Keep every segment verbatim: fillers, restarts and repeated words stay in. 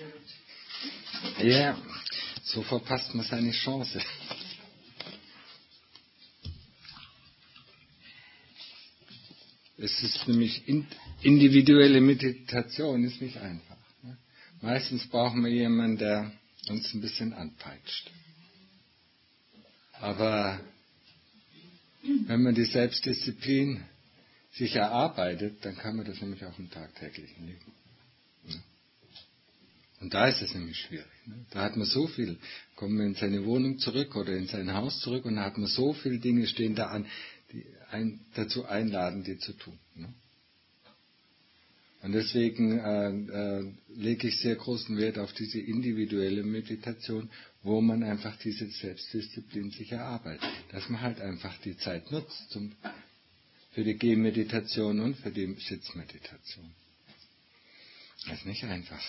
Ja, so verpasst man seine Chance. Es ist nämlich individuelle Meditation ist nicht einfach. Ne? Meistens brauchen wir jemanden, der uns ein bisschen anpeitscht. Aber wenn man die Selbstdisziplin sich erarbeitet, dann kann man das nämlich auch im tagtäglichen Leben. Ne? Und da ist es nämlich schwierig. Ne? Da hat man so viel, kommt man in seine Wohnung zurück oder in sein Haus zurück und da hat man so viele Dinge stehen da an, die ein, dazu einladen, die zu tun. Ne? Und deswegen äh, äh, lege ich sehr großen Wert auf diese individuelle Meditation, wo man einfach diese Selbstdisziplin sich erarbeitet. Dass man halt einfach die Zeit nutzt zum, für die Gehmeditation und für die Sitzmeditation. Das ist nicht einfach.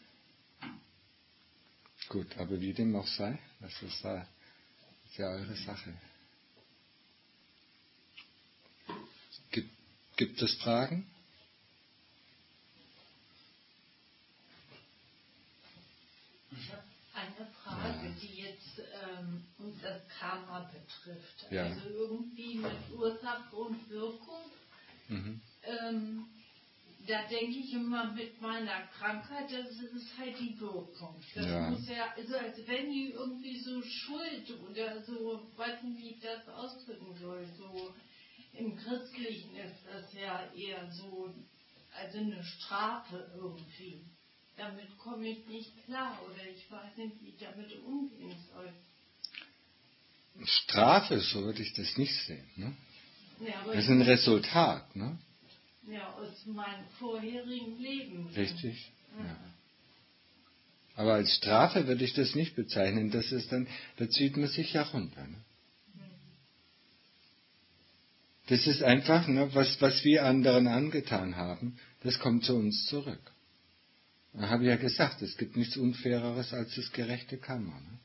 Gut, aber wie dem auch sei, das ist, äh, ist ja eure Sache. Gibt, gibt es Fragen? Ich habe eine Frage, ja. die jetzt ähm, das Karma betrifft. Ja. Also irgendwie mit Ursache und Wirkung. Mhm. Ähm, da denke ich immer mit meiner Krankheit, das ist halt die Wirkung. Das ja. muss ja, also als wenn ich irgendwie so Schuld oder so, weiß nicht, wie ich das ausdrücken soll, so im Christlichen ist das ja eher so, also eine Strafe irgendwie. Damit komme ich nicht klar oder ich weiß nicht, wie ich damit umgehen soll. Strafe, so würde ich das nicht sehen. Ne? Ja, aber das ist ein Resultat. Ne? Ja, aus meinem vorherigen Leben. Richtig. Ja. Ja. Aber als Strafe würde ich das nicht bezeichnen. Das ist dann, da zieht man sich ja runter. Ne? Das ist einfach, ne, was, was wir anderen angetan haben, das kommt zu uns zurück. Da habe ich ja gesagt, es gibt nichts Unfaireres als das gerechte Karma. Ne?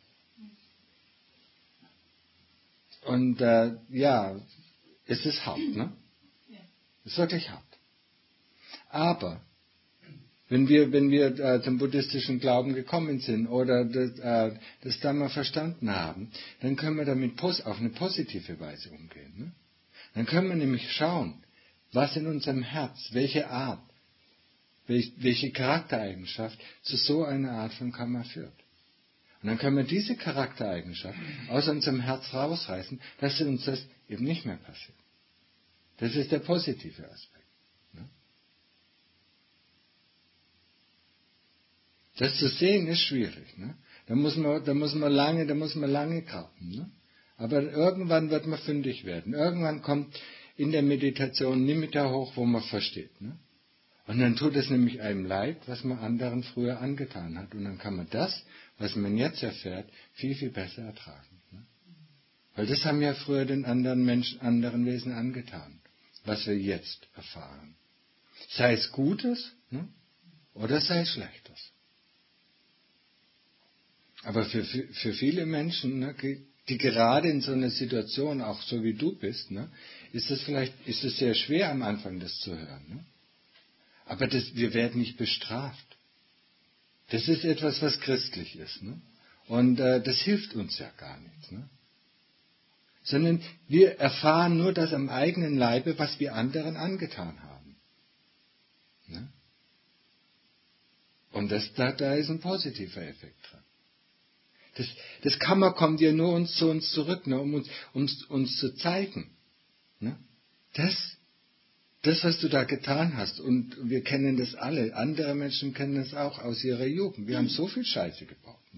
Und äh, ja, es ist hart, ne? Es ist wirklich hart. Aber wenn wir, wenn wir äh, zum buddhistischen Glauben gekommen sind oder das, äh, das Dhamma verstanden haben, dann können wir damit pos- auf eine positive Weise umgehen. Ne? Dann können wir nämlich schauen, was in unserem Herz, welche Art, welch, welche Charaktereigenschaft zu so einer Art von Karma führt. Und dann können wir diese Charaktereigenschaft aus unserem Herz rausreißen, dass uns das eben nicht mehr passiert. Das ist der positive Aspekt. Ne? Das zu sehen ist schwierig. Ne? Da muss man, da muss man lange, da muss man lange graben. Ne? Aber irgendwann wird man fündig werden. Irgendwann kommt in der Meditation Nimitta hoch, wo man versteht. Ne? Und dann tut es nämlich einem leid, was man anderen früher angetan hat. Und dann kann man das, was man jetzt erfährt, viel, viel besser ertragen. Ne? Weil das haben ja früher den anderen Menschen, anderen Wesen angetan, was wir jetzt erfahren. Sei es Gutes, ne? Oder sei es Schlechtes. Aber für, für, für viele Menschen, ne, die gerade in so einer Situation, auch so wie du bist, ne, ist es vielleicht, ist es sehr schwer am Anfang, das zu hören. Ne? Aber das, wir werden nicht bestraft. Das ist etwas, was christlich ist. Ne? Und äh, das hilft uns ja gar nicht. Ne? Sondern wir erfahren nur das am eigenen Leibe, was wir anderen angetan haben. Ne? Und das, da, da ist ein positiver Effekt dran. Das, das Karma kommt ja nur uns zu uns zurück, ne, um uns, uns, uns zu zeigen. Ne? Das, das, was du da getan hast, und wir kennen das alle, andere Menschen kennen das auch aus ihrer Jugend. Wir haben so viel Scheiße gebaut. Ne?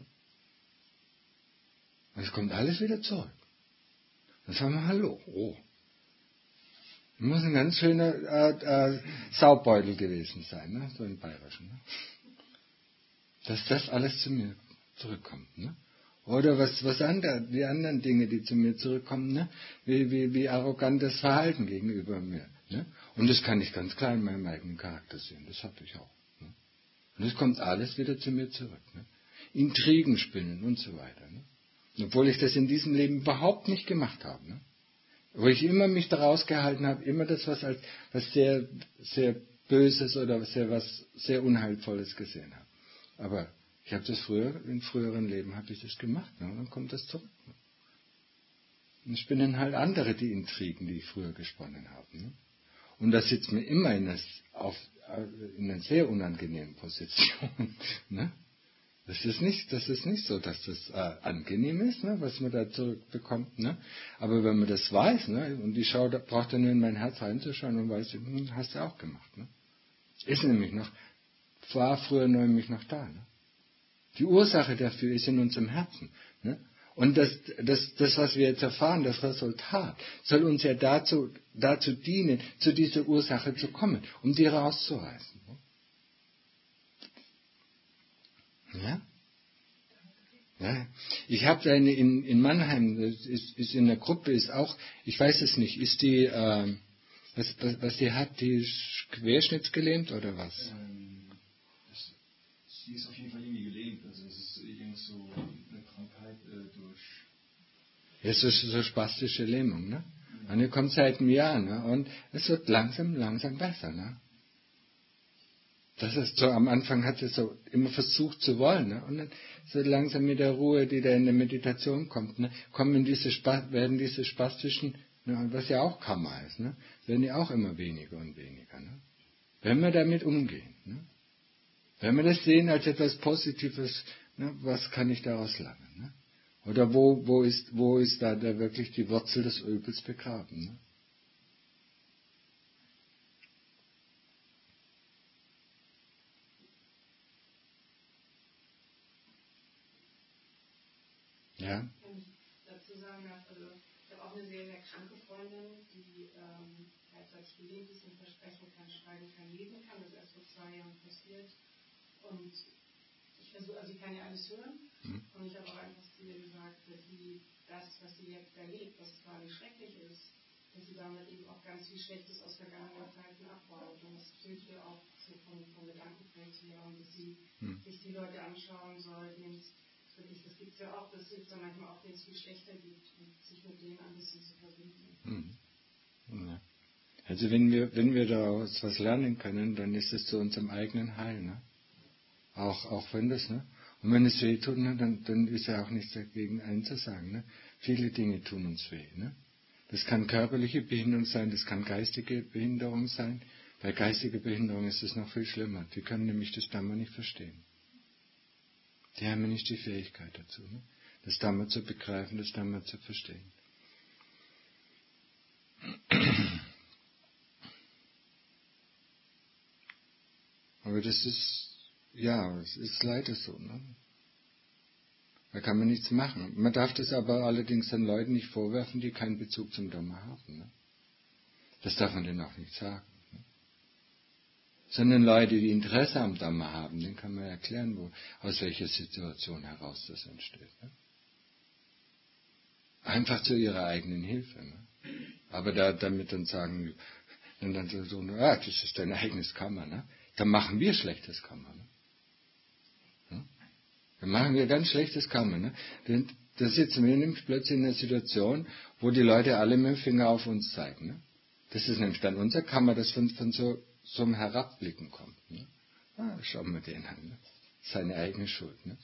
Und es kommt alles wieder zurück. Dann sagen wir Hallo. Oh. Das muss ein ganz schöner äh, äh, Saubbeutel gewesen sein, ne? So im Bayerischen. Ne? Dass das alles zu mir zurückkommt. Ne? Oder was, was andere, die anderen Dinge, die zu mir zurückkommen, ne? wie, wie, wie arrogantes Verhalten gegenüber mir. Ne? Und das kann ich ganz klar in meinem eigenen Charakter sehen. Das hatte ich auch. Ne? Und es kommt alles wieder zu mir zurück. Ne? Intrigen spinnen und so weiter. Ne? Obwohl ich das in diesem Leben überhaupt nicht gemacht habe. Ne? Wo ich immer mich daraus gehalten habe, immer das, was als was sehr, sehr Böses oder sehr was sehr Unheilvolles gesehen habe. Aber ich habe das früher, in früheren Leben habe ich das gemacht, ne? Und dann kommt das zurück. Ne? Und es spinnen halt andere die Intrigen, die ich früher gesponnen habe. Ne? Und da sitzt mir immer in, das, auf, in einer sehr unangenehmen Position. Ne? Das ist nicht, das ist nicht so, dass das äh, angenehm ist, ne, was man da zurückbekommt. Ne? Aber wenn man das weiß, ne, und die Schau, da braucht er nur in mein Herz reinzuschauen und weiß, hm, hast du auch gemacht. Ne? Ist nämlich noch, war früher nämlich noch da. Ne? Die Ursache dafür ist in unserem Herzen. Ne? Und das, das, das, was wir jetzt erfahren, das Resultat, soll uns ja dazu, dazu dienen, zu dieser Ursache zu kommen, um die rauszureißen. Ja? Ja. Ich habe eine in, in Mannheim, das ist, ist in der Gruppe, ist auch, ich weiß es nicht, ist die, äh, was, was, was die hat, die ist querschnittsgelähmt oder was? Ähm, das, sie ist auf jeden Fall irgendwie gelähmt, also es ist irgend so eine Krankheit äh, durch... Es ist so spastische Lähmung, ne? Ja. Und die kommt seit einem Jahr, ne? Und es wird langsam, langsam besser, ne? Das ist so, am Anfang hat sie so immer versucht zu wollen, ne? Und dann so langsam mit der Ruhe, die da in der Meditation kommt, ne? Kommen diese werden diese spastischen, ne? Was ja auch Karma ist, ne? Werden ja auch immer weniger und weniger, ne? Wenn wir damit umgehen, ne? Wenn wir das sehen als etwas Positives, ne? Was kann ich daraus lernen, ne? Oder wo, wo ist, wo ist da, da wirklich die Wurzel des Übels begraben, ne? Ja. Wenn ich dazu sagen darf, also ich habe auch eine sehr, sehr kranke Freundin, die ähm, gleichzeitig gelähmt ist und versprechen kann, schreiben kann, lesen kann. Das ist erst vor zwei Jahren passiert. Und ich versuche, also sie kann ja alles hören. Mhm. Und ich habe auch einfach zu ihr gesagt, dass sie das, was sie jetzt erlebt, was zwar nicht schrecklich ist, dass sie damit eben auch ganz viel Schlechtes aus vergangenen Zeiten abbaut. Und das hilft ihr auch so von, von Gedankenfeld her, und dass sie mhm. sich die Leute anschauen soll, denen es das gibt es ja auch, dass es dann manchmal auch, denen es viel schlechter gibt, und sich mit denen ein bisschen zu verbinden. Mhm. Ja. Also wenn wir, wenn wir daraus was lernen können, dann ist es zu unserem eigenen Heil, ne? Auch, auch wenn das, ne? Und wenn es weh tut, ne, dann, dann ist ja auch nichts dagegen einzusagen, ne? Viele Dinge tun uns weh, ne? Das kann körperliche Behinderung sein, das kann geistige Behinderung sein. Bei geistiger Behinderung ist es noch viel schlimmer. Die können nämlich das Dhamma nicht verstehen. Die haben ja nicht die Fähigkeit dazu, ne? Das Dhamma zu begreifen, das Dhamma zu verstehen. Aber das ist, ja, es ist leider so, ne? Da kann man nichts machen. Man darf das aber allerdings den Leuten nicht vorwerfen, die keinen Bezug zum Dhamma haben, ne? Das darf man denen auch nicht sagen, ne? Sondern Leute, die Interesse am Dhamma haben, denen kann man erklären, wo, aus welcher Situation heraus das entsteht, ne? Einfach zu ihrer eigenen Hilfe, ne? Aber da, damit dann sagen, dann, dann so, ah, das ist dein eigenes Karma, ne? Dann machen wir schlechtes Karma, ne? Ja? Dann machen wir ganz schlechtes Karma, ne? Denn da sitzen wir nämlich plötzlich in einer Situation, wo die Leute alle mit dem Finger auf uns zeigen, ne? Das ist nämlich dann unser Karma, das von, von so, so einem Herabblicken kommt, ne? Ah, schauen wir den an, ne? Seine eigene Schuld, ne?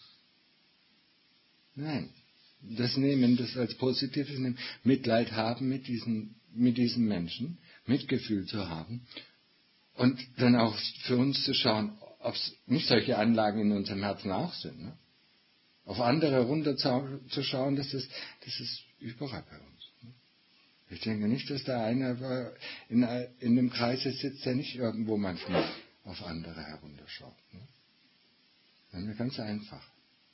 Nein. Das nehmen, das als Positives nehmen, Mitleid haben mit diesen, mit diesen Menschen, Mitgefühl zu haben und dann auch für uns zu schauen, ob es nicht solche Anlagen in unserem Herzen auch sind, ne? Auf andere runterzuschauen, das ist, das ist überall bei uns, ne? Ich denke nicht, dass da einer in, in dem Kreis sitzt, der nicht irgendwo manchmal auf andere herunterschaut, ne? Das ist ganz einfach.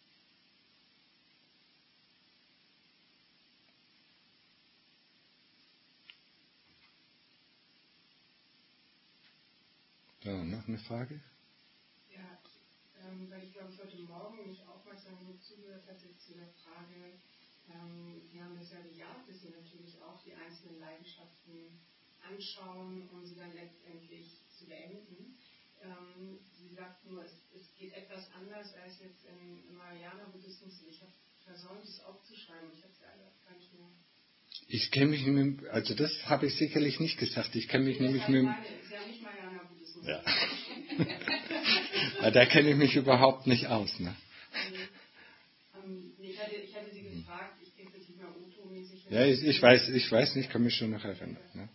So, noch eine Frage? Ja, ähm, weil ich glaube, ich heute Morgen nicht aufmerksam genug zugehört hatte zu der Frage, ähm, wir haben das ja bejaht, dass Sie natürlich auch die einzelnen Leidenschaften anschauen, um sie dann letztendlich zu beenden. Ähm, Sie sagt nur, es, es geht etwas anders als jetzt im, im Mahayana-Buddhismus. Ich habe versäumt, es aufzuschreiben. Ich habe es leider gar nicht mehr. Ich kenne mich mit, also das habe ich sicherlich nicht gesagt. Ich kenne mich nämlich mit. Meine, ist ja nicht Mahayana-Buddhismus. Ja. Da kenne ich mich überhaupt nicht aus. Ne? Ähm, ich, hatte, ich hatte Sie gefragt, ich denke, das ist nicht mehr Uto-mäßig. Ja, ich, ich weiß, ich weiß nicht, kann mich schon noch erinnern. Ne?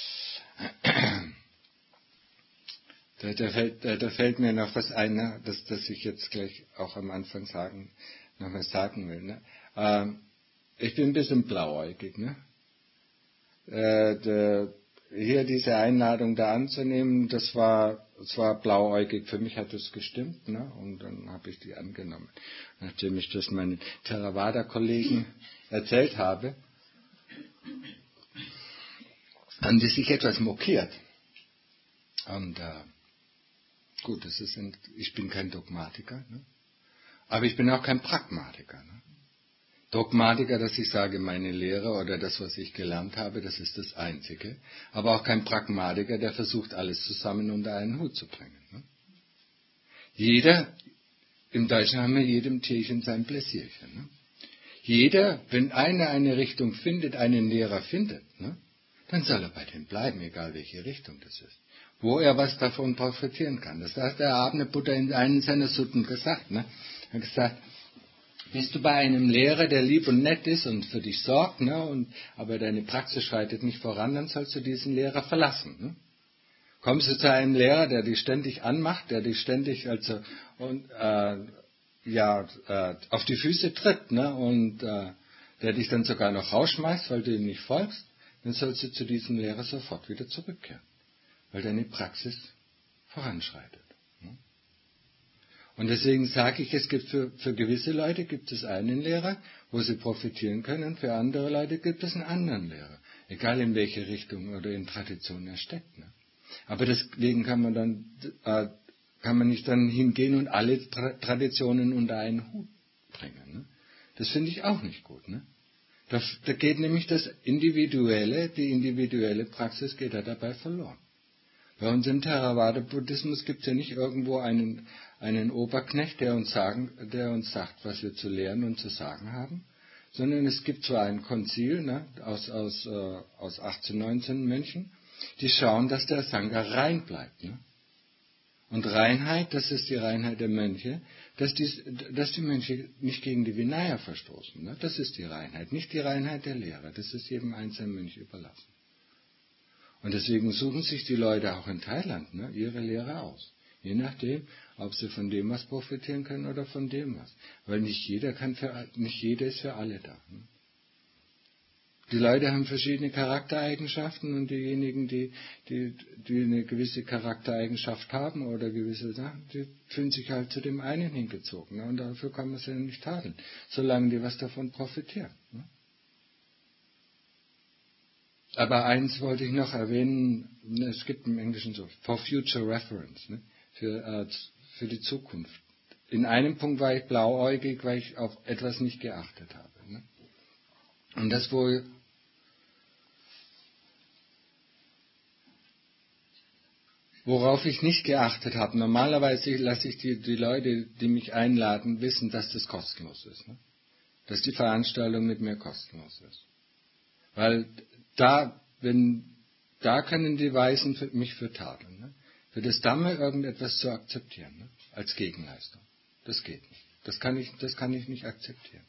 Da, da, fällt, da, da fällt mir noch was ein, ne? das, das ich jetzt gleich auch am Anfang sagen, nochmal sagen will. Ne? Ähm, ich bin ein bisschen blauäugig. Ne? Äh, der, hier diese Einladung da anzunehmen, das war, das war blauäugig. Für mich hat es gestimmt, ne? Und dann habe ich die angenommen. Nachdem ich das meinen Theravada-Kollegen erzählt habe, haben die sich etwas mokiert. Und äh, gut, das ist ein, ich bin kein Dogmatiker, ne? Aber ich bin auch kein Pragmatiker. Ne? Dogmatiker, dass ich sage, meine Lehre oder das, was ich gelernt habe, das ist das Einzige. Aber auch kein Pragmatiker, der versucht, alles zusammen unter einen Hut zu bringen. Ne? Jeder, im Deutschen haben wir jedem Tierchen sein Pläsierchen. Ne? Jeder, wenn einer eine Richtung findet, einen Lehrer findet, ne, dann soll er bei dem bleiben, egal welche Richtung das ist. Wo er was davon profitieren kann. Das hat der Abende Buddha in einem seiner Sutten gesagt. Ne? Er hat gesagt, bist du bei einem Lehrer, der lieb und nett ist und für dich sorgt, ne, und, aber deine Praxis schreitet nicht voran, dann sollst du diesen Lehrer verlassen. Ne? Kommst du zu einem Lehrer, der dich ständig anmacht, der dich ständig also und, äh, ja, äh, auf die Füße tritt, ne, und äh, der dich dann sogar noch rausschmeißt, weil du ihm nicht folgst, dann sollst du zu diesem Lehrer sofort wieder zurückkehren, weil deine Praxis voranschreitet. Ne? Und deswegen sage ich, es gibt für, für gewisse Leute gibt es einen Lehrer, wo sie profitieren können, für andere Leute gibt es einen anderen Lehrer, egal in welche Richtung oder in Tradition er steckt. Ne? Aber deswegen kann man dann äh, kann man nicht dann hingehen und alle Tra- Traditionen unter einen Hut bringen. Ne? Das finde ich auch nicht gut. Ne? Da, da geht nämlich das Individuelle, die individuelle Praxis geht da dabei verloren. Bei uns im Theravada-Buddhismus gibt es ja nicht irgendwo einen, einen Oberknecht, der uns, sagen, der uns sagt, was wir zu lehren und zu sagen haben, sondern es gibt zwar ein Konzil, ne, aus, aus, äh, aus achtzehn, neunzehn Mönchen, die schauen, dass der Sangha rein bleibt. Ne? Und Reinheit, das ist die Reinheit der Mönche, dass die, dass die Mönche nicht gegen die Vinaya verstoßen. Ne? Das ist die Reinheit, nicht die Reinheit der Lehre. Das ist jedem einzelnen Mönch überlassen. Und deswegen suchen sich die Leute auch in Thailand, ne, ihre Lehre aus. Je nachdem, ob sie von dem was profitieren können oder von dem was. Weil nicht jeder kann für, nicht jeder ist für alle da. Ne? Die Leute haben verschiedene Charaktereigenschaften und diejenigen, die, die, die eine gewisse Charaktereigenschaft haben oder gewisse Sachen, die fühlen sich halt zu dem einen hingezogen. Ne? Und dafür kann man sie nicht tadeln, solange die was davon profitieren. Ne? Aber eins wollte ich noch erwähnen, es gibt im Englischen so, for future reference, ne? für, äh, für die Zukunft. In einem Punkt war ich blauäugig, weil ich auf etwas nicht geachtet habe. Ne? Und das wohl, worauf ich nicht geachtet habe, normalerweise lasse ich die, die Leute, die mich einladen, wissen, dass das kostenlos ist. Ne? Dass die Veranstaltung mit mir kostenlos ist. Weil da, wenn, da können die Weisen für, mich für tadeln. Ne? Für das Dhamma irgendetwas zu akzeptieren, ne? Als Gegenleistung. Das geht nicht. Das kann ich, das kann ich nicht akzeptieren.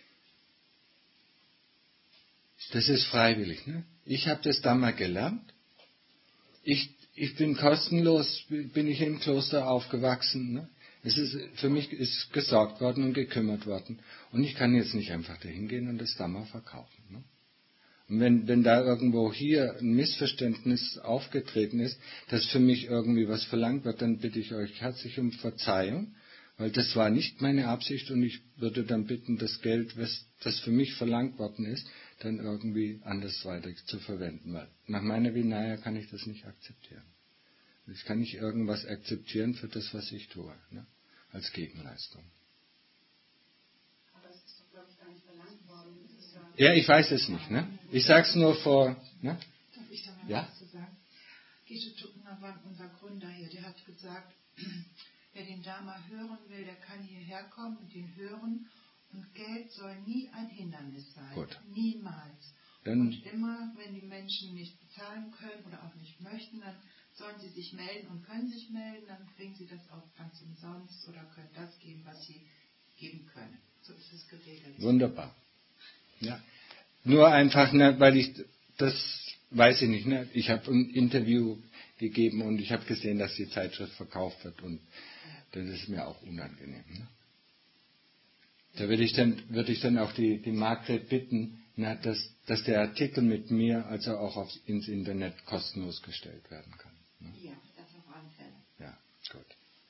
Das ist freiwillig. Ne? Ich habe das Dhamma gelernt. Ich, ich bin kostenlos, bin ich im Kloster aufgewachsen. Ne? Es ist, für mich ist gesorgt worden und gekümmert worden. Und ich kann jetzt nicht einfach dahin gehen und das Dhamma verkaufen. Ne? Und wenn, wenn da irgendwo hier ein Missverständnis aufgetreten ist, dass für mich irgendwie was verlangt wird, dann bitte ich euch herzlich um Verzeihung, weil das war nicht meine Absicht und ich würde dann bitten, das Geld, was das für mich verlangt worden ist, dann irgendwie anders weiter zu verwenden, weil nach meiner Vinaya kann ich das nicht akzeptieren. Ich kann nicht irgendwas akzeptieren für das, was ich tue, ne? Als Gegenleistung. Aber es ist doch, glaube ich, gar nicht verlangt worden. Das ist ja, ja, ich weiß es nicht. Ne? Ich sage es nur vor... Ne? Darf ich da mal ja? was zu sagen? Geshe Thupten, unser Gründer hier, der hat gesagt, wer den Dharma hören will, der kann hierher kommen und ihn hören. Und Geld soll nie ein Hindernis sein. Gut. Niemals. Dann und immer, wenn die Menschen nicht bezahlen können oder auch nicht möchten, dann sollen Sie sich melden und können sich melden, dann kriegen Sie das auch ganz umsonst oder können das geben, was Sie geben können. So ist es geregelt. Wunderbar. Ja. Nur einfach, ne, weil ich, das weiß ich nicht, ne? Ich habe ein Interview gegeben und ich habe gesehen, dass die Zeitschrift verkauft wird und das ist mir auch unangenehm. Ne? Da würde ich dann, würde ich dann auch die, die Margret bitten, na, dass, dass der Artikel mit mir also auch auf, ins Internet kostenlos gestellt werden kann. Ne? Ja, das auf alle Fälle. Ja, gut.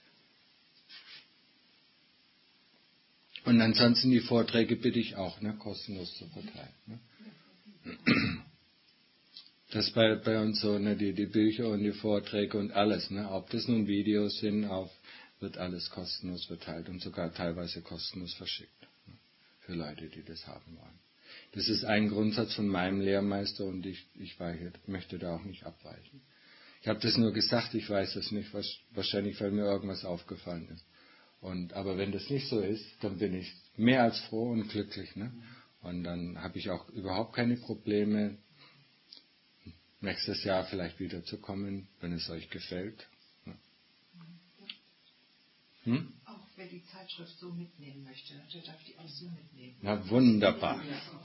Und ansonsten die Vorträge bitte ich auch, ne, kostenlos zu verteilen. Ne? Das bei, bei uns so, ne, die, die Bücher und die Vorträge und alles, ne, ob das nun Videos sind, auf, wird alles kostenlos verteilt und sogar teilweise kostenlos verschickt. Ne, für Leute, die das haben wollen. Das ist ein Grundsatz von meinem Lehrmeister und ich, ich weiche, möchte da auch nicht abweichen. Ich habe das nur gesagt, ich weiß das nicht, was, wahrscheinlich, weil mir irgendwas aufgefallen ist. Und, aber wenn das nicht so ist, dann bin ich mehr als froh und glücklich. Ne? Und dann habe ich auch überhaupt keine Probleme, nächstes Jahr vielleicht wiederzukommen, wenn es euch gefällt. Ne? Hm? Auch wer die Zeitschrift so mitnehmen möchte, der darf die auch so mitnehmen. Na wunderbar.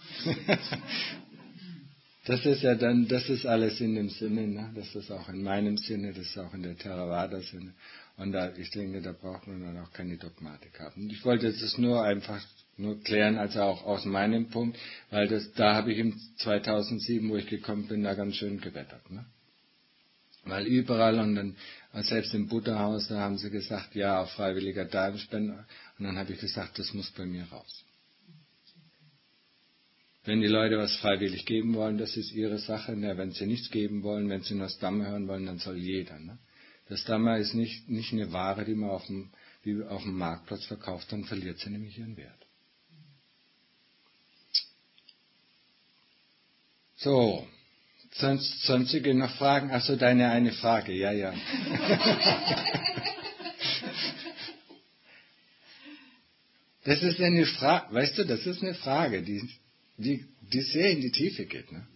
Das ist ja dann, das ist alles in dem Sinne, ne? Das ist auch in meinem Sinne, das ist auch in der Theravada-Sinne. Und da, ich denke, da braucht man dann auch keine Dogmatik haben. Und ich wollte das nur einfach nur klären, also auch aus meinem Punkt, weil das, da habe ich im zweitausendsieben, wo ich gekommen bin, da ganz schön gewettert, ne? Weil überall und dann, selbst im Buddha-Haus, da haben sie gesagt, ja, auf freiwilliger Darmspende. Und dann habe ich gesagt, das muss bei mir raus. Wenn die Leute was freiwillig geben wollen, das ist ihre Sache. Ne? Wenn sie nichts geben wollen, wenn sie nur das Dhamma hören wollen, dann soll jeder. Ne? Das Dhamma ist nicht, nicht eine Ware, die man auf dem, wie auf dem Marktplatz verkauft, dann verliert sie nämlich ihren Wert. So, sonst, sonstige noch Fragen? Achso, deine eine Frage, ja, ja. Das ist eine Frage, weißt du, das ist eine Frage, die, die, die sehr in die Tiefe geht. Ne?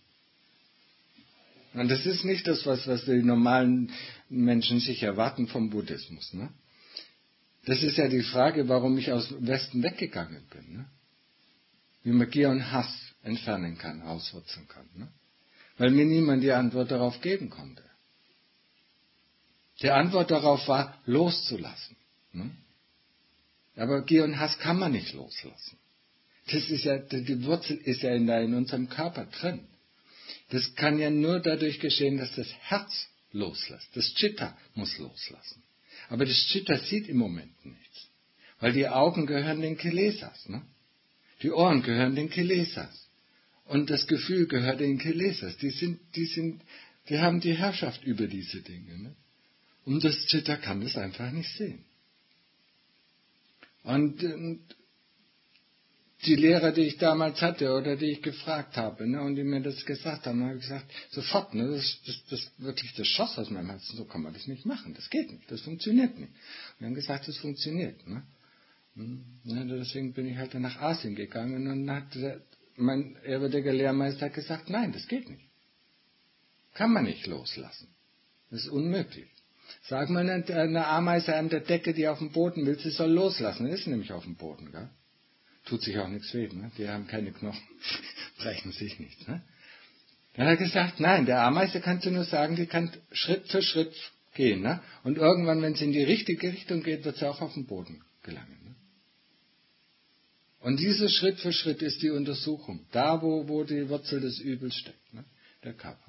Und das ist nicht das, was, was die normalen Menschen sich erwarten vom Buddhismus. Ne? Das ist ja die Frage, warum ich aus dem Westen weggegangen bin. Ne? Wie man Gier und Hass entfernen kann, auswurzeln kann. Ne? Weil mir niemand die Antwort darauf geben konnte. Die Antwort darauf war, loszulassen. Ne? Aber Gier und Hass kann man nicht loslassen. Das ist ja, die Wurzel ist ja in, in unserem Körper drin. Das kann ja nur dadurch geschehen, dass das Herz loslässt. Das Chitta muss loslassen. Aber das Chitta sieht im Moment nichts. Weil die Augen gehören den Kilesas. Ne? Die Ohren gehören den Kilesas. Und das Gefühl gehört den Kilesas. Die sind, die sind, die haben die Herrschaft über diese Dinge. Ne? Und das Chitta kann das einfach nicht sehen. Und, und die Lehrer, die ich damals hatte oder die ich gefragt habe, ne, und die mir das gesagt haben, habe ich gesagt, sofort, ne, das, das, das wirklich das schoss aus meinem Herzen, so kann man das nicht machen, das geht nicht, das funktioniert nicht. Und wir haben gesagt, das funktioniert. Ne. Ja, deswegen bin ich halt dann nach Asien gegangen und hat der, mein ehrwürdiger Lehrmeister gesagt, nein, das geht nicht. Kann man nicht loslassen. Das ist unmöglich. Sag mal eine Ameise an der Decke, die auf dem Boden will, sie soll loslassen. Das ist nämlich auf dem Boden, gell? Tut sich auch nichts weh, ne? Die haben keine Knochen, brechen sich nicht. Ne? Dann hat er gesagt, nein, der Ameise kannst du nur sagen, die kann Schritt für Schritt gehen. Ne? Und irgendwann, wenn sie in die richtige Richtung geht, wird sie auch auf den Boden gelangen. Ne? Und diese Schritt für Schritt ist die Untersuchung. Da, wo, wo die Wurzel des Übels steckt, ne? Der Körper.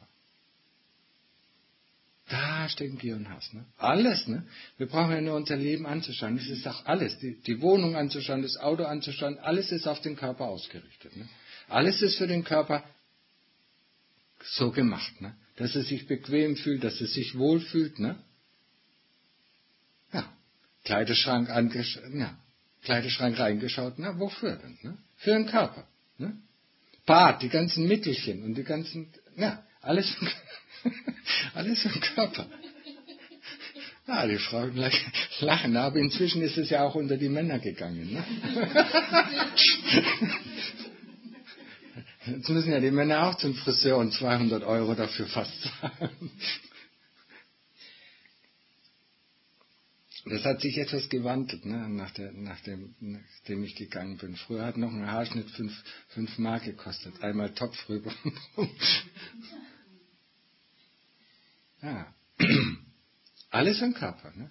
Da stecken Gier und Hass. Ne? Alles. Ne? Wir brauchen ja nur unser Leben anzuschauen. Das ist auch alles. Die, die Wohnung anzuschauen, das Auto anzuschauen. Alles ist auf den Körper ausgerichtet. Ne? Alles ist für den Körper so gemacht. Ne? Dass er sich bequem fühlt, dass er sich wohlfühlt. Ne? Ja. Kleiderschrank, angesch- ja. Kleiderschrank reingeschaut. Na, wofür denn? Ne? Für den Körper. Ne? Bad, die ganzen Mittelchen und die ganzen... Ja, alles... Alles im Körper. Ja, die Frauen lachen, aber inzwischen ist es ja auch unter die Männer gegangen. Ne? Jetzt müssen ja die Männer auch zum Friseur und zweihundert Euro dafür fast zahlen. Das hat sich etwas gewandelt, ne, nach der, nach dem, nachdem ich gegangen bin. Früher hat noch ein Haarschnitt fünf, fünf Mark gekostet. Einmal Topf rüber und rum. Ja. Alles im Körper, ne?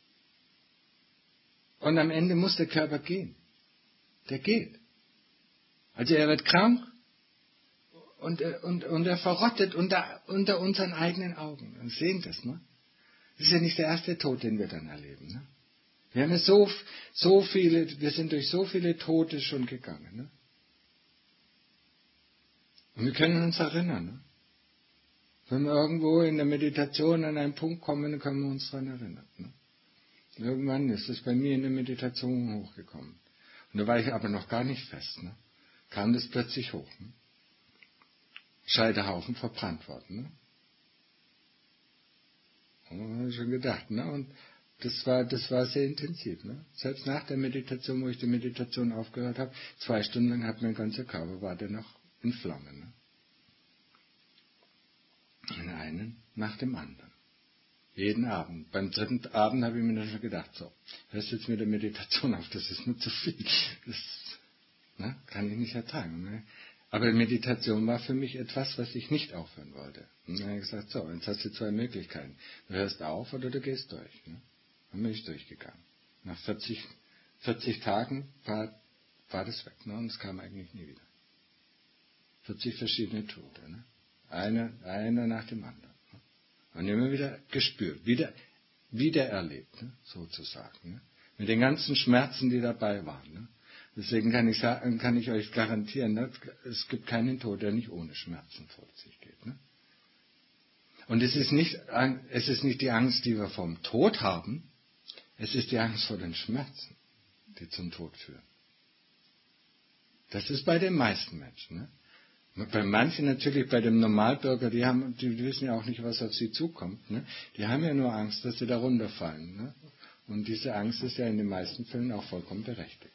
Und am Ende muss der Körper gehen. Der geht. Also er wird krank und, und, und er verrottet unter, unter unseren eigenen Augen. Und sehen das, ne? Das ist ja nicht der erste Tod, den wir dann erleben. Ne? Wir haben ja so, so viele, wir sind durch so viele Tote schon gegangen. Ne? Und wir können uns erinnern. Ne? Wenn wir irgendwo in der Meditation an einen Punkt kommen, dann können wir uns daran erinnern. Ne? Irgendwann ist es bei mir in der Meditation hochgekommen. Und da war ich aber noch gar nicht fest. Ne? Kam das plötzlich hoch. Ne? Scheiterhaufen verbrannt worden. Ne? Habe ich schon gedacht, ne? Und das war, das war sehr intensiv, ne? Selbst nach der Meditation, wo ich die Meditation aufgehört habe, zwei Stunden lang hat mein ganzer Körper war der noch in Flammen, ne? Den einen nach dem anderen. Jeden Abend. Beim dritten Abend habe ich mir dann schon gedacht, so, hörst jetzt mit der Meditation auf, das ist mir zu viel. Das, ne? Kann ich nicht ertragen, ne? Aber Meditation war für mich etwas, was ich nicht aufhören wollte. Und dann habe ich gesagt, so, jetzt hast du zwei Möglichkeiten. Du hörst auf oder du gehst durch. Ne? Dann bin ich durchgegangen. Nach vierzig, vierzig Tagen war, war das weg. Ne? Und es kam eigentlich nie wieder. vierzig verschiedene Tote. Ne? Einer, einer nach dem anderen. Ne? Und immer wieder gespürt, wieder, wieder erlebt, ne? Sozusagen. Ne? Mit den ganzen Schmerzen, die dabei waren. Ne? Deswegen kann ich, sagen, kann ich euch garantieren, ne? Es gibt keinen Tod, der nicht ohne Schmerzen vor sich geht. Ne? Und es ist, nicht, es ist nicht die Angst, die wir vom Tod haben, es ist die Angst vor den Schmerzen, die zum Tod führen. Das ist bei den meisten Menschen. Ne? Bei manchen natürlich, bei dem Normalbürger, die, haben, die wissen ja auch nicht, was auf sie zukommt. Ne? Die haben ja nur Angst, dass sie da runterfallen. Ne? Und diese Angst ist ja in den meisten Fällen auch vollkommen berechtigt.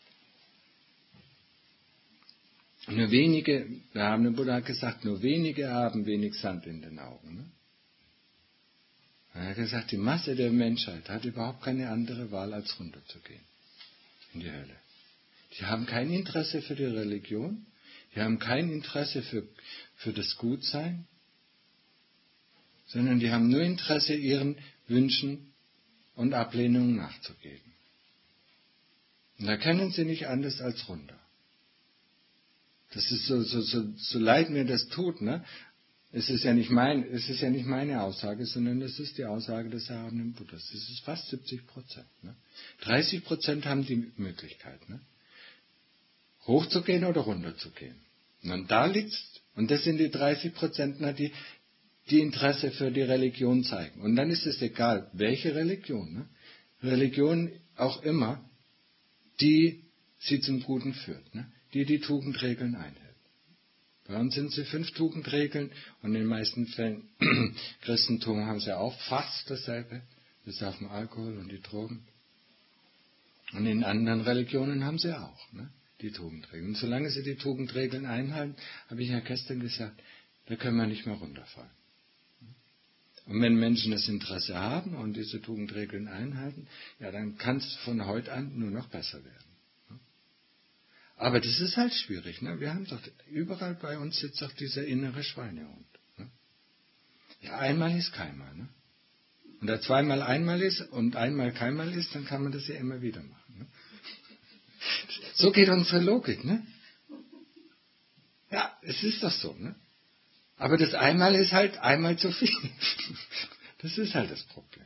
Nur wenige, der Habende Buddha hat gesagt, nur wenige haben wenig Sand in den Augen. Ne? Er hat gesagt, die Masse der Menschheit hat überhaupt keine andere Wahl, als runterzugehen in die Hölle. Die haben kein Interesse für die Religion, die haben kein Interesse für, für das Gutsein, sondern die haben nur Interesse, ihren Wünschen und Ablehnungen nachzugeben. Und da können sie nicht anders als runter. Das ist so, so, so, so leid mir das tut, ne? Es ist ja nicht mein, es ist ja nicht meine Aussage, sondern es ist die Aussage des Habenden Buddhas. Das ist fast siebzig Prozent. Ne? dreißig Prozent haben die Möglichkeit, ne? Hochzugehen oder runterzugehen. Und da liegt's. Und das sind die dreißig Prozent, die, die Interesse für die Religion zeigen. Und dann ist es egal, welche Religion, ne? Religion auch immer, die sie zum Guten führt, ne? Die die Tugendregeln einhält. Bei uns sind sie fünf Tugendregeln und in den meisten Fällen, Christentum haben sie auch fast dasselbe, bis auf den Alkohol und die Drogen. Und in anderen Religionen haben sie auch, ne, die Tugendregeln. Und solange sie die Tugendregeln einhalten, habe ich ja gestern gesagt, da können wir nicht mehr runterfallen. Und wenn Menschen das Interesse haben und diese Tugendregeln einhalten, ja, dann kann es von heute an nur noch besser werden. Aber das ist halt schwierig. Ne? Wir haben doch, überall bei uns sitzt doch dieser innere Schweinehund. Ne? Ja, einmal ist keinmal. Ne? Und da zweimal einmal ist und einmal keinmal ist, dann kann man das ja immer wieder machen. Ne? So geht unsere Logik. Ne? Ja, es ist doch so. Ne? Aber das einmal ist halt einmal zu viel. Das ist halt das Problem.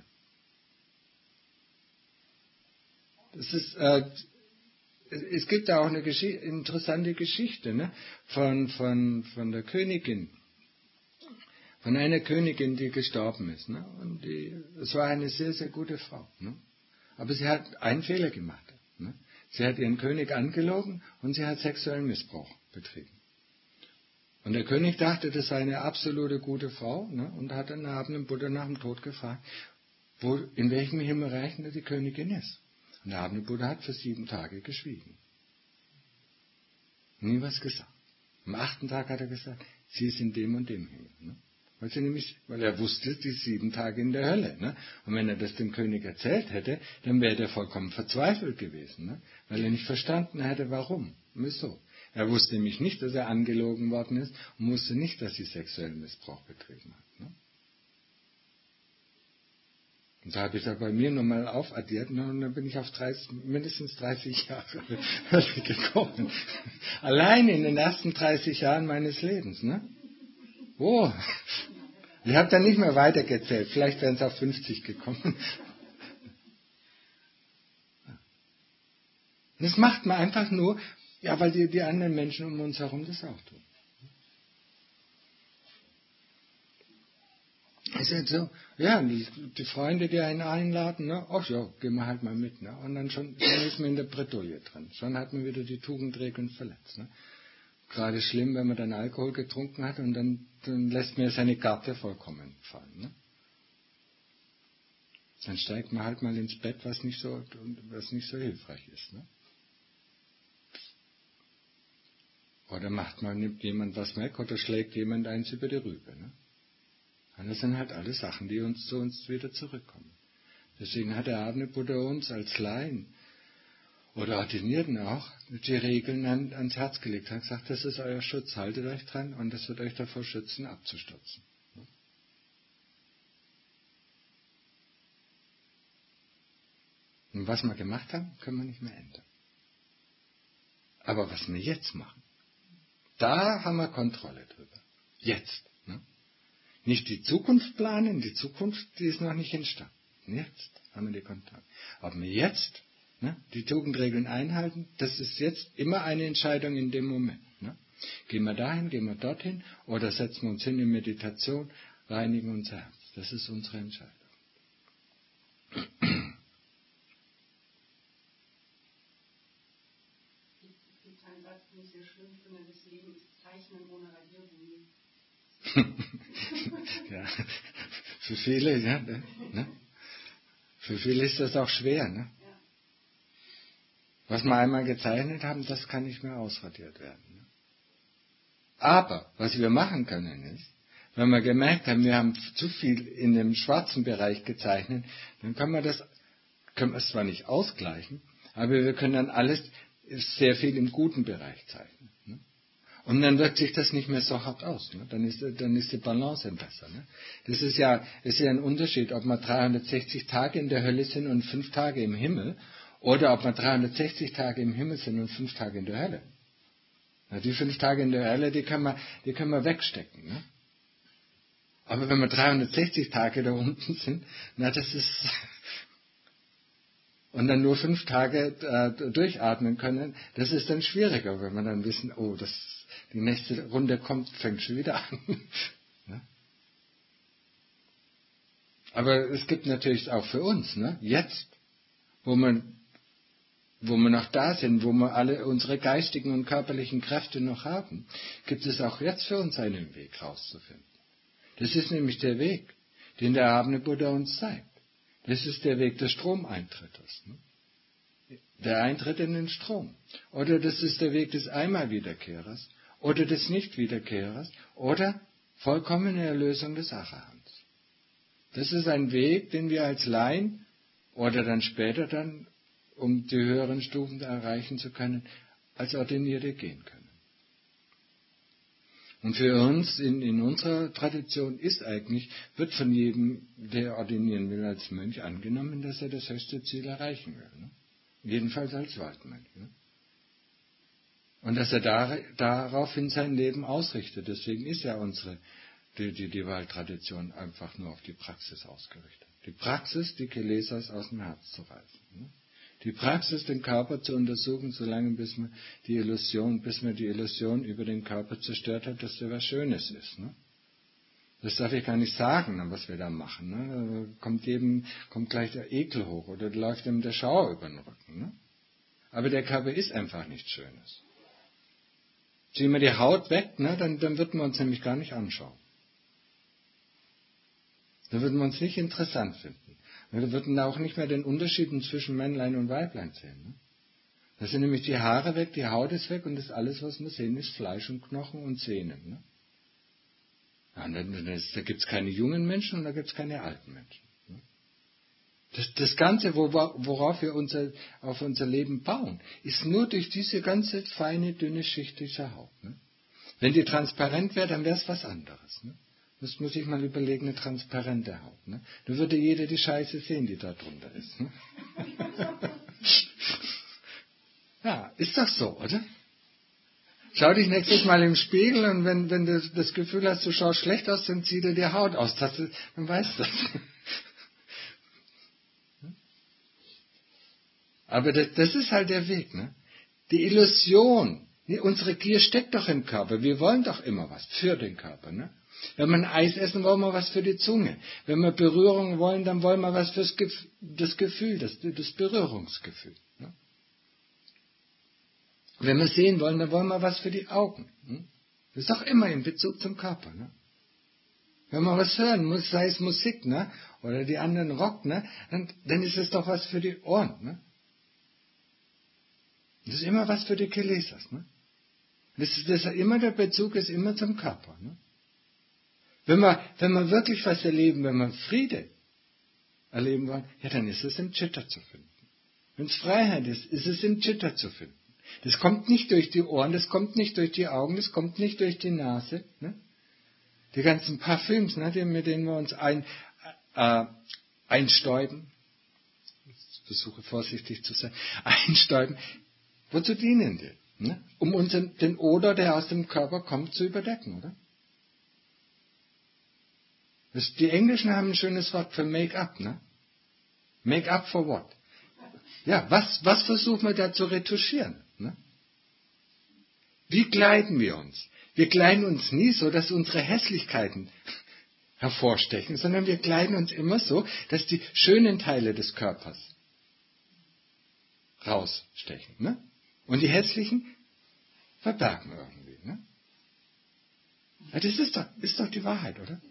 Das ist... Äh, Es gibt da auch eine Gesch- interessante Geschichte, ne? von, von, von der Königin, von einer Königin, die gestorben ist. Ne? Und die, es war eine sehr, sehr gute Frau. Ne? Aber sie hat einen Fehler gemacht. Ne? Sie hat ihren König angelogen und sie hat sexuellen Missbrauch betrieben. Und der König dachte, das sei eine absolute gute Frau, ne? Und hat dann den Buddha nach dem Tod gefragt, wo, in welchem Himmelreich die Königin ist. Und der Habende Buddha hat für sieben Tage geschwiegen. Nie was gesagt. Am achten Tag hat er gesagt, sie ist in dem und dem Himmel. Ne? Weil, sie nämlich, weil er wusste, die sieben Tage in der Hölle. Ne? Und wenn er das dem König erzählt hätte, dann wäre er vollkommen verzweifelt gewesen. Ne? Weil er nicht verstanden hätte, warum. Wieso? Er wusste nämlich nicht, dass er angelogen worden ist und wusste nicht, dass sie sexuellen Missbrauch betrieben hat. Ne? Und da habe ich da bei mir nochmal aufaddiert und dann bin ich auf dreißig, mindestens dreißig Jahre gekommen. Allein in den ersten dreißig Jahren meines Lebens. Ne? Oh, ich habe dann nicht mehr weitergezählt. Vielleicht wären es auf fünfzig gekommen. Und das macht man einfach nur, ja, weil die, die anderen Menschen um uns herum das auch tun. Ist halt so, ja, die, die Freunde, die einen einladen, ne, ach ja, gehen wir halt mal mit, ne, und dann schon, schon ist man in der Bredouille drin. Schon hat man wieder die Tugendregeln verletzt, ne. Gerade schlimm, wenn man dann Alkohol getrunken hat und dann, dann lässt man seine Karte vollkommen fallen, ne. Dann steigt man halt mal ins Bett, was nicht so, was nicht so hilfreich ist, ne. Oder macht mal, nimmt jemand was weg oder schlägt jemand eins über die Rübe, ne. Und das sind halt alle Sachen, die uns zu uns wieder zurückkommen. Deswegen hat der Abende Buddha uns als Laien oder Ordinierten auch die Regeln an, ans Herz gelegt. Er hat gesagt, das ist euer Schutz, haltet euch dran und das wird euch davor schützen, abzustürzen. Und was wir gemacht haben, können wir nicht mehr ändern. Aber was wir jetzt machen, da haben wir Kontrolle drüber. Jetzt. Ne? Nicht die Zukunft planen, die Zukunft, die ist noch nicht entstanden. Jetzt haben wir die Kontrolle. Aber wir jetzt ne, die Tugendregeln einhalten, das ist jetzt immer eine Entscheidung in dem Moment. Ne? Gehen wir dahin, gehen wir dorthin oder setzen wir uns hin in Meditation, reinigen unser Herz. Das ist unsere Entscheidung. Es gibt einen Satz, den ich sehr schön finde, das Leben ist Zeichnen ohne Radiergummi. Ja, für viele, ja, ne? Für viele ist das auch schwer, ne? Ja. Was wir einmal gezeichnet haben, das kann nicht mehr ausradiert werden. Ne? Aber, was wir machen können ist, wenn wir gemerkt haben, wir haben zu viel in dem schwarzen Bereich gezeichnet, dann können wir das, können wir es zwar nicht ausgleichen, aber wir können dann alles sehr viel im guten Bereich zeichnen. Ne? Und dann wirkt sich das nicht mehr so hart aus. Ne? Dann ist, dann ist die Balance besser. Ne? Das ist ja, ist ja ein Unterschied, ob wir dreihundertsechzig Tage in der Hölle sind und fünf Tage im Himmel, oder ob wir dreihundertsechzig Tage im Himmel sind und fünf Tage in der Hölle. Na, die fünf Tage in der Hölle, die können wir, die können wir wegstecken. Ne? Aber wenn wir dreihundertsechzig Tage da unten sind, na, das ist, und dann nur fünf Tage äh, durchatmen können, das ist dann schwieriger, wenn wir dann wissen, oh, das, die nächste Runde kommt, fängt schon wieder an. Ne? Aber es gibt natürlich auch für uns, ne, jetzt, wo wir, wo wir noch da sind, wo wir alle unsere geistigen und körperlichen Kräfte noch haben, gibt es auch jetzt für uns einen Weg rauszufinden. Das ist nämlich der Weg, den der erhabene Buddha uns zeigt. Das ist der Weg des Stromeintrittes. Ne? Der Eintritt in den Strom. Oder das ist der Weg des Einmalwiederkehrers. Oder des Nichtwiederkehrers. Oder vollkommene Erlösung des Arahants. Das ist ein Weg, den wir als Laien oder dann später dann, um die höheren Stufen erreichen zu können, als Ordinierte gehen können. Und für uns in, in unserer Tradition ist eigentlich, wird von jedem, der ordinieren will als Mönch, angenommen, dass er das höchste Ziel erreichen will. Ne? Jedenfalls als Waldmönch. Ne? Und dass er da, daraufhin sein Leben ausrichtet. Deswegen ist ja unsere, die, die, die Waldtradition einfach nur auf die Praxis ausgerichtet. Die Praxis, die Kilesas aus dem Herz zu reißen. Ne? Die Praxis, den Körper zu untersuchen, solange bis man die Illusion, bis man die Illusion über den Körper zerstört hat, dass der was Schönes ist. Ne? Das darf ich gar nicht sagen, was wir da machen. Ne? Da kommt jedem, kommt gleich der Ekel hoch oder läuft ihm der Schauer über den Rücken. Ne? Aber der Körper ist einfach nichts Schönes. Ziehen wir die Haut weg, ne? dann, dann wird man uns nämlich gar nicht anschauen. Dann würden wir uns nicht interessant finden. Wir würden auch nicht mehr den Unterschied zwischen Männlein und Weiblein sehen. Ne? Da sind nämlich die Haare weg, die Haut ist weg und das alles, was wir sehen, ist Fleisch und Knochen und Sehnen. Ne? Ja, und dann, dann ist, da gibt es keine jungen Menschen und da gibt es keine alten Menschen. Das, das Ganze, worauf wir unser, auf unser Leben bauen, ist nur durch diese ganze feine, dünne Schicht dieser Haut. Ne? Wenn die transparent wäre, dann wäre es was anderes. Ne? Das muss ich mal überlegen, eine transparente Haut. Ne? Dann würde jeder die Scheiße sehen, die da drunter ist. Ne? Ja, ist doch so, oder? Schau dich nächstes Mal im Spiegel und wenn, wenn du das Gefühl hast, du schaust schlecht aus, dann zieh dir die Haut aus. Das, dann weißt du das. Aber das, das ist halt der Weg, ne? Die Illusion. Unsere Gier steckt doch im Körper. Wir wollen doch immer was für den Körper, ne? Wenn wir ein Eis essen, wollen wir was für die Zunge. Wenn wir Berührung wollen, dann wollen wir was fürs Gef- das Gefühl, das, das Berührungsgefühl. Ne? Wenn wir sehen wollen, dann wollen wir was für die Augen. Ne? Das ist doch immer in Bezug zum Körper, ne? Wenn man was hören muss, sei es Musik, ne? Oder die anderen Rock, ne? Dann, dann ist es doch was für die Ohren, ne? Das ist immer was für die Kelesas, ne? Das ist, das ist immer der Bezug ist immer zum Körper, ne? Wenn wir, wenn wir wirklich was erleben, wenn wir Friede erleben wollen, ja, dann ist es im Chitta zu finden. Wenn es Freiheit ist, ist es im Chitta zu finden. Das kommt nicht durch die Ohren, das kommt nicht durch die Augen, das kommt nicht durch die Nase, ne? Die ganzen Parfüms, ne, die, mit denen wir uns ein, äh, einstäuben, ich versuche vorsichtig zu sein, einstäuben, wozu dienen die? Ne? Um unseren, den Odor, der aus dem Körper kommt, zu überdecken, oder? Das, die Englischen haben ein schönes Wort für Make-up, ne? Make-up for what? Ja, was, was versuchen wir da zu retuschieren? Ne? Wie kleiden wir uns? Wir kleiden uns nie so, dass unsere Hässlichkeiten hervorstechen, sondern wir kleiden uns immer so, dass die schönen Teile des Körpers rausstechen. Ne? Und die hässlichen verbergen irgendwie. Ne? Ja, das ist doch, ist doch die Wahrheit, oder?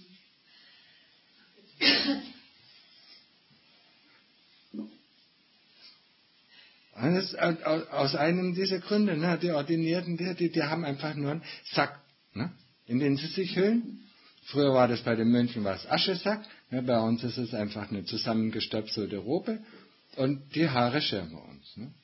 Das, aus einem dieser Gründe, ne, die Ordinierten, die, die, die haben einfach nur einen Sack, ne, in den sie sich hüllen. Früher war das bei den Mönchen war es Aschesack, ne, bei uns ist es einfach eine zusammengestöpselte Robe und die Haare schirmen uns. Ne.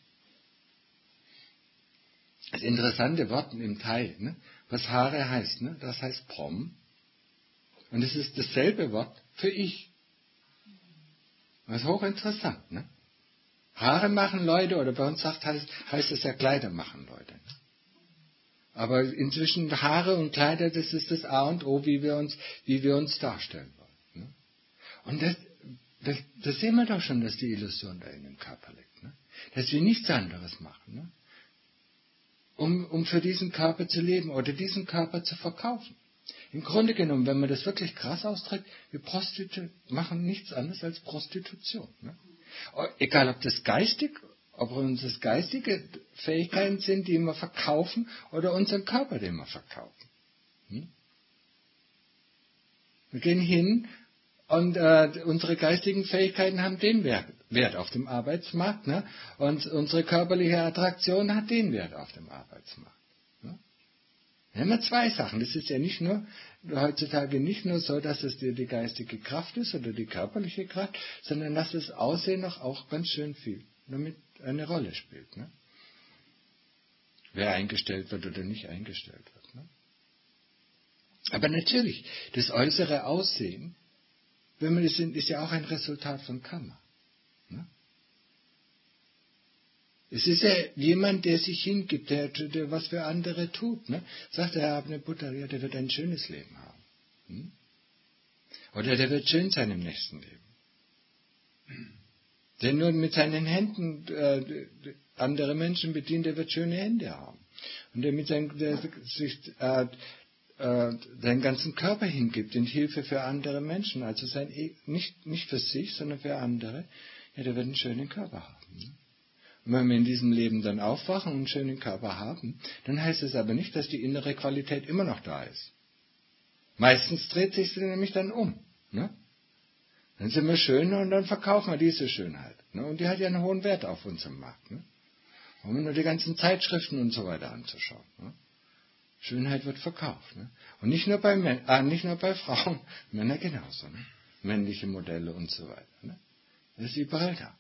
Das interessante Wort im Thai, ne, was Haare heißt, ne, das heißt Prom. Und es ist dasselbe Wort für ich. Das ist hochinteressant, ne? Haare machen Leute, oder bei uns sagt, heißt, heißt es ja, Kleider machen Leute. Aber inzwischen Haare und Kleider, das ist das A und O, wie wir uns, wie wir uns darstellen wollen. Ne? Und das, das, das sehen wir doch schon, dass die Illusion da in dem Körper liegt. Ne? Dass wir nichts anderes machen, ne? um, um für diesen Körper zu leben oder diesen Körper zu verkaufen. Im Grunde genommen, wenn man das wirklich krass ausdrückt, wir Prostitu- machen nichts anderes als Prostitution. Ne? Egal, ob das geistig, ob uns das geistige Fähigkeiten sind, die wir verkaufen, oder unseren Körper, den wir verkaufen. Hm? Wir gehen hin und äh, unsere geistigen Fähigkeiten haben den Wert, Wert auf dem Arbeitsmarkt, ne? Und unsere körperliche Attraktion hat den Wert auf dem Arbeitsmarkt. Ne? Wir haben ja zwei Sachen. Das ist ja nicht nur heutzutage nicht nur so, dass es die, die geistige Kraft ist oder die körperliche Kraft, sondern dass das Aussehen noch auch ganz schön viel damit eine Rolle spielt. Ne? Wer eingestellt wird oder nicht eingestellt wird. Ne? Aber natürlich, das äußere Aussehen, wenn wir das sind, ist ja auch ein Resultat von Karma. Ne? Es ist ja jemand, der sich hingibt, der, der was für andere tut. Ne? Sagt der Herr Abne Buddha, ja, der wird ein schönes Leben haben. Hm? Oder der wird schön sein im nächsten Leben. Der nur mit seinen Händen äh, andere Menschen bedient, der wird schöne Hände haben. Und der mit seinem, der sich äh, äh, seinen ganzen Körper hingibt in Hilfe für andere Menschen, also sein, nicht, nicht für sich, sondern für andere, ja, der wird einen schönen Körper haben. Ne? Und wenn wir in diesem Leben dann aufwachen und einen schönen Körper haben, dann heißt es aber nicht, dass die innere Qualität immer noch da ist. Meistens dreht sich sie nämlich dann um. Ne? Dann sind wir schön und dann verkaufen wir diese Schönheit. Ne? Und die hat ja einen hohen Wert auf unserem Markt. Ne? Um nur die ganzen Zeitschriften und so weiter anzuschauen. Ne? Schönheit wird verkauft. Ne? Und nicht nur bei Män- äh, nicht nur bei Frauen, Männer genauso. Ne? Männliche Modelle und so weiter. Ne? Das ist überall da.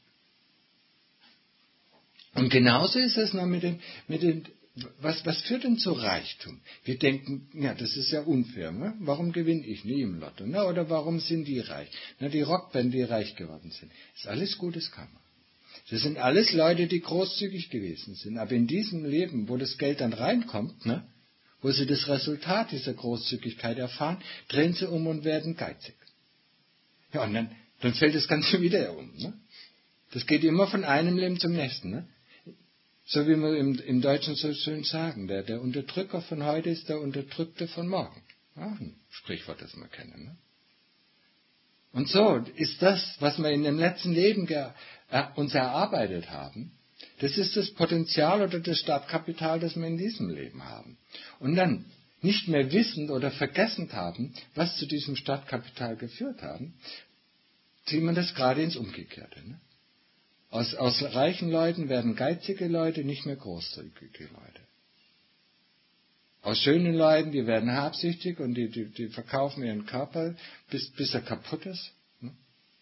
Und genauso ist es noch mit dem, mit dem was, was führt denn zu Reichtum? Wir denken, ja, das ist ja unfair. Ne? Warum gewinne ich nie im Lotto? Ne? Oder warum sind die reich? Na, die Rockband, die reich geworden sind. Ist alles Gutes Kammer. Das sind alles Leute, die großzügig gewesen sind. Aber in diesem Leben, wo das Geld dann reinkommt, ne, wo sie das Resultat dieser Großzügigkeit erfahren, drehen sie um und werden geizig. Ja, und dann, dann fällt das Ganze wieder um. Ne? Das geht immer von einem Leben zum nächsten. Ne? So wie wir im, im Deutschen so schön sagen, der, der Unterdrücker von heute ist der Unterdrückte von morgen. Ja, ein Sprichwort, das wir kennen. Ne? Und so ist das, was wir in dem letzten Leben ge, äh, uns erarbeitet haben, das ist das Potenzial oder das Startkapital, das wir in diesem Leben haben. Und dann nicht mehr wissend oder vergessend haben, was zu diesem Startkapital geführt haben, ziehen wir das gerade ins Umgekehrte. Ne? Aus, aus reichen Leuten werden geizige Leute, nicht mehr großzügige Leute. Aus schönen Leuten, die werden habsüchtig und die, die, die verkaufen ihren Körper, bis, bis er kaputt ist. Ne?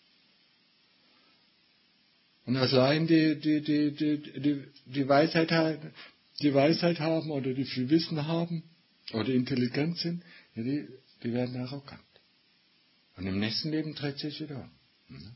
Und aus Leuten, die, die, die, die, die, die, Weisheit, die Weisheit haben oder die viel Wissen haben oder intelligent sind, ja, die, die werden arrogant. Und im nächsten Leben dreht sich wieder um. Ne?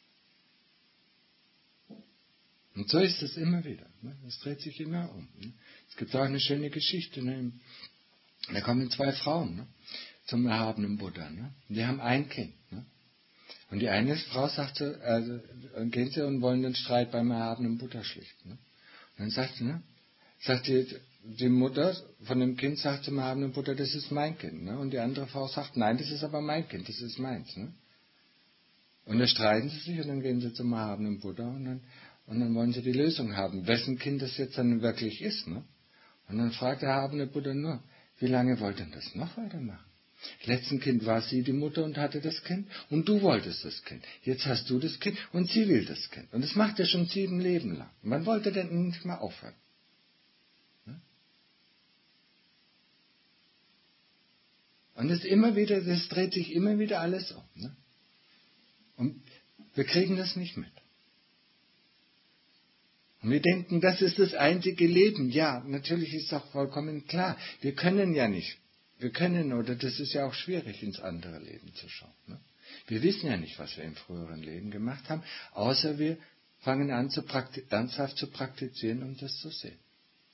Und so ist es immer wieder. Ne? Es dreht sich immer um. Ne? Es gibt auch eine schöne Geschichte. Ne? Da kommen zwei Frauen ne? zum erhabenen Buddha. Ne? Und die haben ein Kind. Ne? Und die eine Frau sagt so, also, gehen sie und wollen den Streit beim erhabenen Buddha schlichten. Ne? Und dann sagt sie, ne? sagt die, die Mutter von dem Kind sagt zum erhabenen Buddha, das ist mein Kind. Ne? Und die andere Frau sagt, nein, das ist aber mein Kind, das ist meins. Ne? Und dann streiten sie sich und dann gehen sie zum erhabenen Buddha und dann Und dann wollen sie die Lösung haben, wessen Kind das jetzt dann wirklich ist. Ne? Und dann fragt der erhabene Buddha nur, wie lange wollt ihr das noch weitermachen? Letzten Kind war sie die Mutter und hatte das Kind und du wolltest das Kind. Jetzt hast du das Kind und sie will das Kind. Und das macht er schon sieben Leben lang. Und wann wollte er denn nicht mal aufhören? Ne? Und das immer wieder, das dreht sich immer wieder alles um. Ne? Und wir kriegen das nicht mit. Und wir denken, das ist das einzige Leben. Ja, natürlich ist auch vollkommen klar. Wir können ja nicht. Wir können, oder das ist ja auch schwierig, ins andere Leben zu schauen. Ne? Wir wissen ja nicht, was wir im früheren Leben gemacht haben, außer wir fangen an, zu prakti- ernsthaft zu praktizieren, um das zu sehen.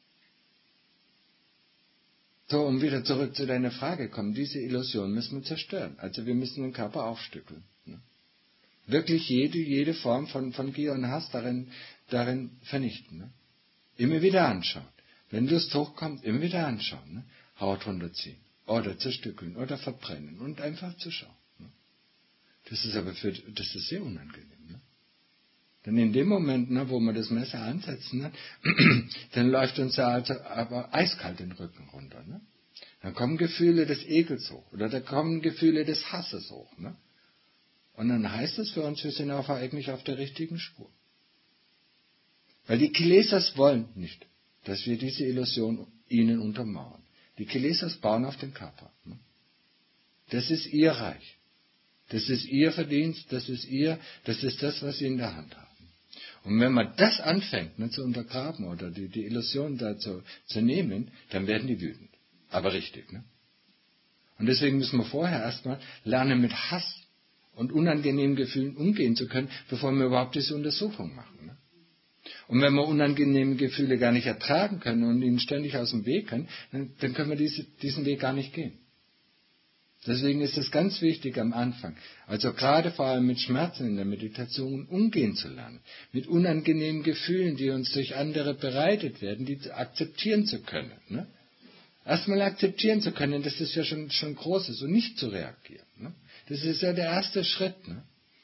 So, um wieder zurück zu deiner Frage kommen, diese Illusion müssen wir zerstören. Also wir müssen den Körper aufstückeln. Ne? Wirklich jede, jede Form von, von Gier und Hass darin, darin vernichten. Ne? Immer wieder anschauen. Wenn Lust hochkommt, immer wieder anschauen. Ne? Haut runterziehen. Oder zerstückeln. Oder verbrennen. Und einfach zu schauen. Ne? Das ist aber für, das ist sehr unangenehm. Ne? Denn in dem Moment, ne, wo wir das Messer ansetzen, ne, dann läuft uns ja also aber eiskalt den Rücken runter. Ne? Dann kommen Gefühle des Ekels hoch. Oder da kommen Gefühle des Hasses hoch. Ne? Und dann heißt es für uns, wir sind auch eigentlich auf der richtigen Spur. Weil die Kilesas wollen nicht, dass wir diese Illusion ihnen untermauern. Die Kilesas bauen auf den Körper. Das ist ihr Reich. Das ist ihr Verdienst, das ist ihr, das ist das, was sie in der Hand haben. Und wenn man das anfängt, ne, zu untergraben oder die, die Illusion da zu, zu nehmen, dann werden die wütend. Aber richtig. Ne? Und deswegen müssen wir vorher erstmal lernen, mit Hass und unangenehmen Gefühlen umgehen zu können, bevor wir überhaupt diese Untersuchung machen. Ne? Und wenn wir unangenehme Gefühle gar nicht ertragen können und ihnen ständig aus dem Weg können, dann, dann können wir diese, diesen Weg gar nicht gehen. Deswegen ist es ganz wichtig am Anfang, also gerade vor allem mit Schmerzen in der Meditation umgehen zu lernen, mit unangenehmen Gefühlen, die uns durch andere bereitet werden, die akzeptieren zu können. Ne? Erstmal akzeptieren zu können, das ist ja schon, schon Großes und nicht zu reagieren. Ne? Das ist ja der erste Schritt. Ne?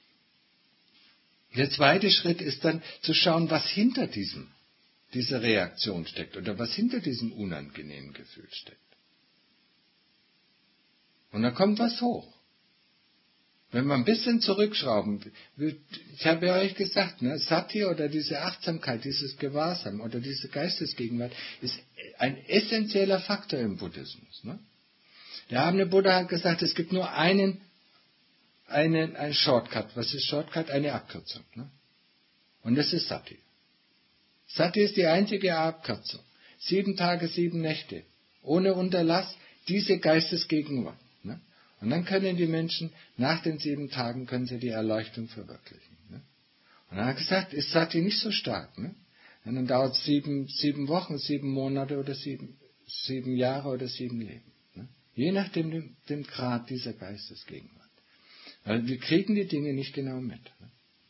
Der zweite Schritt ist dann zu schauen, was hinter diesem, dieser Reaktion steckt oder was hinter diesem unangenehmen Gefühl steckt. Und da kommt was hoch. Wenn wir ein bisschen zurückschrauben, ich habe ja euch gesagt, ne, Sati oder diese Achtsamkeit, dieses Gewahrsam oder diese Geistesgegenwart ist ein essentieller Faktor im Buddhismus. Ne? Der habende Buddha hat gesagt, es gibt nur einen, einen, einen Shortcut. Was ist Shortcut? Eine Abkürzung. Ne? Und das ist Sati. Sati ist die einzige Abkürzung. Sieben Tage, sieben Nächte. Ohne Unterlass diese Geistesgegenwart. Ne? Und dann können die Menschen, nach den sieben Tagen, können sie die Erleuchtung verwirklichen. Ne? Und dann hat er gesagt, ist Sati nicht so stark. Ne? Und dann dauert es sieben, sieben Wochen, sieben Monate oder sieben, sieben Jahre oder sieben Leben. Ne? Je nachdem dem, dem Grad dieser Geistesgegenwart. Weil wir kriegen die Dinge nicht genau mit. Ne?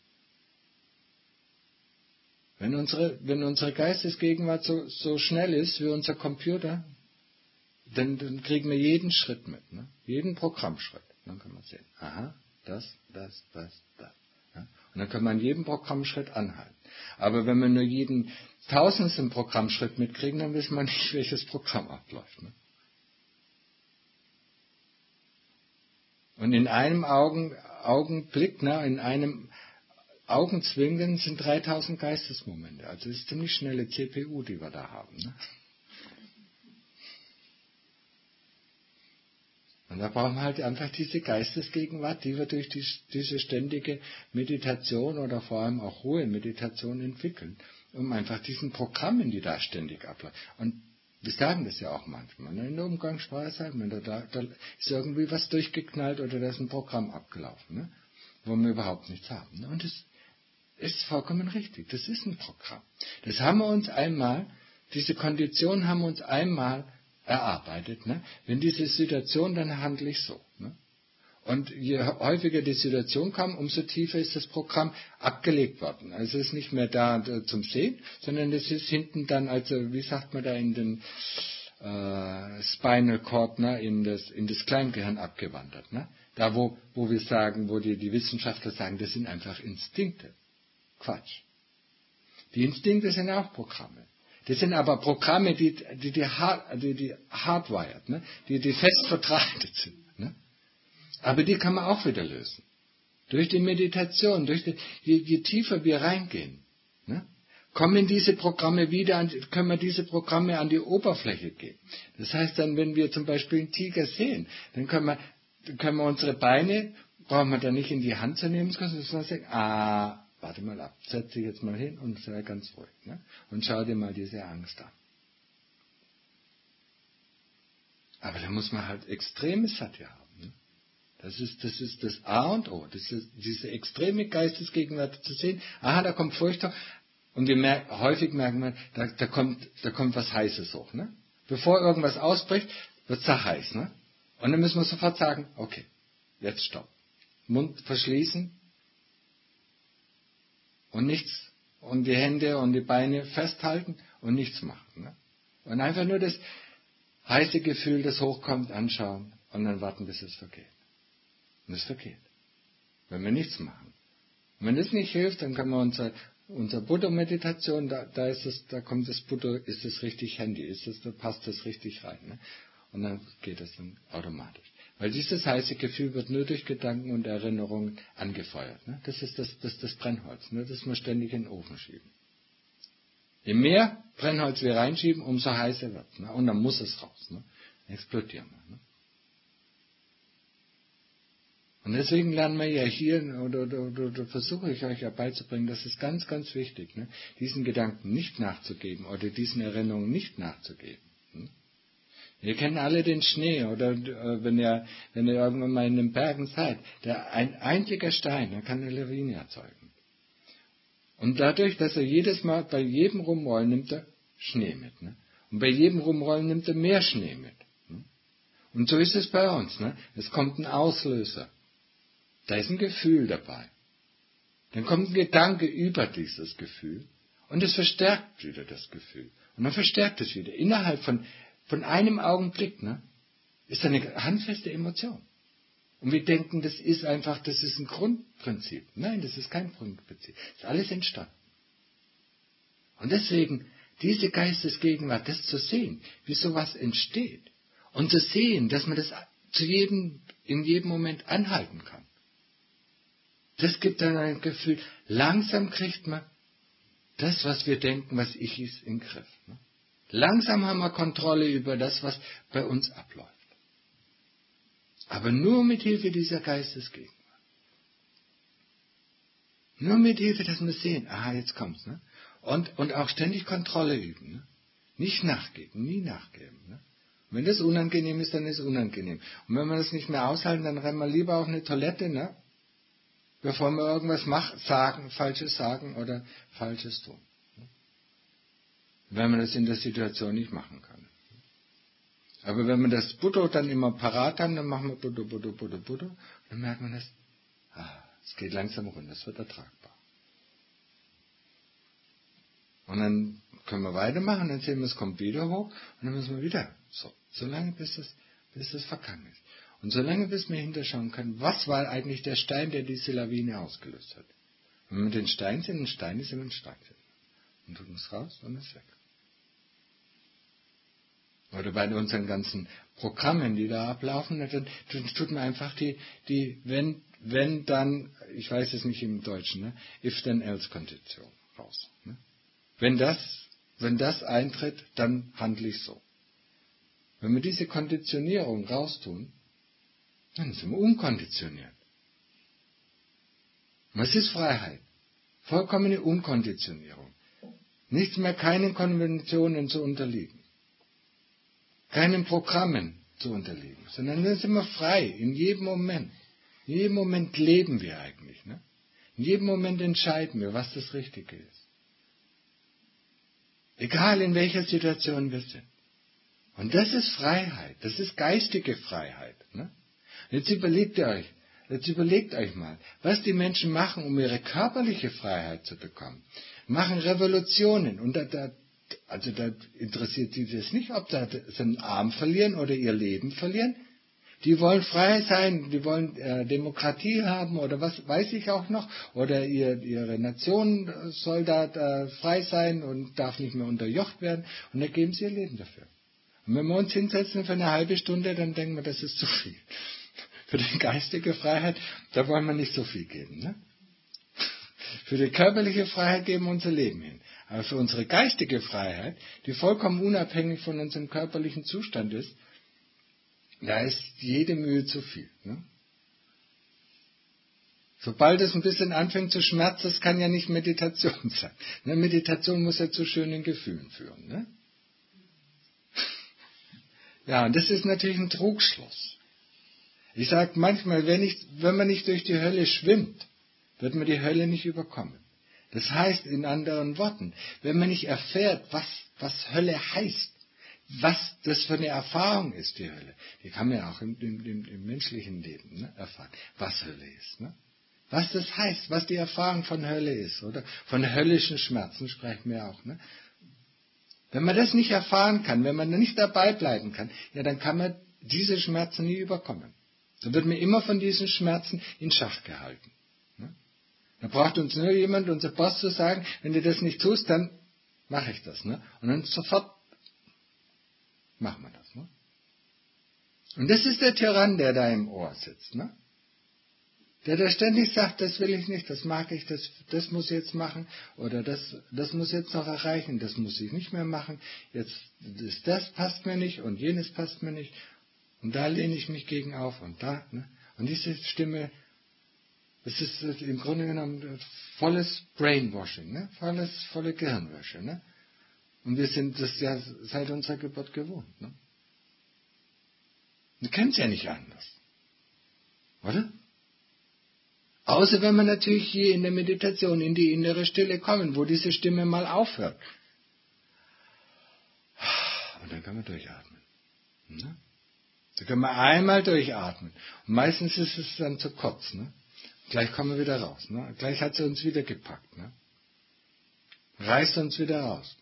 Wenn unsere, wenn unsere Geistesgegenwart so, so schnell ist wie unser Computer, dann, dann kriegen wir jeden Schritt mit, ne? Jeden Programmschritt. Dann können wir sehen, aha, das, das, das, das. Ja? Und dann können wir an jedem Programmschritt anhalten. Aber wenn wir nur jeden tausendsten Programmschritt mitkriegen, dann wissen wir nicht, welches Programm abläuft. Ne? Und in einem Augen, Augenblick, ne, in einem Augenzwinkern sind dreitausend Geistesmomente. Also das ist ziemlich schnelle C P U, die wir da haben. Ne? Und da brauchen wir halt einfach diese Geistesgegenwart, die wir durch die, diese ständige Meditation oder vor allem auch Ruhe-Meditation entwickeln, um einfach diesen Programmen, die da ständig ablaufen. Und wir sagen das ja auch manchmal, ne? In der Umgangssprache sagen wir, da, da ist irgendwie was durchgeknallt oder da ist ein Programm abgelaufen, ne? Wo wir überhaupt nichts haben. Ne? Und das ist vollkommen richtig, das ist ein Programm. Das haben wir uns einmal, diese Kondition haben wir uns einmal erarbeitet. Ne? Wenn diese Situation, dann handle ich so. Ne? Und je häufiger die Situation kam, umso tiefer ist das Programm abgelegt worden. Also es ist nicht mehr da, da zum Sehen, sondern es ist hinten dann, also wie sagt man da, in den äh, Spinal Cord, ne? in, das, in das Kleingehirn abgewandert. Ne? Da, wo, wo wir sagen, wo die, die Wissenschaftler sagen, das sind einfach Instinkte. Quatsch. Die Instinkte sind auch Programme. Das sind aber Programme, die die, die, hard, die, die hardwired, ne? die, die fest verdrahtet sind. Ne? Aber die kann man auch wieder lösen. Durch die Meditation, durch die, je, je tiefer wir reingehen, ne? kommen diese Programme wieder, an, können wir diese Programme an die Oberfläche geben. Das heißt dann, wenn wir zum Beispiel einen Tiger sehen, dann können wir, dann können wir unsere Beine, brauchen wir dann nicht in die Hand zu nehmen, sondern sagen, ah, warte mal ab, setz dich jetzt mal hin und sei ganz ruhig. Ne? Und schau dir mal diese Angst an. Aber da muss man halt extreme Satya haben. Ne? Das ist, das ist das A und O. Das ist diese extreme Geistesgegenwart zu sehen. Aha, da kommt Furcht hoch. Und wir merken, häufig merken wir, da, da, kommt, da kommt was Heißes hoch. Ne? Bevor irgendwas ausbricht, wird es da heiß. Ne? Und dann müssen wir sofort sagen, okay, jetzt stopp. Mund verschließen. Und nichts, und die Hände und die Beine festhalten und nichts machen. Ne? Und einfach nur das heiße Gefühl, das hochkommt, anschauen und dann warten, bis es vergeht. Und es vergeht. Wenn wir nichts machen. Und wenn das nicht hilft, dann kann man unser, unser Buddha-Meditation, da, da ist es, da kommt das Buddha, ist es richtig Handy, ist es, da passt das richtig rein. Ne? Und dann geht es dann automatisch. Weil dieses heiße Gefühl wird nur durch Gedanken und Erinnerungen angefeuert. Ne? Das ist das, das, das Brennholz, ne? Das wir ständig in den Ofen schieben. Je mehr Brennholz wir reinschieben, umso heißer wird es. Ne? Und dann muss es raus. Ne? Dann explodieren wir. Ne? Und deswegen lernen wir ja hier, oder, oder, oder, oder versuche ich euch ja beizubringen, das ist ganz, ganz wichtig, ne? Diesen Gedanken nicht nachzugeben oder diesen Erinnerungen nicht nachzugeben. Ne? Wir kennen alle den Schnee, oder äh, wenn ihr, wenn ihr irgendwann mal in den Bergen seid, der, ein einziger Stein, der kann eine Lawine erzeugen. Und dadurch, dass er jedes Mal, bei jedem Rumrollen nimmt er Schnee mit. Ne? Und bei jedem Rumrollen nimmt er mehr Schnee mit. Ne? Und so ist es bei uns. Ne? Es kommt ein Auslöser. Da ist ein Gefühl dabei. Dann kommt ein Gedanke über dieses Gefühl. Und es verstärkt wieder das Gefühl. Und dann verstärkt es wieder. Innerhalb von Von einem Augenblick, ne, ist eine handfeste Emotion. Und wir denken, das ist einfach, das ist ein Grundprinzip. Nein, das ist kein Grundprinzip. Das ist alles entstanden. Und deswegen, diese Geistesgegenwart, das zu sehen, wie sowas entsteht. Und zu sehen, dass man das zu jedem, in jedem Moment anhalten kann. Das gibt dann ein Gefühl, langsam kriegt man das, was wir denken, was ich ist, in den Griff. Ne? Langsam haben wir Kontrolle über das, was bei uns abläuft. Aber nur mit Hilfe dieser Geistesgegenwart. Nur mit Hilfe, dass wir sehen, aha, jetzt kommt's. Ne? Und, und auch ständig Kontrolle üben. Ne? Nicht nachgeben, nie nachgeben. Ne? Und wenn das unangenehm ist, dann ist es unangenehm. Und wenn wir das nicht mehr aushalten, dann rennen wir lieber auf eine Toilette, ne? Bevor wir irgendwas machen, sagen, Falsches sagen oder Falsches tun. Wenn man das in der Situation nicht machen kann. Aber wenn wir das Buddha dann immer parat haben, dann machen wir Buddha, Buddha, Buddha, Buddha. Und dann merkt man das, ah, es geht langsam runter, es wird ertragbar. Und dann können wir weitermachen, dann sehen wir, es kommt wieder hoch und dann müssen wir wieder so, so lange, bis es, bis es vergangen ist. Und solange bis wir hinterschauen können, was war eigentlich der Stein, der diese Lawine ausgelöst hat. Und wenn wir den Stein sind, ein Stein ist immer ein Stein. Und tut uns raus und ist weg. Oder bei unseren ganzen Programmen, die da ablaufen, dann, dann tut man einfach die, die wenn, wenn dann, ich weiß es nicht im Deutschen, ne, if then else Kondition raus. Ne? Wenn das, wenn das eintritt, dann handle ich so. Wenn wir diese Konditionierung raustun, dann sind wir unkonditioniert. Was ist Freiheit? Vollkommene Unkonditionierung. Nichts mehr, keinen Konventionen zu unterliegen. Keinen Programmen zu unterliegen. Sondern dann sind wir frei, in jedem Moment. In jedem Moment leben wir eigentlich. Ne? In jedem Moment entscheiden wir, was das Richtige ist. Egal in welcher Situation wir sind. Und das ist Freiheit. Das ist geistige Freiheit. Ne? Jetzt überlegt ihr euch, jetzt überlegt euch mal, was die Menschen machen, um ihre körperliche Freiheit zu bekommen. Machen Revolutionen. Und da, da, also da interessiert sie das nicht, ob da sie einen Arm verlieren oder ihr Leben verlieren. Die wollen frei sein, die wollen äh, Demokratie haben oder was weiß ich auch noch. Oder ihr, ihre Nation soll da äh, frei sein und darf nicht mehr unterjocht werden. Und da geben sie ihr Leben dafür. Und wenn wir uns hinsetzen für eine halbe Stunde, dann denken wir, das ist zu viel. Für die geistige Freiheit, da wollen wir nicht so viel geben. Ne? Für die körperliche Freiheit geben wir unser Leben hin. Aber für unsere geistige Freiheit, die vollkommen unabhängig von unserem körperlichen Zustand ist, da ist jede Mühe zu viel. Ne? Sobald es ein bisschen anfängt zu schmerzen, das kann ja nicht Meditation sein. Ne? Meditation muss ja zu schönen Gefühlen führen. Ne? Ja, und das ist natürlich ein Trugschluss. Ich sage manchmal, wenn, ich, wenn man nicht durch die Hölle schwimmt, wird man die Hölle nicht überkommen. Das heißt, in anderen Worten, wenn man nicht erfährt, was, was Hölle heißt, was das für eine Erfahrung ist, die Hölle, die kann man ja auch im, im, im, im menschlichen Leben ne, erfahren, was Hölle ist. Ne? Was das heißt, was die Erfahrung von Hölle ist, oder? Von höllischen Schmerzen sprechen wir auch. Ne? Wenn man das nicht erfahren kann, wenn man nicht dabei bleiben kann, ja, dann kann man diese Schmerzen nie überkommen. Dann wird man immer von diesen Schmerzen in Schach gehalten. Ne? Da braucht uns nur jemand, unser Boss, zu sagen, wenn du das nicht tust, dann mache ich das. Ne? Und dann sofort machen wir das. Ne? Und das ist der Tyrann, der da im Ohr sitzt. Ne? Der da ständig sagt, das will ich nicht, das mag ich, das, das muss ich jetzt machen, oder das, das muss jetzt noch erreichen, das muss ich nicht mehr machen, jetzt das, das passt mir nicht und jenes passt mir nicht. Und da lehne ich mich gegen auf und da. Ne? Und diese Stimme, das ist im Grunde genommen volles Brainwashing, ne? volles, volle Gehirnwäsche. Ne? Und wir sind das ja seit unserer Geburt gewohnt. Ne? Wir kennen es ja nicht anders. Oder? Außer wenn wir natürlich hier in der Meditation in die innere Stille kommen, wo diese Stimme mal aufhört. Und dann kann man durchatmen. Ne? Da können wir einmal durchatmen. Und meistens ist es dann zu kurz. Ne? Gleich kommen wir wieder raus. Ne? Gleich hat sie uns wieder gepackt. Ne? Reißt uns wieder raus.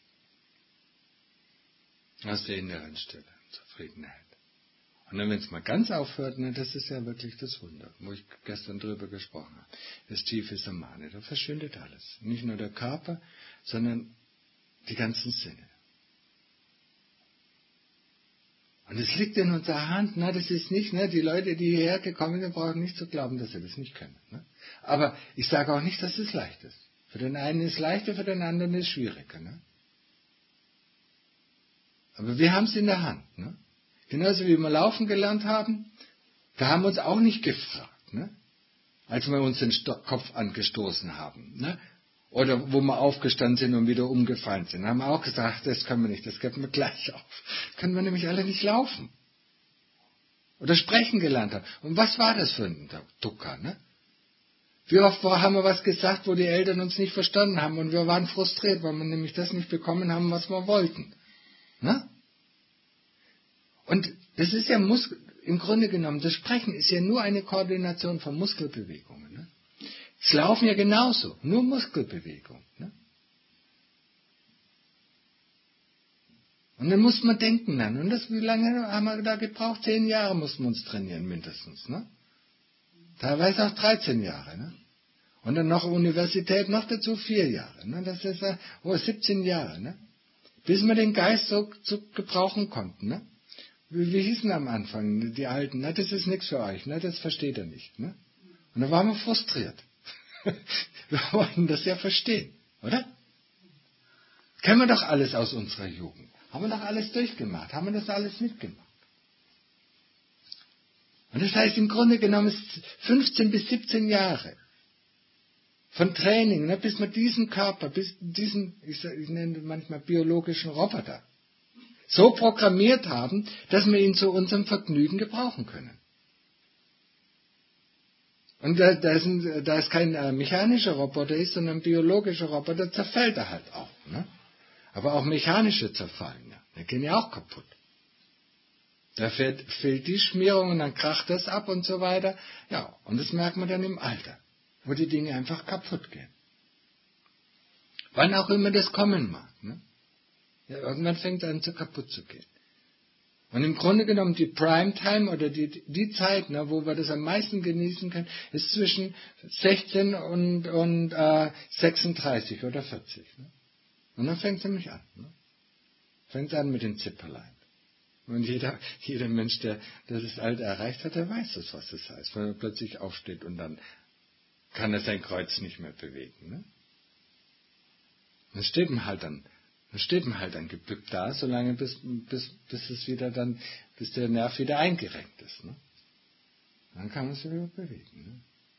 Aus der inneren Stille, Zufriedenheit. Und dann, wenn es mal ganz aufhört, ne, das ist ja wirklich das Wunder, wo ich gestern drüber gesprochen habe. Das tiefe Samane, da verschwindet alles. Nicht nur der Körper, sondern die ganzen Sinne. Und es liegt in unserer Hand. Na, das ist nicht, ne, die Leute, die hierher gekommen sind, brauchen nicht zu glauben, dass sie das nicht können. Ne? Aber ich sage auch nicht, dass es leicht ist. Für den einen ist es leichter, für den anderen ist es schwieriger. Ne? Aber wir haben es in der Hand. Ne? Genauso wie wir laufen gelernt haben, da haben wir uns auch nicht gefragt, ne? Als wir uns den Kopf angestoßen haben. Ne? Oder wo wir aufgestanden sind und wieder umgefallen sind. Da haben wir auch gesagt, das können wir nicht, das geben wir gleich auf. Das können wir nämlich alle nicht laufen. Oder sprechen gelernt haben. Und was war das für ein Ducker? Ne? Wie oft haben wir was gesagt, wo die Eltern uns nicht verstanden haben und wir waren frustriert, weil wir nämlich das nicht bekommen haben, was wir wollten. Ne? Und das ist ja Mus- im Grunde genommen, das Sprechen ist ja nur eine Koordination von Muskelbewegungen. Ne? Das Laufen ja genauso, nur Muskelbewegung. Ne? Und dann muss man denken dann. Und das, wie lange haben wir da gebraucht? Zehn Jahre mussten wir uns trainieren mindestens. Ne? Teilweise auch dreizehn Jahre. Ne? Und dann noch Universität, noch dazu vier Jahre. Ne? Das ist ja oh, siebzehn Jahre. Ne? Bis wir den Geist so, so gebrauchen konnten. Ne? Wie, wie hießen am Anfang die Alten? Na, das ist nichts für euch. Ne? Das versteht ihr nicht. Ne? Und dann waren wir frustriert. Wir wollten das ja verstehen, oder? Kennen wir doch alles aus unserer Jugend. Haben wir doch alles durchgemacht. Haben wir das alles mitgemacht. Und das heißt, im Grunde genommen ist fünfzehn bis siebzehn Jahre von Training, ne, bis man diesen Körper, bis diesen, ich, ich nenne manchmal biologischen Roboter, so programmiert haben, dass wir ihn zu unserem Vergnügen gebrauchen können. Und da, da, ist ein, da es kein äh, mechanischer Roboter ist, sondern ein biologischer Roboter, zerfällt er halt auch. Ne? Aber auch mechanische zerfallen, ja. Die gehen ja auch kaputt. Da fehlt, fehlt die Schmierung und dann kracht das ab und so weiter. Ja, und das merkt man dann im Alter, wo die Dinge einfach kaputt gehen. Wann auch immer das kommen mag. Ne? Ja, irgendwann fängt es an, zu kaputt zu gehen. Und im Grunde genommen die Primetime oder die, die Zeit, ne, wo wir das am meisten genießen können, ist zwischen sechzehn und, und äh, sechsunddreißig oder vierzig. Ne? Und dann fängt es nämlich an. Ne? Fängt an mit den Zipperlein. Und jeder, jeder Mensch, der, der das Alter erreicht hat, der weiß das, was das heißt. Wenn er plötzlich aufsteht und dann kann er sein Kreuz nicht mehr bewegen. Ne? Dann steht man halt dann Dann steht man halt dann gebückt da, solange bis, bis, bis es wieder dann, bis der Nerv wieder eingerenkt ist. Ne? Dann kann man sich wieder bewegen. Ne?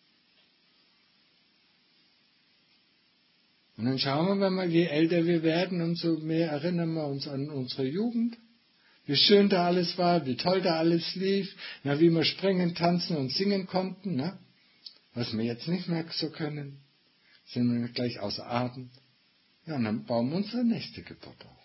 Und dann schauen wir, wenn wir, je älter wir werden, umso mehr erinnern wir uns an unsere Jugend. Wie schön da alles war, wie toll da alles lief, na, wie wir springen, tanzen und singen konnten. Ne? Was wir jetzt nicht mehr so können, sind wir gleich außer Atem. Ja, und dann bauen wir unsere nächste Geburt auf.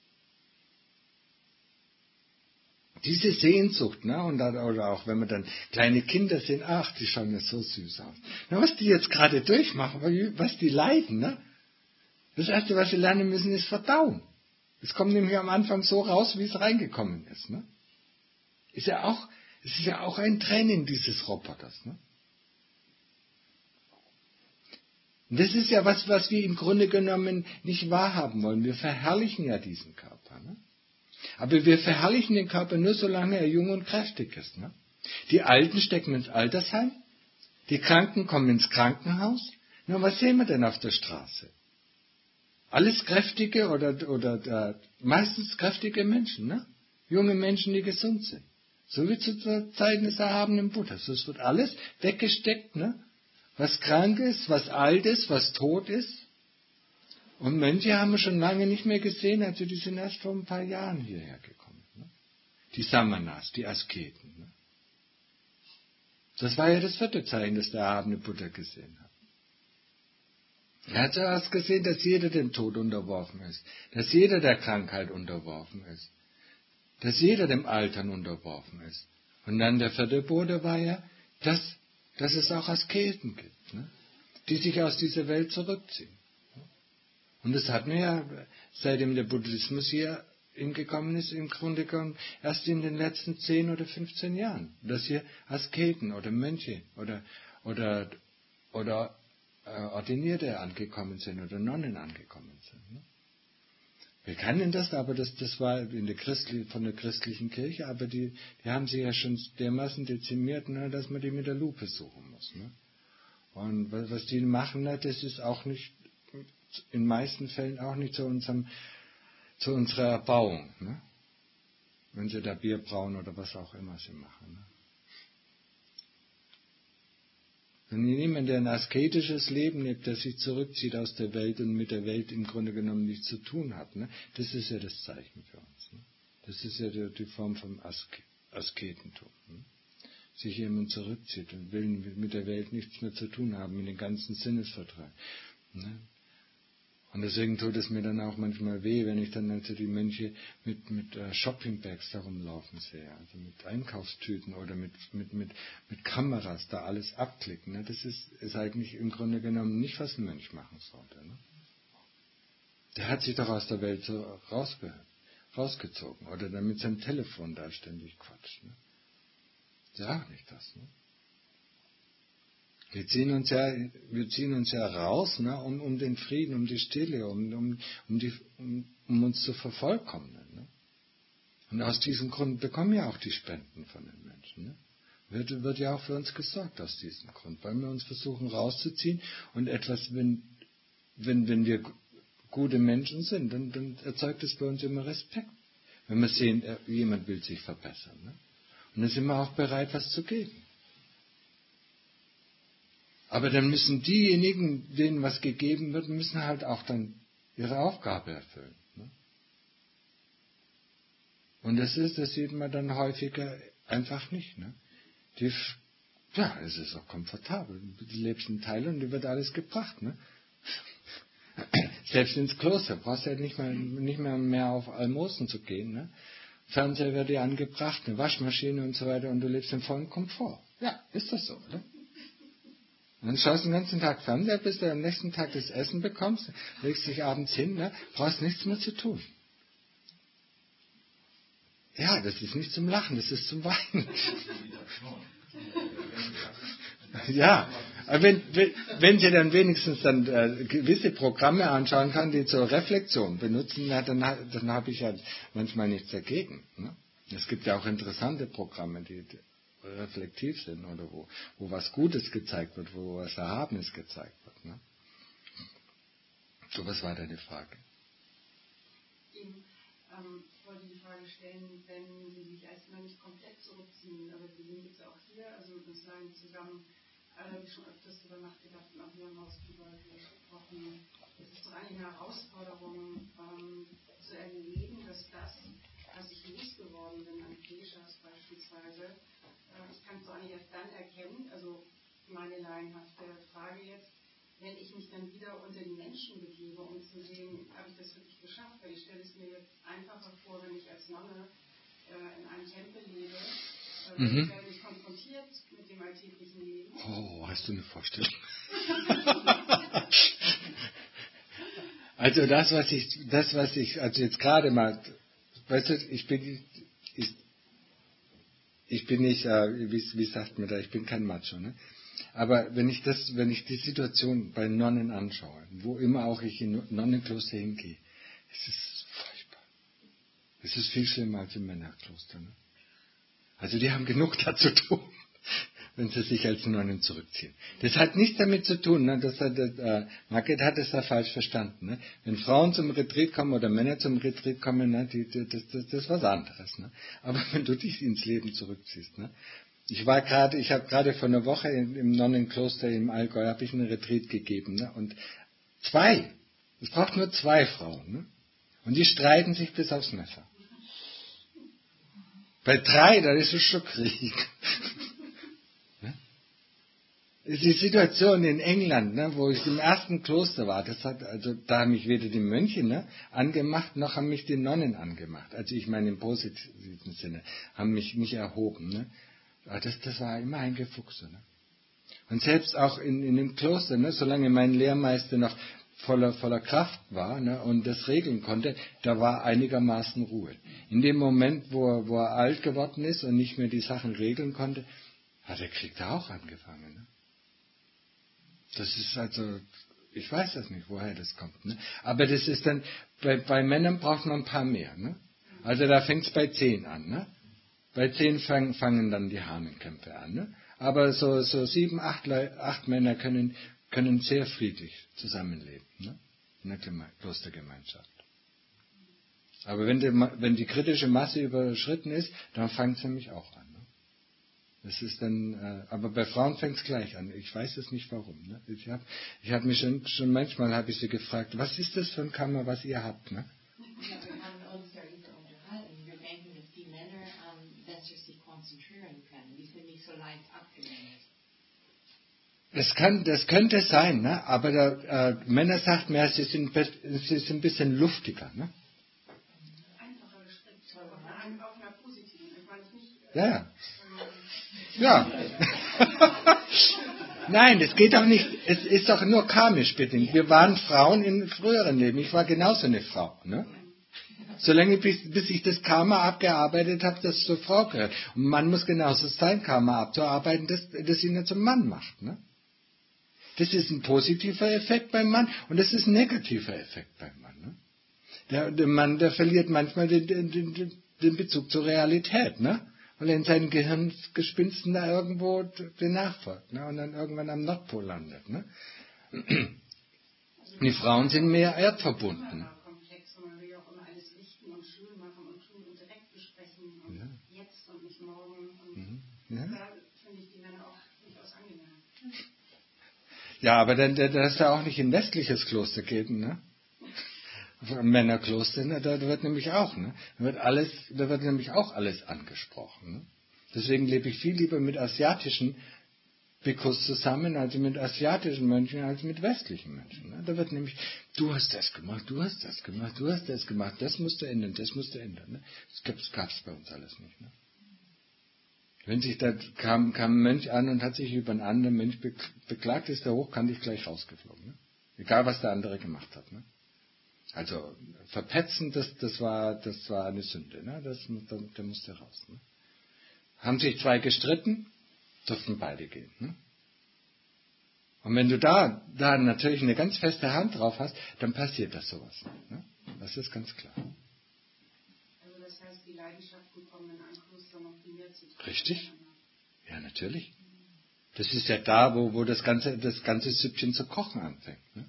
Diese Sehnsucht, ne, und dann, oder auch wenn wir dann kleine Kinder sehen, ach, die schauen ja so süß aus. Na, was die jetzt gerade durchmachen, was die leiden, ne? Das Erste, was sie lernen müssen, ist Verdauen. Es kommt nämlich am Anfang so raus, wie es reingekommen ist, ne? Ist ja auch, es ist ja auch ein Training dieses Roboters, ne? Und das ist ja was, was wir im Grunde genommen nicht wahrhaben wollen. Wir verherrlichen ja diesen Körper. Ne? Aber wir verherrlichen den Körper nur, solange er jung und kräftig ist. Ne? Die Alten stecken ins Altersheim, die Kranken kommen ins Krankenhaus. Na, was sehen wir denn auf der Straße? Alles kräftige oder, oder äh, meistens kräftige Menschen. Ne? Junge Menschen, die gesund sind. So wie zu Zeiten des erhabenen Buddhas. Das wird alles weggesteckt, ne? Was krank ist, was alt ist, was tot ist. Und Mönche haben wir schon lange nicht mehr gesehen, also die sind erst vor ein paar Jahren hierher gekommen. Ne? Die Samanas, die Asketen. Ne? Das war ja das vierte Zeichen, das der erhabene Buddha gesehen hat. Er hat zuerst gesehen, dass jeder dem Tod unterworfen ist, dass jeder der Krankheit unterworfen ist, dass jeder dem Altern unterworfen ist. Und dann der vierte Buddha war ja, dass dass es auch Asketen gibt, ne? Die sich aus dieser Welt zurückziehen. Und das hat man ja, seitdem der Buddhismus hier hingekommen ist, im Grunde genommen erst in den letzten zehn oder fünfzehn Jahren, dass hier Asketen oder Mönche oder, oder, oder äh, Ordinierte angekommen sind oder Nonnen angekommen sind. Ne? Wir kennen das, aber das, das war in der Christli, von der christlichen Kirche, aber die, die haben sie ja schon dermaßen dezimiert, ne, dass man die mit der Lupe suchen muss. Ne? Und was die machen, ne, das ist auch nicht, in meisten Fällen auch nicht zu, unserem, zu unserer Erbauung. Ne? Wenn sie da Bier brauen oder was auch immer sie machen. Ne? Wenn jemand, der ein asketisches Leben lebt, der sich zurückzieht aus der Welt und mit der Welt im Grunde genommen nichts zu tun hat, ne? Das ist ja das Zeichen für uns. Ne? Das ist ja die, die Form vom Aske, Asketentum. Ne? Sich jemand zurückzieht und will mit der Welt nichts mehr zu tun haben, mit dem ganzen Sinnesvertrag. Ne? Und deswegen tut es mir dann auch manchmal weh, wenn ich dann also die Mönche mit, mit uh, Shoppingbags da rumlaufen sehe, also mit Einkaufstüten oder mit, mit, mit, mit Kameras da alles abklicken. Ne? Das ist, ist eigentlich im Grunde genommen nicht, was ein Mönch machen sollte. Ne? Der hat sich doch aus der Welt so rausge, rausgezogen oder dann mit seinem Telefon da ständig quatscht. Ne? Das ist auch nicht das. Ne? Wir ziehen uns ja, wir ziehen uns ja raus, ne, um, um den Frieden, um die Stille, um, um, um, die, um, um uns zu vervollkommnen. Ne? Und aus diesem Grund bekommen ja auch die Spenden von den Menschen. Ne? Wird, wird ja auch für uns gesorgt aus diesem Grund, weil wir uns versuchen rauszuziehen und etwas, wenn, wenn, wenn wir gute Menschen sind, dann, dann erzeugt es bei uns immer Respekt. Wenn wir sehen, jemand will sich verbessern. Ne? Und dann sind wir auch bereit, was zu geben. Aber dann müssen diejenigen, denen was gegeben wird, müssen halt auch dann ihre Aufgabe erfüllen. Ne? Und das ist, das sieht man dann häufiger einfach nicht. Ne? Die, ja, es ist auch komfortabel. Du lebst in Thailand und dir wird alles gebracht. Ne? Selbst ins Kloster brauchst du ja nicht mehr, nicht mehr, mehr auf Almosen zu gehen. Ne? Fernseher wird dir angebracht, eine Waschmaschine und so weiter und du lebst im vollen Komfort. Ja, ist das so, oder? Und dann schaust du den ganzen Tag Fernseher, bis du am nächsten Tag das Essen bekommst, legst dich abends hin, ne, brauchst nichts mehr zu tun. Ja, das ist nicht zum Lachen, das ist zum Weinen. Ja, aber wenn, wenn, wenn sie dann wenigstens dann äh, gewisse Programme anschauen kann, die zur Reflexion benutzen, na, dann, dann habe ich ja manchmal nichts dagegen. Ne? Es gibt ja auch interessante Programme, die reflektiv sind oder wo, wo was Gutes gezeigt wird, wo was Erhabenes gezeigt wird. Ne? So, was war deine Frage? Eben, ähm, ich wollte die Frage stellen, wenn Sie sich erstmal nicht komplett zurückziehen, aber Sie sind jetzt auch hier, also das sagen zusammen, alle habe ich schon öfters darüber nachgedacht und auch hier im Haus drüber gesprochen. Es ist doch eigentlich eine Herausforderung, ähm, zu erleben, dass das, was ich nicht geworden bin, an Kleshas beispielsweise, ich kann es doch eigentlich erst dann erkennen, also meine laienhafte Frage jetzt, wenn ich mich dann wieder unter die Menschen begebe, um zu sehen, habe ich das wirklich geschafft, weil ich stelle es mir jetzt einfacher vor, wenn ich als Nonne äh, in einem Tempel lebe, äh, mhm. ich werde mich konfrontiert mit dem alltäglichen Leben. Oh, hast du eine Vorstellung? Also das, was ich, das, was ich, also jetzt gerade mal, weißt du, ich bin, ich, Ich bin nicht, äh, wie, wie sagt man da, ich bin kein Macho, ne? Aber wenn ich das, wenn ich die Situation bei Nonnen anschaue, wo immer auch ich in Nonnenkloster hingehe, es ist furchtbar. Es ist viel schlimmer als im Männerkloster, ne? Also die haben genug da zu tun, wenn sie sich als Nonnen zurückziehen. Das hat nichts damit zu tun, ne? Das hat, äh, Margret hat es da falsch verstanden, ne? Wenn Frauen zum Retreat kommen oder Männer zum Retreat kommen, ne? die, die, das, das, das ist was anderes, ne? Aber wenn du dich ins Leben zurückziehst, ne? Ich war gerade, ich habe gerade vor einer Woche in, im Nonnenkloster im Allgäu, habe ich einen Retreat gegeben, ne? Und zwei, es braucht nur zwei Frauen, ne? Und die streiten sich bis aufs Messer. Bei drei, da ist es schon Krieg. Die Situation in England, ne, wo ich im ersten Kloster war, das hat, also da haben mich weder die Mönche, ne, angemacht, noch haben mich die Nonnen angemacht. Also ich meine im positiven Sinne, haben mich nicht erhoben. Ne. Aber das, das war immer ein Gefuchse. Ne. Und selbst auch in, in dem Kloster, ne, solange mein Lehrmeister noch voller, voller Kraft war, ne, und das regeln konnte, da war einigermaßen Ruhe. In dem Moment, wo er, wo er alt geworden ist und nicht mehr die Sachen regeln konnte, hat der Krieg da auch angefangen. Ne. Das ist also, Ich weiß das nicht, woher das kommt. Ne? Aber das ist dann, bei, bei Männern braucht man ein paar mehr. Ne? Also da fängt es bei zehn an. Ne? Bei zehn fang, fangen dann die Hahnenkämpfe an. Ne? Aber so, so sieben, acht, acht Männer können, können sehr friedlich zusammenleben. Ne? In der Geme- Klostergemeinschaft. Aber wenn die, wenn die kritische Masse überschritten ist, dann fängt es nämlich auch an. Ne? Das ist dann, äh, aber bei Frauen fängt es gleich an. Ich weiß es nicht warum. Ne? Ich habe ich hab mich schon, schon manchmal habe ich sie gefragt, was ist das für ein Kammer, was ihr habt? Ne? Ja, wir haben uns darüber unterhalten. Wir denken, dass die Männer ähm, besser sich konzentrieren können. Die sind nicht so leicht abgelenkt. Das kann, das könnte sein, ne? Aber der, äh, Männer sagt mir, sie sind, sie sind ein bisschen luftiger. Ne? Einfacher gestrickt, auf einer, auf einer positiven. Ich meine es nicht. Ja, ja. Ja. Nein, das geht doch nicht. Es ist doch nur karmisch bedingt. Wir waren Frauen in früheren Leben. Ich war genauso eine Frau. Ne? Solange bis, bis ich das Karma abgearbeitet habe, das zur Frau gehört. Und man muss genauso sein Karma abzuarbeiten, das, das ihn zum Mann macht. Ne? Das ist ein positiver Effekt beim Mann und das ist ein negativer Effekt beim Mann. Ne? Der, der Mann, der verliert manchmal den, den, den, den Bezug zur Realität, ne? Weil er in seinen Gehirngespinsten da irgendwo den nachfolgt, ne? Und dann irgendwann am Nordpol landet. Ne? Die Frauen sind mehr erdverbunden. Komplex, man will ja auch immer alles richten und schön machen und tun und direkt besprechen und Ja. jetzt und nicht morgen. Und Mhm. Ja. da finde ich die Männer auch durchaus angenehm. Ja, aber dann, dann das ist ja auch nicht ein westliches Kloster geben, ne? Männerkloster, ne? Da wird nämlich auch, ne? Da wird alles, da wird nämlich auch alles angesprochen. Ne? Deswegen lebe ich viel lieber mit asiatischen Bhikkhus zusammen, also mit asiatischen Mönchen, als mit westlichen Menschen. Ne? Da wird nämlich, du hast das gemacht, du hast das gemacht, du hast das gemacht, das musst du ändern, das musst du ändern. Ne? Das gab es bei uns alles nicht. Ne? Wenn sich da kam, kam ein Mönch an und hat sich über einen anderen Mönch beklagt, ist der hochkantig gleich rausgeflogen. Ne? Egal, was der andere gemacht hat. Ne? Also verpetzen, das, das, war, das war eine Sünde. Ne? Das, der musste raus. Ne? Haben sich zwei gestritten, durften beide gehen. Ne? Und wenn du da, da natürlich eine ganz feste Hand drauf hast, dann passiert das sowas. Ne? Das ist ganz klar. Also das heißt, die Leidenschaften kommen in einem Kloster noch viel mehr zu tun. Richtig? Ja, natürlich. Das ist ja da, wo, wo das ganze, das ganze Süppchen zu kochen anfängt. Ne?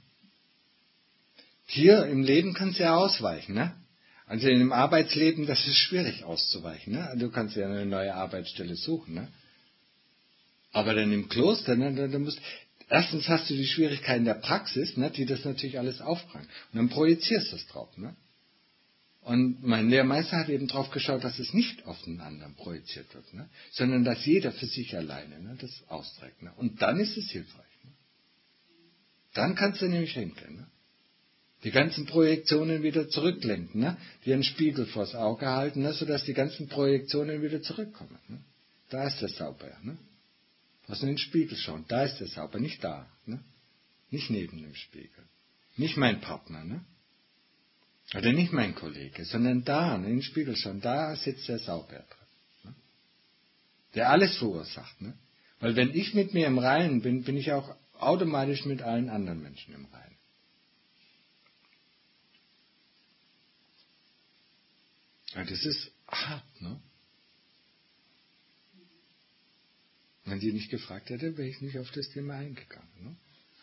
Hier im Leben kannst du ja ausweichen. Ne? Also in dem Arbeitsleben, das ist schwierig auszuweichen. Ne? Du kannst ja eine neue Arbeitsstelle suchen. Ne? Aber dann im Kloster, ne, da, da musst, erstens hast du die Schwierigkeiten der Praxis, ne, die das natürlich alles auffangen. Und dann projizierst du es drauf. Ne? Und mein Lehrmeister hat eben drauf geschaut, dass es nicht auf den anderen projiziert wird, ne? Sondern dass jeder für sich alleine, ne, das austrägt. Ne? Und dann ist es hilfreich. Ne? Dann kannst du nämlich hinken. Ne? Die ganzen Projektionen wieder zurücklenken, ne? Die einen Spiegel vors Auge halten, ne? Sodass die ganzen Projektionen wieder zurückkommen. Ne? Da ist der sauber. Ne? Du musst in den Spiegel schauen, da ist der sauber, nicht da. Ne? Nicht neben dem Spiegel. Nicht mein Partner, ne? Oder nicht mein Kollege, sondern da, in den Spiegel schauen, da sitzt der Sauber drin. Ne? Der alles verursacht. Ne? Weil wenn ich mit mir im Reinen bin, bin ich auch automatisch mit allen anderen Menschen im Reinen. Ja, das ist hart, ne? Wenn die nicht gefragt hätte, wäre ich nicht auf das Thema eingegangen. Ne?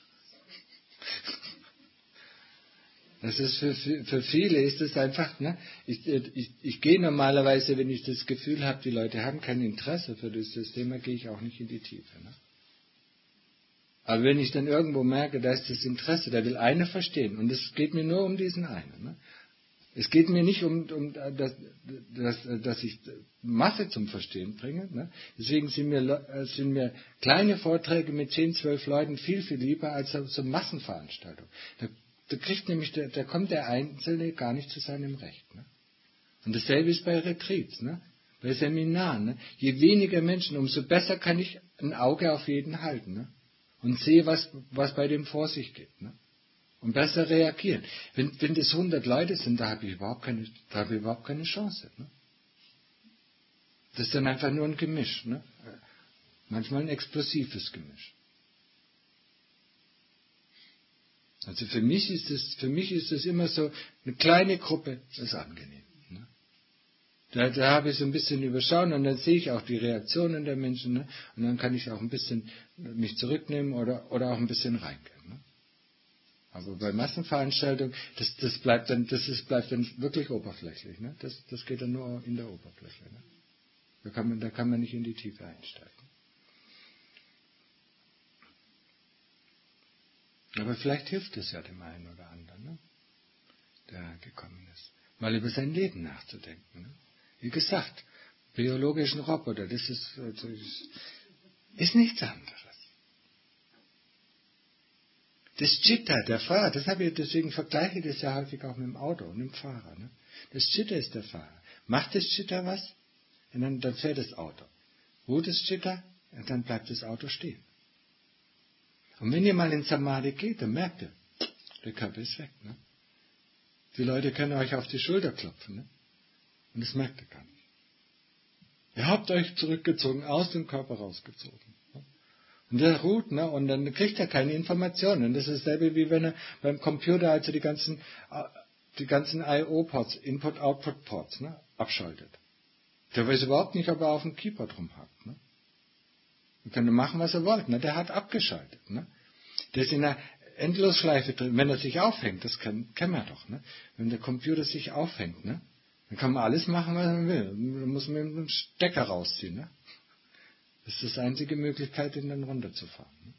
Das ist für, für viele ist es einfach, ne? Ich, ich, ich gehe normalerweise, wenn ich das Gefühl habe, die Leute haben kein Interesse für dieses Thema, gehe ich auch nicht in die Tiefe. Ne? Aber wenn ich dann irgendwo merke, da ist das Interesse, da will einer verstehen, und es geht mir nur um diesen einen. Ne? Es geht mir nicht um, um dass, dass, dass ich Masse zum Verstehen bringe. Ne? Deswegen sind mir, sind mir kleine Vorträge mit zehn, zwölf Leuten viel, viel lieber als so, so Massenveranstaltungen. Da, da kriegt nämlich, der, da kommt der Einzelne gar nicht zu seinem Recht. Ne? Und dasselbe ist bei Retreats, ne? Bei Seminaren. Ne? Je weniger Menschen, umso besser kann ich ein Auge auf jeden halten. Ne? Und sehe, was, was bei dem vor sich geht. Ne? Und besser reagieren. Wenn, wenn das hundert Leute sind, da habe ich überhaupt keine, da habe ich überhaupt keine Chance. Ne? Das ist dann einfach nur ein Gemisch. Ne? Manchmal ein explosives Gemisch. Also für mich ist es, für mich ist es immer so, eine kleine Gruppe ist angenehm. Ne? Da, da habe ich so ein bisschen überschauen und dann sehe ich auch die Reaktionen der Menschen, ne? Und dann kann ich auch ein bisschen mich zurücknehmen oder, oder auch ein bisschen reingehen. Ne? Aber bei Massenveranstaltungen, das, das bleibt dann, das ist, bleibt dann wirklich oberflächlich. Ne? Das, das geht dann nur in der Oberfläche. Ne? Da kann man, da kann man nicht in die Tiefe einsteigen. Aber vielleicht hilft es ja dem einen oder anderen, ne? Der gekommen ist, mal über sein Leben nachzudenken. Ne? Wie gesagt, biologischen Roboter, das ist, das ist, ist nichts anderes. Das Chitta, der Fahrer, das habe ich, deswegen vergleiche ich das ja häufig auch mit dem Auto und dem Fahrer. Ne? Das Chitta ist der Fahrer. Macht das Chitta was? Und dann, dann fährt das Auto. Ruht das Chitta? Und dann bleibt das Auto stehen. Und wenn ihr mal in Samadhi geht, dann merkt ihr, der Körper ist weg. Ne? Die Leute können euch auf die Schulter klopfen. Ne? Und das merkt ihr gar nicht. Ihr habt euch zurückgezogen, aus dem Körper rausgezogen. Ne? Und der ruht, ne? Und dann kriegt er keine Informationen. Das ist dasselbe wie wenn er beim Computer also die ganzen, die ganzen I O-Ports, Input-Output-Ports, ne? abschaltet. Der weiß überhaupt nicht, ob er auf dem Keyboard rumhackt. Ne? Ihr könnt machen, was ihr wollt. Ne? Der hat abgeschaltet. Ne? Der ist in einer Endlosschleife drin. Wenn er sich aufhängt, das kennen wir doch. Ne? Wenn der Computer sich aufhängt, ne? dann kann man alles machen, was man will. Man muss mit dem Stecker rausziehen. Ne? Das ist die einzige Möglichkeit, ihn dann runterzufahren. Ne?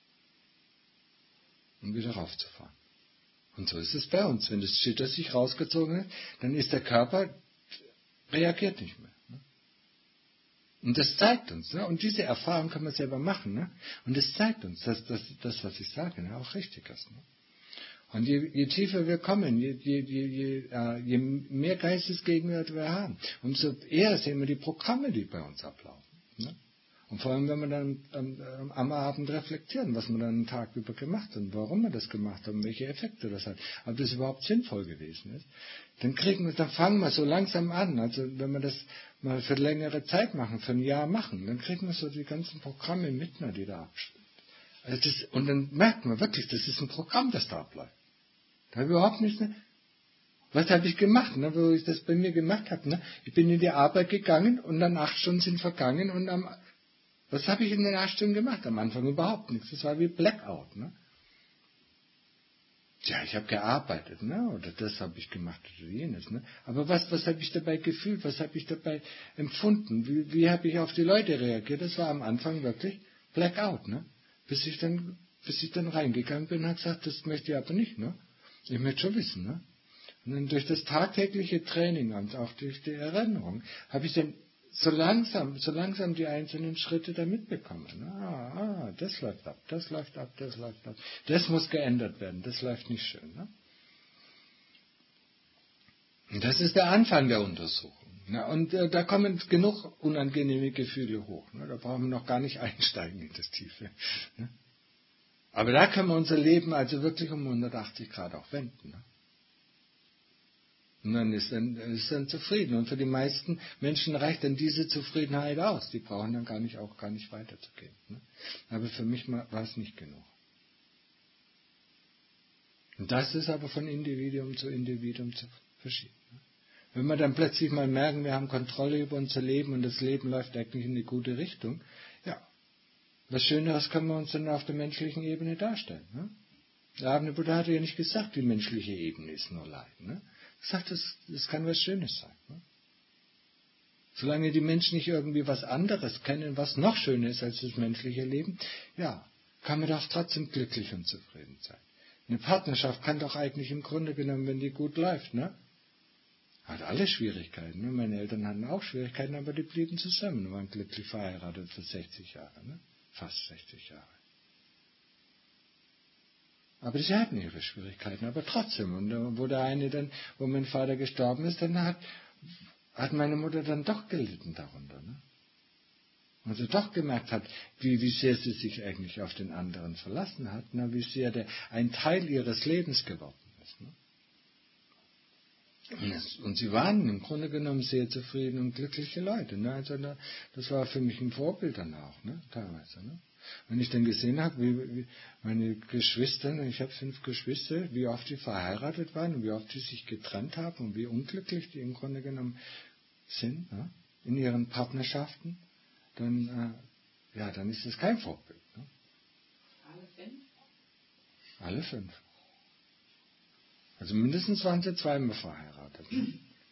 Und wieder raufzufahren. Und so ist es bei uns. Wenn das Chitta sich rausgezogen hat, dann ist der Körper, reagiert nicht mehr. Und das zeigt uns, ne? Und diese Erfahrung kann man selber machen, ne? Und das zeigt uns, dass das, das was ich sage, ne? auch richtig ist. Ne? Und je, je tiefer wir kommen, je, je, je, je, äh, je mehr Geistesgegenwart wir haben, umso eher sehen wir die Programme, die bei uns ablaufen. Ne? Und vor allem, wenn wir dann am, am, am Abend reflektieren, was wir dann einen Tag über gemacht haben, warum wir das gemacht haben, welche Effekte das hat, ob das überhaupt sinnvoll gewesen ist, dann kriegen wir, dann fangen wir so langsam an. Also wenn wir das mal für längere Zeit machen, für ein Jahr machen, dann kriegen wir so die ganzen Programme mit, die da abspielen. Also das, und dann merkt man wirklich, das ist ein Programm, das da abläuft. Da habe ich überhaupt nichts mehr. Was habe ich gemacht, ne, wo ich das bei mir gemacht habe? Ne? Ich bin in die Arbeit gegangen und dann acht Stunden sind vergangen und am Was habe ich in den acht Stunden gemacht? Am Anfang überhaupt nichts. Das war wie Blackout. Ne? Ja, ich habe gearbeitet, ne? Oder das habe ich gemacht oder jenes. Ne? Aber was, was habe ich dabei gefühlt? Was habe ich dabei empfunden? Wie, wie habe ich auf die Leute reagiert? Das war am Anfang wirklich Blackout. Ne? Bis ich dann, bis ich dann reingegangen bin und habe gesagt, das möchte ich aber nicht. Ne? Ich möchte schon wissen. Ne? Und dann durch das tagtägliche Training und auch durch die Erinnerung habe ich dann so langsam, so langsam die einzelnen Schritte da mitbekommen. Ah, ah, das läuft ab, das läuft ab, das läuft ab. Das muss geändert werden, das läuft nicht schön. Ne? Und das ist der Anfang der Untersuchung. Ne? Und äh, da kommen genug unangenehme Gefühle hoch. Ne? Da brauchen wir noch gar nicht einsteigen in das Tiefe. Ne? Aber da können wir unser Leben also wirklich um hundertachtzig Grad auch wenden. Ne? Und dann ist dann, ist dann zufrieden. Und für die meisten Menschen reicht dann diese Zufriedenheit aus. Die brauchen dann gar nicht, auch gar nicht weiterzugehen. Ne? Aber für mich war es nicht genug. Und das ist aber von Individuum zu Individuum zu verschieden. Ne? Wenn wir dann plötzlich mal merken, wir haben Kontrolle über unser Leben und das Leben läuft eigentlich in eine gute Richtung, ja, was Schöneres können wir uns dann auf der menschlichen Ebene darstellen. Ne? Der Abende Buddha hatte ja nicht gesagt, die menschliche Ebene ist nur Leid. Ne? Sagt, das, das kann was Schönes sein. Ne? Solange die Menschen nicht irgendwie was anderes kennen, was noch schöner ist als das menschliche Leben, ja, kann man doch trotzdem glücklich und zufrieden sein. Eine Partnerschaft kann doch eigentlich im Grunde genommen, wenn die gut läuft, ne? Hat alle Schwierigkeiten. Ne? Meine Eltern hatten auch Schwierigkeiten, aber die blieben zusammen und waren glücklich verheiratet für sechzig Jahre, ne? Fast sechzig Jahre. Aber sie hatten ihre Schwierigkeiten, aber trotzdem. Und wo der eine dann, wo mein Vater gestorben ist, dann hat, hat meine Mutter dann doch gelitten darunter. Ne? Und sie doch gemerkt hat, wie, wie sehr sie sich eigentlich auf den anderen verlassen hat, ne? Wie sehr der ein Teil ihres Lebens geworden ist. Ne? Und, es, und sie waren im Grunde genommen sehr zufrieden und glückliche Leute. Ne? Also da, das war für mich ein Vorbild dann auch, ne? Teilweise. Ne? Wenn ich dann gesehen habe, wie, wie meine Geschwister, ich habe fünf Geschwister, wie oft die verheiratet waren und wie oft die sich getrennt haben und wie unglücklich die im Grunde genommen sind, ja, in ihren Partnerschaften, dann, äh, ja, dann ist das kein Vorbild. Ne? Alle fünf? Alle fünf. Also mindestens waren sie zweimal verheiratet. Ne?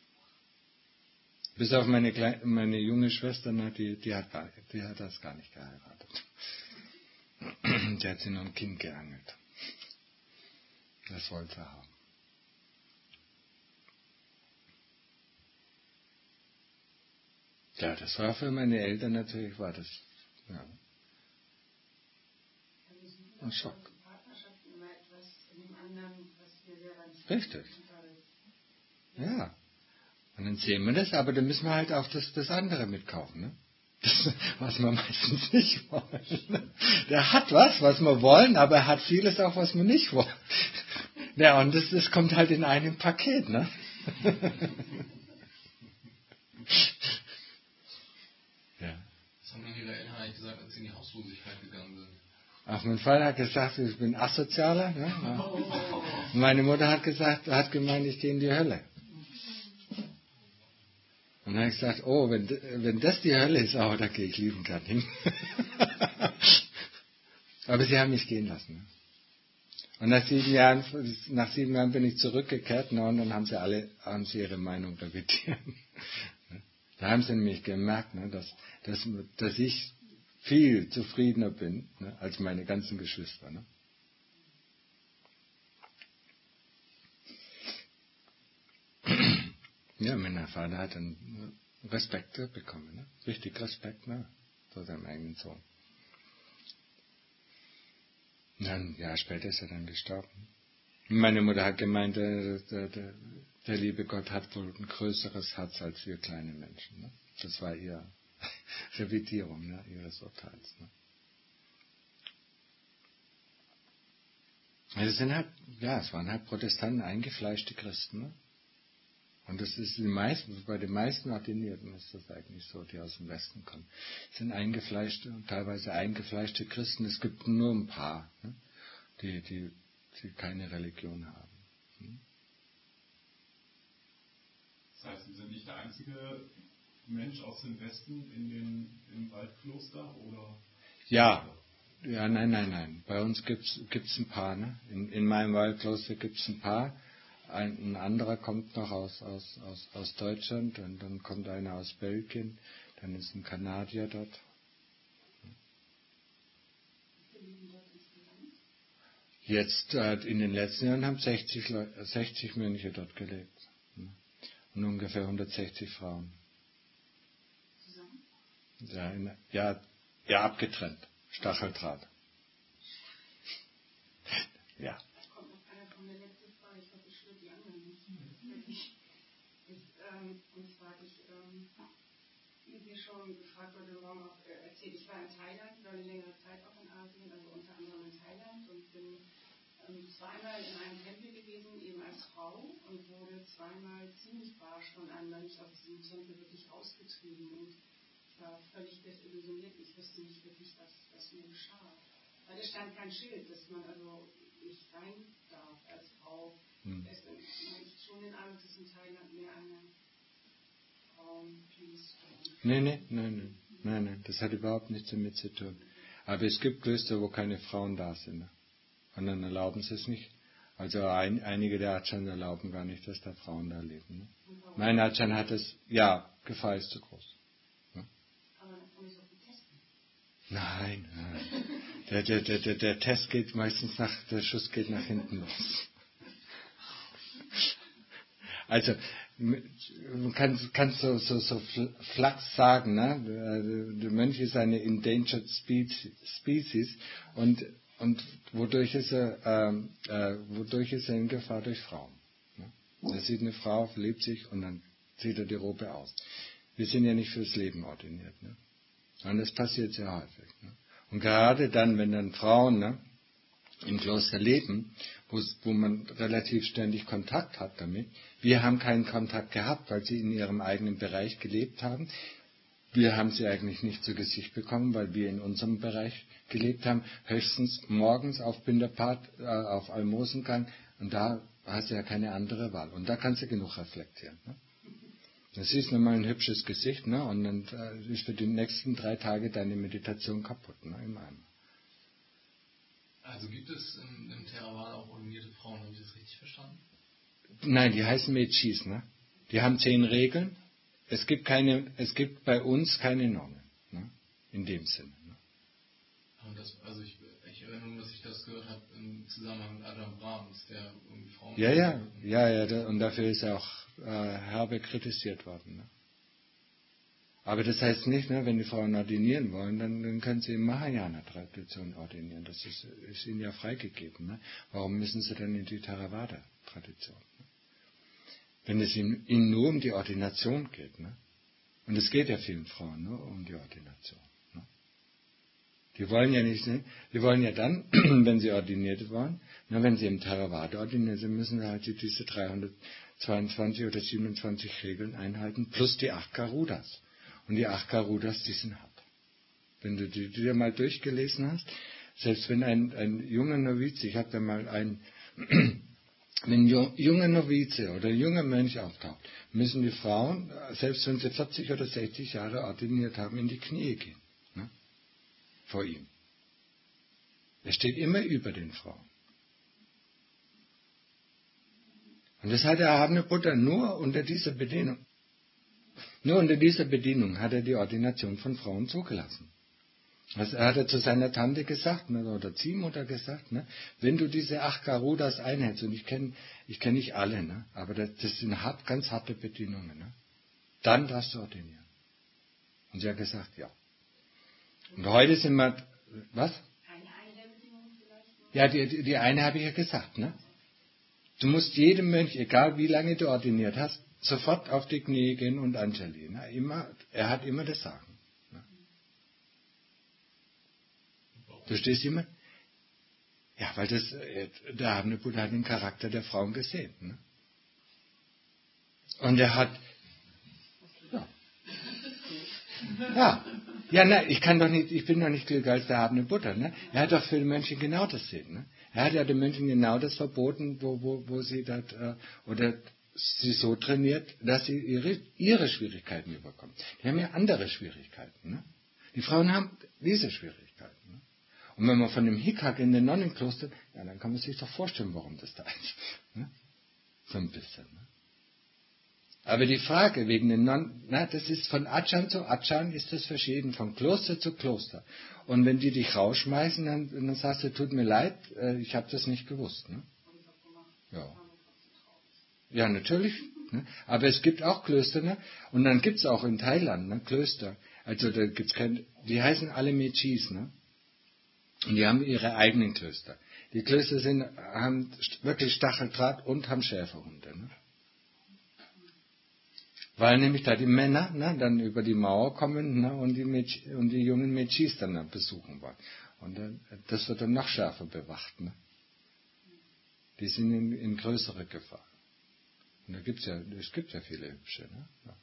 Bis auf meine, Kle- meine junge Schwester, ne, die, die, hat gar, die hat das gar nicht geheiratet. Die hat sich noch ein Kind geangelt. Das wollte er haben. Ja, das war für meine Eltern natürlich, war das ja, ein Schock. Richtig. Ja. Und dann sehen wir das, aber dann müssen wir halt auch das, das andere mitkaufen, ne? Das, was wir meistens nicht wollen. Der hat was, was wir wollen, aber er hat vieles auch, was wir nicht wollen. Ja, und das, das kommt halt in einem Paket, ne? Ja. Was haben denn Ihre Eltern eigentlich gesagt, als Sie in die Hauslosigkeit gegangen sind? Ach, mein Vater hat gesagt, ich bin Asozialer. Ne? Und meine Mutter hat gesagt, hat gemeint, ich gehe in die Hölle. Und dann habe ich gesagt, oh, wenn, wenn das die Hölle ist, oh, da gehe ich liebend gern hin. Aber sie haben mich gehen lassen. Ne? Und nach sieben Jahren, nach sieben Jahren bin ich zurückgekehrt, ne? Und dann haben sie alle, haben sie ihre Meinung revidiert. Da haben sie nämlich gemerkt, ne, dass, dass, dass ich viel zufriedener bin, ne, als meine ganzen Geschwister. Ne? Ja, mein Vater hat dann Respekt bekommen, ne? Richtig Respekt, ne? Vor seinem eigenen Sohn. Und dann, ein Jahr später ist er dann gestorben. Und meine Mutter hat gemeint, der, der, der, der liebe Gott hat wohl ein größeres Herz als wir kleine Menschen. Ne? Das war ihre Revidierung, ne, ihres Urteils. Ne? Also es sind halt, ja, es waren halt Protestanten, eingefleischte Christen. Ne? Und das ist die meisten, bei den meisten Ordinierten ist das eigentlich so, die aus dem Westen kommen. Es sind eingefleischte und teilweise eingefleischte Christen. Es gibt nur ein paar, ne, die, die, die keine Religion haben. Hm? Das heißt, Sie sind nicht der einzige Mensch aus dem Westen in den, im Waldkloster, oder? Ja, ja, nein, nein, nein. Bei uns gibt's gibt's ein paar, ne? In, in meinem Waldkloster gibt's ein paar. Ein, ein anderer kommt noch aus, aus, aus, aus Deutschland, und dann kommt einer aus Belgien, dann ist ein Kanadier dort. Jetzt, äh, in den letzten Jahren haben sechzig, Leute, sechzig Mönche dort gelebt. Und ungefähr hundertsechzig Frauen. Ja, in, ja, ja, abgetrennt. Stacheldraht. Ja. Und zwar, ich, ähm, wie schon gefragt wurde, morgen auch äh, erzählt, ich war in Thailand, war eine längere Zeit auch in Asien, also unter anderem in Thailand, und bin ähm, zweimal in einem Tempel gewesen, eben als Frau, und wurde zweimal ziemlich barsch von einem Mönch aus diesem Tempel wirklich ausgetrieben. Und ich war völlig desillusioniert, ich wusste nicht wirklich, was, was mir geschah. Weil es stand kein Schild, dass man also nicht rein darf als Frau. Hm. Es ist schon den Eindruck, dass in Thailand mehr eine Nein, nein, nein, nein, nein, nein, das hat überhaupt nichts damit zu tun. Aber es gibt Klöster, wo keine Frauen da sind. Ne? Und dann erlauben sie es nicht. Also ein, einige der Achan erlauben gar nicht, dass da Frauen da leben. Ne? Mein Achan hat es, ja, Gefahr ist zu groß. Ne? Nein, nein. Der, der, der, der, der Test geht meistens nach, der Schuss geht nach hinten los. Also, man kann, kann so, so, so flachs sagen, ne? Der Mönch ist eine endangered species, und, und wodurch ist er, äh, wodurch ist er in Gefahr? Durch Frauen. Ne? Er sieht eine Frau, verliebt sich, und dann zieht er die Robe aus. Wir sind ja nicht fürs Leben ordiniert. Ne? Und das passiert sehr häufig. Ne? Und gerade dann, wenn dann Frauen, ne, im Kloster leben, wo, wo man relativ ständig Kontakt hat damit. Wir haben keinen Kontakt gehabt, weil sie in ihrem eigenen Bereich gelebt haben. wir haben sie eigentlich nicht zu Gesicht bekommen, weil wir in unserem Bereich gelebt haben. Höchstens morgens auf Binderpat, äh, auf Almosengang. Und da hast du ja keine andere Wahl. Und da kannst du genug reflektieren. Ne? Das ist nochmal ein hübsches Gesicht, ne? Und dann äh, ist für die nächsten drei Tage deine Meditation kaputt, ne? Im Eimer. Also gibt es im, im Theravada auch ordinierte Frauen, habe ich das richtig verstanden? Nein, die heißen Mechis, ne? Die haben zehn Regeln. Es gibt keine, es gibt bei uns keine Nonnen, ne? In dem Sinne. Ne? Und das, also ich, ich erinnere nur, dass ich das gehört habe im Zusammenhang mit Adam Brahms, der irgendwie Frauen... Ja, ja, ja, ja, da, und dafür ist er auch äh, herbe kritisiert worden. Ne? Aber das heißt nicht, ne, wenn die Frauen ordinieren wollen, dann, dann können sie in Mahayana-Tradition ordinieren. Das ist, ist ihnen ja freigegeben. Ne? Warum müssen sie dann in die Theravada-Tradition? Ne? Wenn es ihnen, ihnen nur um die Ordination geht. Ne? Und es geht ja vielen Frauen nur um die Ordination. Ne? Die wollen ja nicht, ne? Die wollen ja dann, wenn sie ordiniert wollen, ne, wenn sie im Theravada ordiniert sind, müssen sie halt diese dreihundertzweiundzwanzig oder siebenundzwanzig Regeln einhalten, plus die acht Garudas. Und die acht Garudas, die sind hart. Wenn du die dir mal durchgelesen hast, selbst wenn ein, ein junger Novize, ich habe da mal einen, wenn ein junger Novize oder ein junger Mönch auftaucht, müssen die Frauen, selbst wenn sie vierzig oder sechzig Jahre ordiniert haben, in die Knie gehen. Ne? Vor ihm. Er steht immer über den Frauen. Und das hat der erhabene Buddha nur unter dieser Bedienung. Nur unter dieser Bedienung hat er die Ordination von Frauen zugelassen. Also er hat er zu seiner Tante gesagt, ne, oder Ziehmutter gesagt, ne, wenn du diese acht Garudas einhältst, und ich kenne ich kenn nicht alle, ne, aber das, das sind hart, ganz harte Bedienungen, ne, dann darfst du ordinieren. Und sie hat gesagt, ja. Und heute sind wir, was? Eine der Bedingungen vielleicht? Ja, die, die, die eine habe ich ja gesagt, ne. Du musst jedem Mönch, egal wie lange du ordiniert hast, sofort auf die Knie gehen und Anjali. Ne? Immer, er hat immer das Sagen. Ne? Du stehst immer? Ja, weil das, der erhabene Buddha hat den Charakter der Frauen gesehen. Ne? Und er hat, ja, ja, ja, na, ich kann doch nicht, ich bin doch nicht klüger als der erhabene Buddha. Ne? Er hat doch für die Mönche genau das sehen. Ne? Er hat ja den Mönchen genau das verboten, wo, wo, wo sie das, äh, oder sie so trainiert, dass sie ihre, ihre Schwierigkeiten überkommen. Die haben ja andere Schwierigkeiten. Ne? Die Frauen haben diese Schwierigkeiten. Ne? Und wenn man von dem Hickhack in den Nonnenkloster, ja, dann kann man sich doch vorstellen, warum das da ist. Ne? So ein bisschen. Ne? Aber die Frage wegen den Nonnen, na, das ist von Achan zu Achan ist das verschieden, von Kloster zu Kloster. Und wenn die dich rausschmeißen, dann, dann sagst du, tut mir leid, ich habe das nicht gewusst. Ne? Ja. Ja, natürlich. Ne? Aber es gibt auch Klöster, ne? Und dann gibt es auch in Thailand ne? Klöster. Also da gibt's kein, die heißen alle Mechis, ne? Und die haben ihre eigenen Klöster. Die Klöster sind, haben wirklich Stacheldraht und haben Schäferhunde. Ne? Weil nämlich da die Männer ne, dann über die Mauer kommen ne, und, die Mech, und die jungen Mechis dann, dann besuchen wollen. Und dann, das wird dann noch schärfer bewacht. Ne? Die sind in, in größere Gefahr. Und da gibt's ja, es gibt ja viele hübsche. Ne? Ja.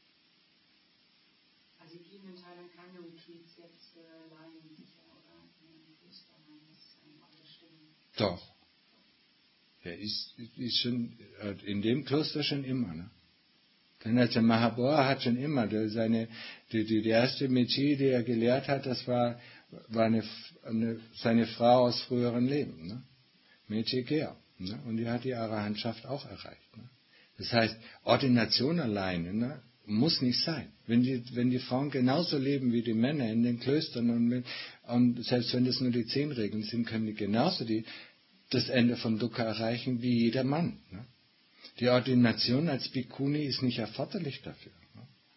Also die geben in Thailand keine Retreats jetzt für Laien sicher oder in Klöster, das ist eine andere Stimmung. Doch. Der ist, ist schon in dem Kloster schon immer. Ne? Denn also Mahabodha hat schon immer der, seine, die, die, die erste Mechi, die er gelehrt hat, das war, war eine, eine, seine Frau aus früheren Leben. Ne? Mechi Gea. Ne? Und die hat die Arahantschaft auch erreicht. Ne? Das heißt, Ordination alleine ne, muss nicht sein. Wenn die, wenn die Frauen genauso leben wie die Männer in den Klöstern und, und selbst wenn das nur die zehn Regeln sind, können die genauso die, das Ende von Dukkha erreichen wie jeder Mann. Ne? Die Ordination als Bhikkhuni ist nicht erforderlich dafür. Ne?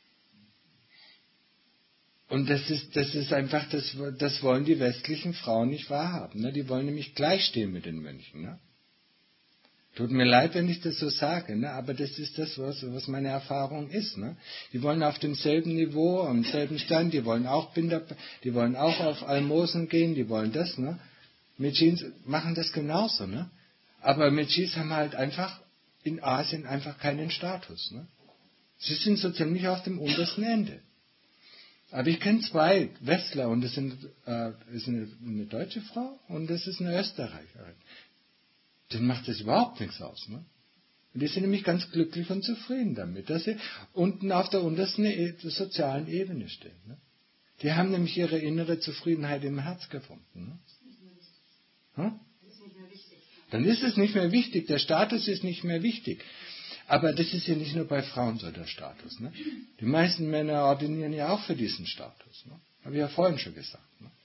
Und das ist, das ist einfach, das, das wollen die westlichen Frauen nicht wahrhaben. Ne? Die wollen nämlich gleichstehen mit den Mönchen. Ne? Tut mir leid, wenn ich das so sage, ne? Aber das ist das, was, was meine Erfahrung ist. Ne? Die wollen auf demselben Niveau, am selben Stand, die wollen auch Binder, die wollen auch auf Almosen gehen, die wollen das. Ne? Mechis machen das genauso. Ne? Aber Mechis haben halt einfach in Asien einfach keinen Status. Ne? Sie sind so ziemlich auf dem untersten Ende. Aber ich kenne zwei Westler und das sind, äh, ist eine, eine deutsche Frau und das ist eine Österreicherin. Denen macht das überhaupt nichts aus. Ne? Und die sind nämlich ganz glücklich und zufrieden damit, dass sie unten auf der untersten e- der sozialen Ebene stehen. Ne? Die haben nämlich ihre innere Zufriedenheit im Herz gefunden. Ne? Hm? Dann ist es nicht mehr wichtig, der Status ist nicht mehr wichtig. Aber das ist ja nicht nur bei Frauen so der Status. Ne? Die meisten Männer ordinieren ja auch für diesen Status. Ne? Habe ich ja vorhin schon gesagt. Ne?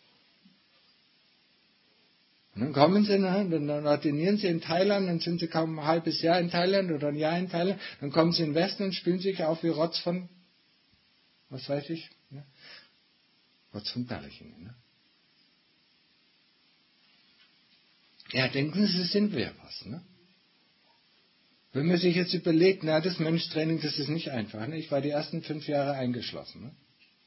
Und dann kommen sie, ne, dann ordinieren sie in Thailand, dann sind sie kaum ein halbes Jahr in Thailand oder ein Jahr in Thailand, dann kommen sie in den Westen und spielen sich auf wie Rotz von, was weiß ich, ne? Rotz von Berlichingen. Ne? Ja, denken Sie, sind wir was. Ne? Wenn man sich jetzt überlegt, na, das Menschtraining, das ist nicht einfach. Ne? Ich war die ersten fünf Jahre eingeschlossen. Ne?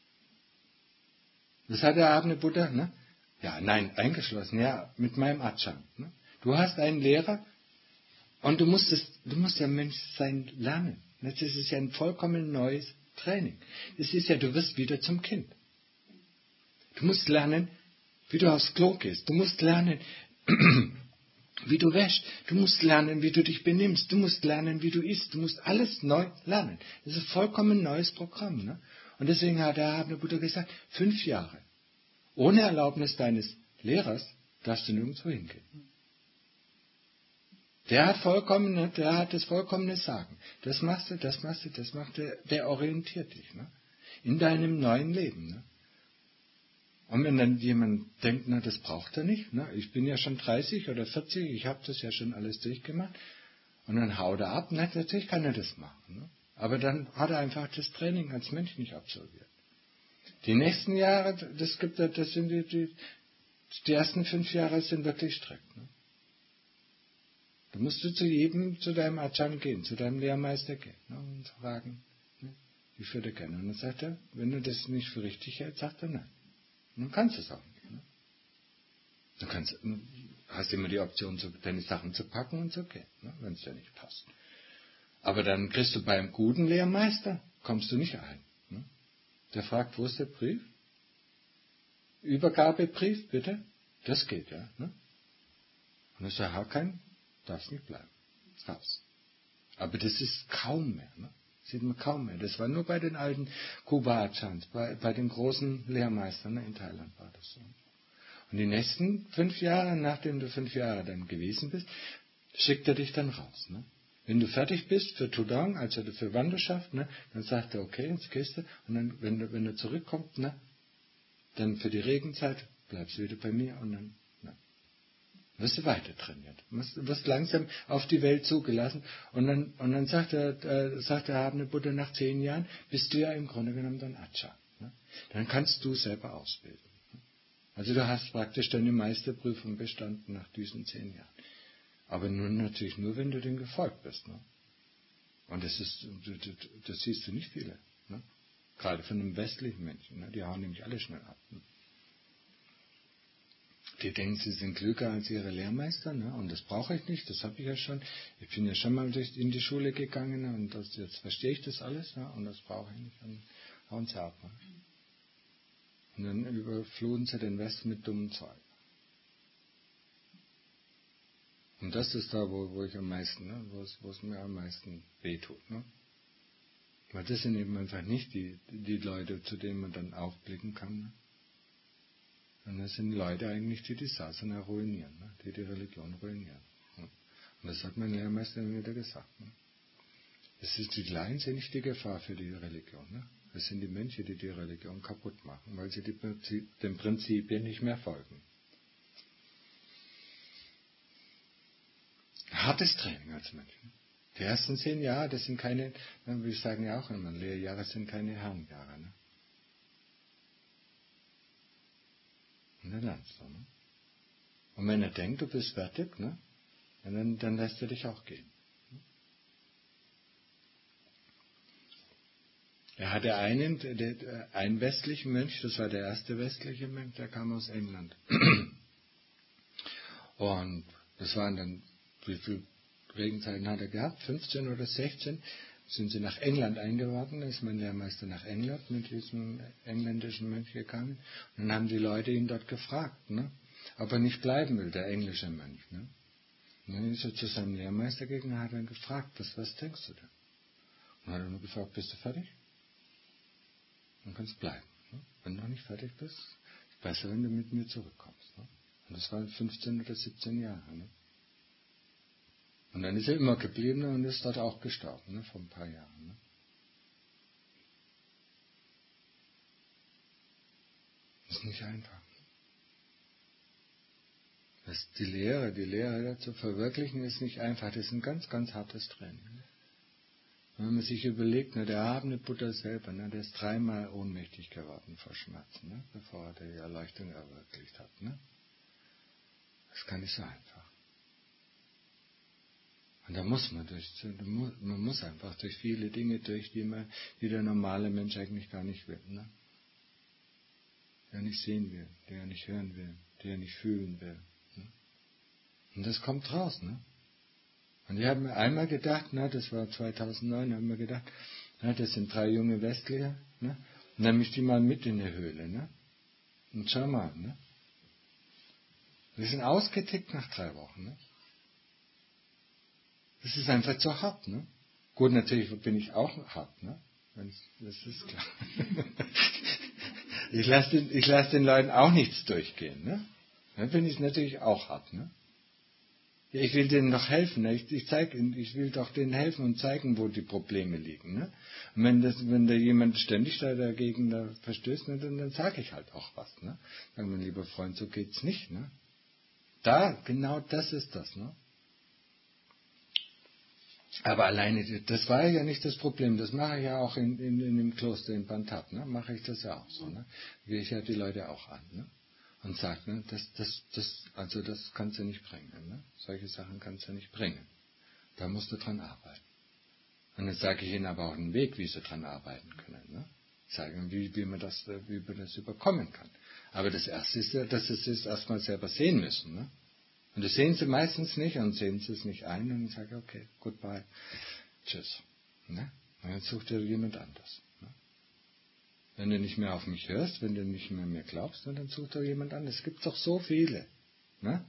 Das hat der Abende Buddha, ne? Ja, nein, eingeschlossen, ja, mit meinem Achan. Ne? Du hast einen Lehrer und du musst, es, du musst ja Mensch sein lernen. Das ist ja ein vollkommen neues Training. Das ist ja, du wirst wieder zum Kind. Du musst lernen, wie du aufs Klo gehst. Du musst lernen, wie du wäschst. Du musst lernen, wie du dich benimmst. Du musst lernen, wie du isst. Du musst alles neu lernen. Das ist ein vollkommen neues Programm. Ne? Und deswegen hat der Abende Buddha gesagt, fünf Jahre. Ohne Erlaubnis deines Lehrers darfst du nirgendwo hingehen. Der hat vollkommen, der hat das vollkommene Sagen. Das machst du, das machst du, das machst du. Der orientiert dich, ne? In deinem neuen Leben. Ne? Und wenn dann jemand denkt, na, das braucht er nicht, ne? Ich bin ja schon dreißig oder vierzig, ich habe das ja schon alles durchgemacht. Und dann haut er ab, na, natürlich kann er das machen. Ne? Aber dann hat er einfach das Training als Mensch nicht absolviert. Die nächsten Jahre, das gibt, das sind die, die, die ersten fünf Jahre sind wirklich strikt. Ne? Da musst du zu jedem, zu deinem Achan gehen, zu deinem Lehrmeister gehen, ne? Und fragen, ne? Wie führt er gerne? Und dann sagt er, wenn du das nicht für richtig hältst, sagt er nein. Und dann kannst du es auch nicht. Ne? Dann kannst, hast du immer die Option, deine Sachen zu packen und zu gehen, ne? Wenn es dir nicht passt. Aber dann kriegst du beim guten Lehrmeister, kommst du nicht ein. Ne? Der fragt, wo ist der Brief? Übergabebrief, bitte? Das geht, ja. Ne? Und ich sage, kein, darfst nicht bleiben. Raus. Aber das ist kaum mehr. Ne? Sieht man kaum mehr. Das war nur bei den alten Kuba-Achans, bei, bei den großen Lehrmeistern, ne? In Thailand war das so. Und die nächsten fünf Jahre, nachdem du fünf Jahre dann gewesen bist, schickt er dich dann raus. Ne? Wenn du fertig bist für Tudong, also für Wanderschaft, ne, dann sagt er, okay, jetzt gehst du. Und dann, wenn du, wenn du zurückkommst, ne, dann für die Regenzeit bleibst du wieder bei mir und dann ne, wirst du weiter trainiert. Du wirst, wirst langsam auf die Welt zugelassen. Und dann, und dann sagt der, äh, sagt der Abende Buddha, nach zehn Jahren bist du ja im Grunde genommen dann Achan. Ne? Dann kannst du selber ausbilden. Ne? Also du hast praktisch deine Meisterprüfung bestanden nach diesen zehn Jahren. Aber nun natürlich nur, wenn du dem gefolgt bist. Ne? Und das ist, das siehst du nicht viele. Ne? Gerade von einem westlichen Menschen. Ne? Die hauen nämlich alle schnell ab. Ne? Die denken, sie sind klüger als ihre Lehrmeister. Ne? Und das brauche ich nicht, das habe ich ja schon. Ich bin ja schon mal durch, in die Schule gegangen. Ne? Und das, jetzt verstehe ich das alles. Ne? Und das brauche ich nicht. Dann hauen sie ab. Ne? Und dann überfluten sie den Westen mit dummen Zeug. Und das ist da, wo, wo ich am meisten, ne, wo es, wo es mir am meisten wehtut. Ne? Weil das sind eben einfach nicht die, die Leute, zu denen man dann aufblicken kann. Ne? Sondern das sind Leute eigentlich, die die Sasana ruinieren, ne? Die die Religion ruinieren. Ne? Und das hat mein Lehrmeister mir wieder gesagt. Ne? Es ist die Laien sind nicht die Gefahr für die Religion. Ne? Es sind die Menschen, die die Religion kaputt machen, weil sie die Prinzip, den Prinzipien nicht mehr folgen. Hartes Training als Mensch. Die ersten zehn Jahre, das sind keine, wir sagen ja auch immer, Lehrjahre sind keine Herrenjahre. Ne? Und dann lernst du. Ne? Und wenn er denkt, du bist fertig, ne? dann, dann lässt er dich auch gehen. Er hatte einen, der, einen westlichen Mönch, das war der erste westliche Mönch, der kam aus England. Und das waren dann, wie viele Regenzeiten hat er gehabt? fünfzehn oder sechzehn. sind sie nach England eingeworden, da ist mein Lehrmeister nach England mit diesem engländischen Mönch gegangen. Und dann haben die Leute ihn dort gefragt, ne, ob er nicht bleiben will, der englische Mönch. Ne. Und dann ist er zu seinem Lehrmeister gegangen und hat dann gefragt, was, was denkst du denn? Und dann hat er nur gefragt, bist du fertig? Dann kannst du bleiben. Ne? Wenn du noch nicht fertig bist, ist es besser, wenn du mit mir zurückkommst. Ne? Und das waren fünfzehn oder siebzehn Jahre. Ne? Und dann ist er immer geblieben und ist dort auch gestorben, ne, vor ein paar Jahren. Ne. Das ist nicht einfach. Das die Lehre, die Lehre zu verwirklichen, ist nicht einfach. Das ist ein ganz, ganz hartes Training. Ne. Wenn man sich überlegt, ne, der erhabene Buddha selber, ne, der ist dreimal ohnmächtig geworden vor Schmerzen, ne, bevor er die Erleuchtung erwirklicht hat. Ne. Das ist gar nicht so einfach. Und da muss man durch, man muss einfach durch viele Dinge durch, die man, die der normale Mensch eigentlich gar nicht will, ne? Der nicht sehen will, der nicht hören will, der nicht fühlen will. Ne? Und das kommt raus, ne? Und ich habe mir einmal gedacht, ne, das war zweitausendneun, habe mir gedacht, ne, das sind drei junge Westliche, ne? Und dann nehme ich die mal mit in die Höhle, ne? Und schau mal, ne? Die sind ausgetickt nach drei Wochen, ne? Das ist einfach zu hart, ne? Gut, natürlich bin ich auch hart, ne? Das ist klar. Ich lasse den, ich lasse den Leuten auch nichts durchgehen, ne? Dann bin ich natürlich auch hart, ne? Ja, ich will denen doch helfen, ne? Ich, ich zeig, ich will doch denen helfen und zeigen, wo die Probleme liegen, ne? Und wenn das, wenn da jemand ständig da dagegen da verstößt, ne, dann, dann sage ich halt auch was, ne? Sag, mein lieber Freund, so geht's nicht, ne? Da, genau das ist das, ne? Aber alleine, das war ja nicht das Problem. Das mache ich ja auch in, in, in dem Kloster in Bantat. Ne? Mache ich das ja auch so. Ne? Gehe ich ja die Leute auch an. Ne? Und sage, ne, das, das, das, also das kannst du nicht bringen. Ne? Solche Sachen kannst du nicht bringen. Da musst du dran arbeiten. Und dann sage ich ihnen aber auch einen Weg, wie sie dran arbeiten können. Ne? Ich sage ihnen, wie, wie, man das, wie man das überkommen kann. Aber das Erste ist ja, dass sie es erstmal selber sehen müssen. Ne? Und das sehen sie meistens nicht und sehen sie es nicht ein und dann sage ich, okay, goodbye, tschüss. Ne? Und dann sucht dir jemand anders. Ne? Wenn du nicht mehr auf mich hörst, wenn du nicht mehr mir glaubst, dann such dir jemand anderes. Es gibt doch so viele. Ne?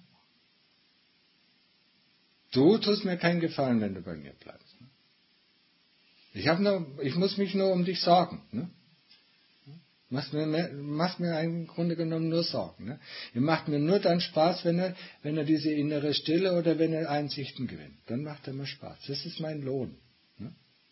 Du tust mir keinen Gefallen, wenn du bei mir bleibst. Ne? Ich, hab nur, ich muss mich nur um dich sorgen. Ne? Macht mir, macht mir im Grunde genommen nur Sorgen. Ne? Ihr macht mir nur dann Spaß, wenn er, wenn er diese innere Stille oder wenn er Einsichten gewinnt. Dann macht er mir Spaß. Das ist mein Lohn. Ne?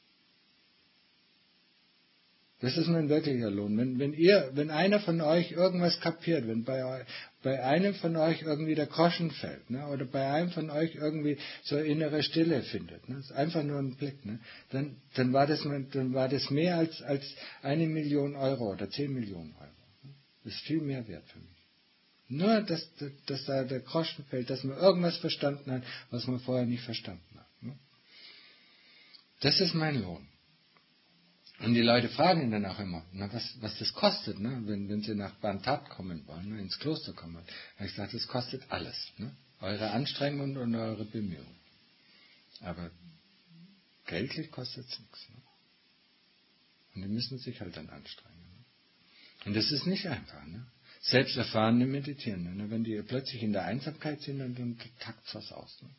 Das ist mein wirklicher Lohn. Wenn, wenn ihr, wenn einer von euch irgendwas kapiert, wenn bei, bei einem von euch irgendwie der Groschen fällt, ne, oder bei einem von euch irgendwie so innere Stille findet, ne, ist einfach nur ein Blick, ne, dann, dann war das, dann war das mehr als, als eine Million Euro oder zehn Millionen Euro. Ne. Das ist viel mehr wert für mich. Nur, dass, dass da der Groschen fällt, dass man irgendwas verstanden hat, was man vorher nicht verstanden hat. Ne. Das ist mein Lohn. Und die Leute fragen ihn dann auch immer, na, was, was das kostet, ne? wenn, wenn sie nach Bantat kommen wollen, ne? ins Kloster kommen wollen. Da habe ich gesagt, das kostet alles. Ne? Eure Anstrengungen und eure Bemühungen. Aber geldlich kostet es nichts. Ne? Und die müssen sich halt dann anstrengen. Ne? Und das ist nicht einfach. Ne? Selbst erfahrene Meditierende, ne? Wenn die plötzlich in der Einsamkeit sind, dann, dann tackt was aus. Ne?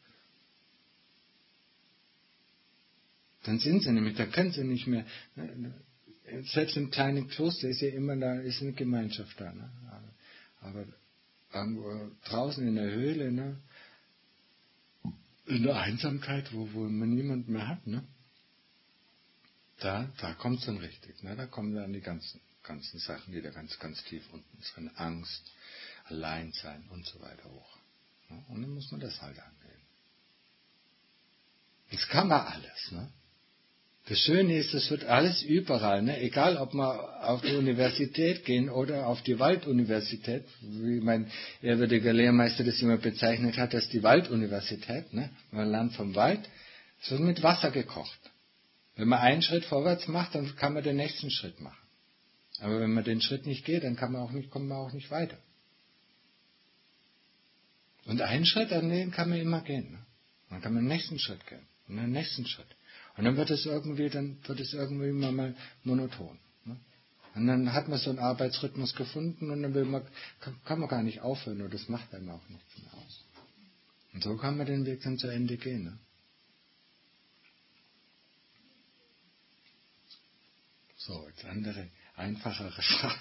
Dann sind sie nämlich, dann können sie nicht mehr. Ne? Selbst im kleinen Kloster ist ja immer da, ist eine Gemeinschaft da. Ne? Aber, aber irgendwo draußen in der Höhle, ne? In der Einsamkeit, wo, wo man niemanden mehr hat, ne? da, da kommt es dann richtig. Ne? Da kommen dann die ganzen, ganzen Sachen, die da ganz, ganz tief unten sind. Angst, Alleinsein und so weiter hoch. Ne? Und dann muss man das halt angehen. Das kann man alles, ne? Das Schöne ist, es wird alles überall, ne? Egal ob wir auf die Universität gehen oder auf die Walduniversität, wie mein ehrwürdiger Lehrmeister das immer bezeichnet hat, das ist die Walduniversität, ne? Man lernt vom Wald, es wird mit Wasser gekocht. Wenn man einen Schritt vorwärts macht, dann kann man den nächsten Schritt machen. Aber wenn man den Schritt nicht geht, dann kann man auch nicht, kommt man auch nicht weiter. Und einen Schritt, an den kann man immer gehen, ne? Dann kann man den nächsten Schritt gehen und den nächsten Schritt. Und dann wird es irgendwie, dann wird es irgendwie immer mal monoton. Ne? Und dann hat man so einen Arbeitsrhythmus gefunden und dann will man, kann, kann man gar nicht aufhören und das macht einem auch nichts mehr aus. Und so kann man den Weg dann zu Ende gehen. Ne? So, jetzt andere, einfachere Fragen.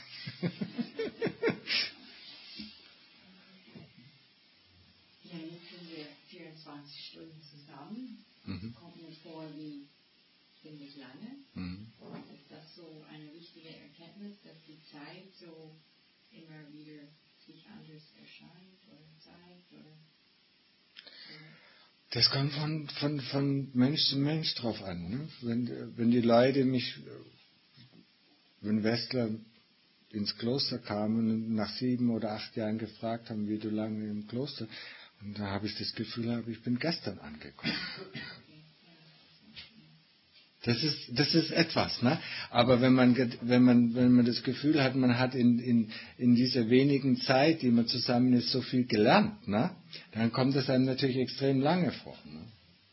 Ja, jetzt sind wir vierundzwanzig Stunden zusammen. Mhm. Kommt mir vor wie ziemlich lange. Mhm. Ist das so eine wichtige Erkenntnis, dass die Zeit so immer wieder sich anders erscheint oder zeigt? Oder, oder? Das kommt von, von, von Mensch zu Mensch drauf an. Ne? Wenn, wenn die Leute mich, wenn Westler ins Kloster kamen und nach sieben oder acht Jahren gefragt haben, wie du lange im Kloster, und da habe ich das Gefühl, ich bin gestern angekommen. Das ist, das ist etwas, ne? Aber wenn man, wenn man, wenn man das Gefühl hat, man hat in, in, in dieser wenigen Zeit, die man zusammen ist, so viel gelernt, ne? Dann kommt es einem natürlich extrem lange vor, ne?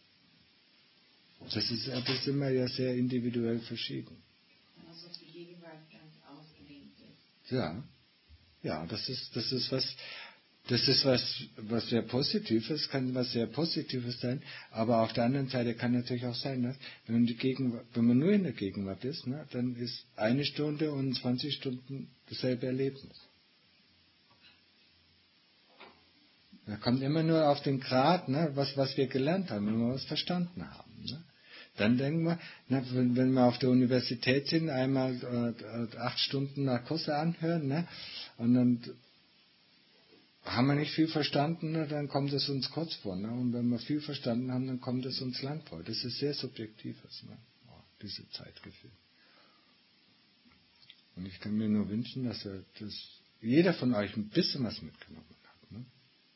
Das ist, das ist immer ja sehr individuell verschieden. Also die Gegenwart ganz ausgedehnt ist. Ja, ja, das ist, das ist was, das ist was, was sehr Positives, kann was sehr Positives sein, aber auf der anderen Seite kann natürlich auch sein, dass, wenn man, die Gegenwart, wenn man nur in der Gegenwart ist, ne, dann ist eine Stunde und zwanzig Stunden dasselbe Erlebnis. Da kommt immer nur auf den Grad, ne, was, was wir gelernt haben, wenn wir was verstanden haben. Ne. Dann denken wir, na, wenn, wenn wir auf der Universität sind, einmal äh, acht Stunden Narkose anhören, ne, und dann haben wir nicht viel verstanden, ne, dann kommt es uns kurz vor. Ne, und wenn wir viel verstanden haben, dann kommt es uns lang vor. Das ist sehr subjektives, ne, oh, diese Zeitgefühl. Und ich kann mir nur wünschen, dass, er, dass jeder von euch ein bisschen was mitgenommen hat. Ne.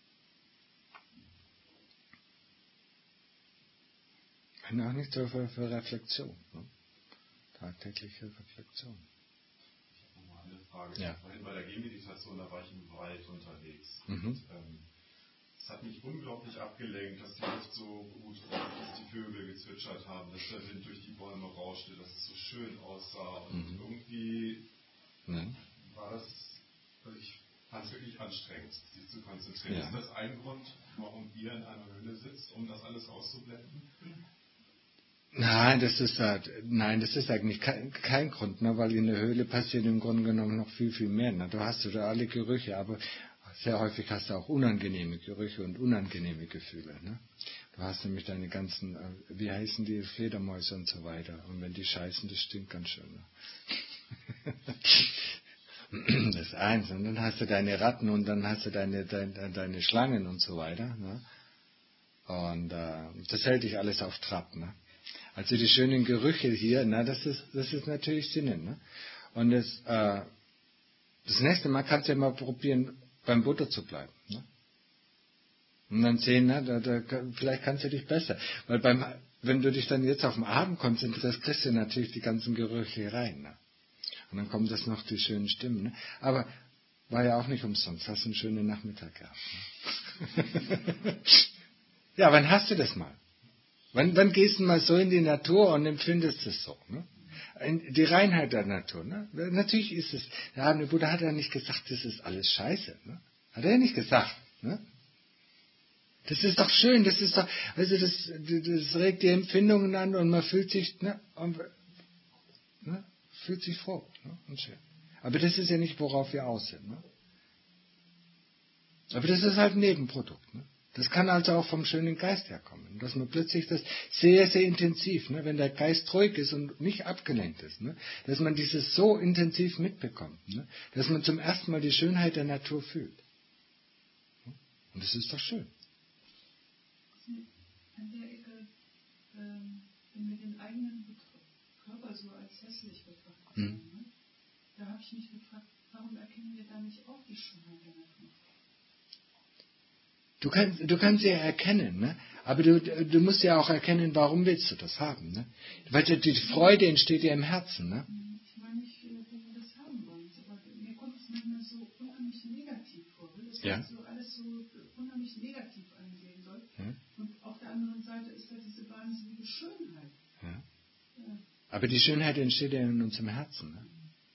Wenn auch nicht so für, für Reflexion. Ne? Tagtägliche Reflexion. Ich habe nochmal eine Frage. Ja. Vorhin bei der Gehmeditation, da war ich im Wald unterwegs. Mhm. Und, ähm, es hat mich unglaublich abgelenkt, dass die Luft so gut war, dass die Vögel gezwitschert haben, dass der Wind durch die Bäume rauschte, dass es so schön aussah. Und Mhm. irgendwie Mhm. war das, also ich fand es wirklich anstrengend, sich zu konzentrieren. Ja. Ist das ein Grund, warum ihr in einer Höhle sitzt, um das alles auszublenden? Nein, das ist halt, nein, das ist eigentlich kein, kein Grund, ne, weil in der Höhle passiert im Grunde genommen noch viel, viel mehr. Ne. Du hast da alle Gerüche, aber sehr häufig hast du auch unangenehme Gerüche und unangenehme Gefühle. Ne. Du hast nämlich deine ganzen, wie heißen die, Fledermäuse und so weiter. Und wenn die scheißen, das stinkt ganz schön. Ne. Das ist eins. Und dann hast du deine Ratten und dann hast du deine, deine, deine Schlangen und so weiter. Ne. Und äh, das hält dich alles auf Trab. Ne. Also die schönen Gerüche hier, na, das ist, das ist natürlich Sinnen. Ne? Und das, äh, das nächste Mal kannst du ja mal probieren, beim Butter zu bleiben. Ne? Und dann sehen, na, da, da, vielleicht kannst du dich besser. Weil beim, wenn du dich dann jetzt auf den Abend konzentrierst, kriegst du natürlich die ganzen Gerüche rein. Ne? Und dann kommen das noch die schönen Stimmen. Ne? Aber war ja auch nicht umsonst. Hast einen schönen Nachmittag gehabt. Ne? Ja, wann hast du das mal? Wann, wann gehst du mal so in die Natur und empfindest es so? Ne? Die Reinheit der Natur. Ne? Natürlich ist es, der Buddha hat ja nicht gesagt, das ist alles scheiße. Ne? Hat er ja nicht gesagt. Ne? Das ist doch schön, das ist doch, also das, das regt die Empfindungen an und man fühlt sich, ne, und, ne, fühlt sich froh. Ne, und schön. Aber das ist ja nicht, worauf wir aus sind. Ne? Aber das ist halt ein Nebenprodukt. Ne? Das kann also auch vom schönen Geist herkommen, dass man plötzlich das sehr, sehr intensiv, ne, wenn der Geist ruhig ist und nicht abgelenkt ist, ne, dass man dieses so intensiv mitbekommt, ne, dass man zum ersten Mal die Schönheit der Natur fühlt. Und das ist doch schön. An der Ecke, ähm, wenn wir den eigenen Körper so als hässlich betrachten, hm. ne, da habe ich mich gefragt, warum erkennen wir da nicht auch die Schönheit der Natur? Du kannst, du kannst ja erkennen, ne? Aber du, du musst ja auch erkennen, warum willst du das haben, ne? Weil die Freude entsteht ja im Herzen, ne? Ich meine nicht, wenn wir das haben wollen, aber mir kommt es manchmal so unheimlich negativ vor, weil das ja. so alles so unheimlich negativ ansehen soll. Ja. Und auf der anderen Seite ist da diese wahnsinnige Schönheit. Ja. Aber die Schönheit entsteht ja in unserem Herzen. Ne?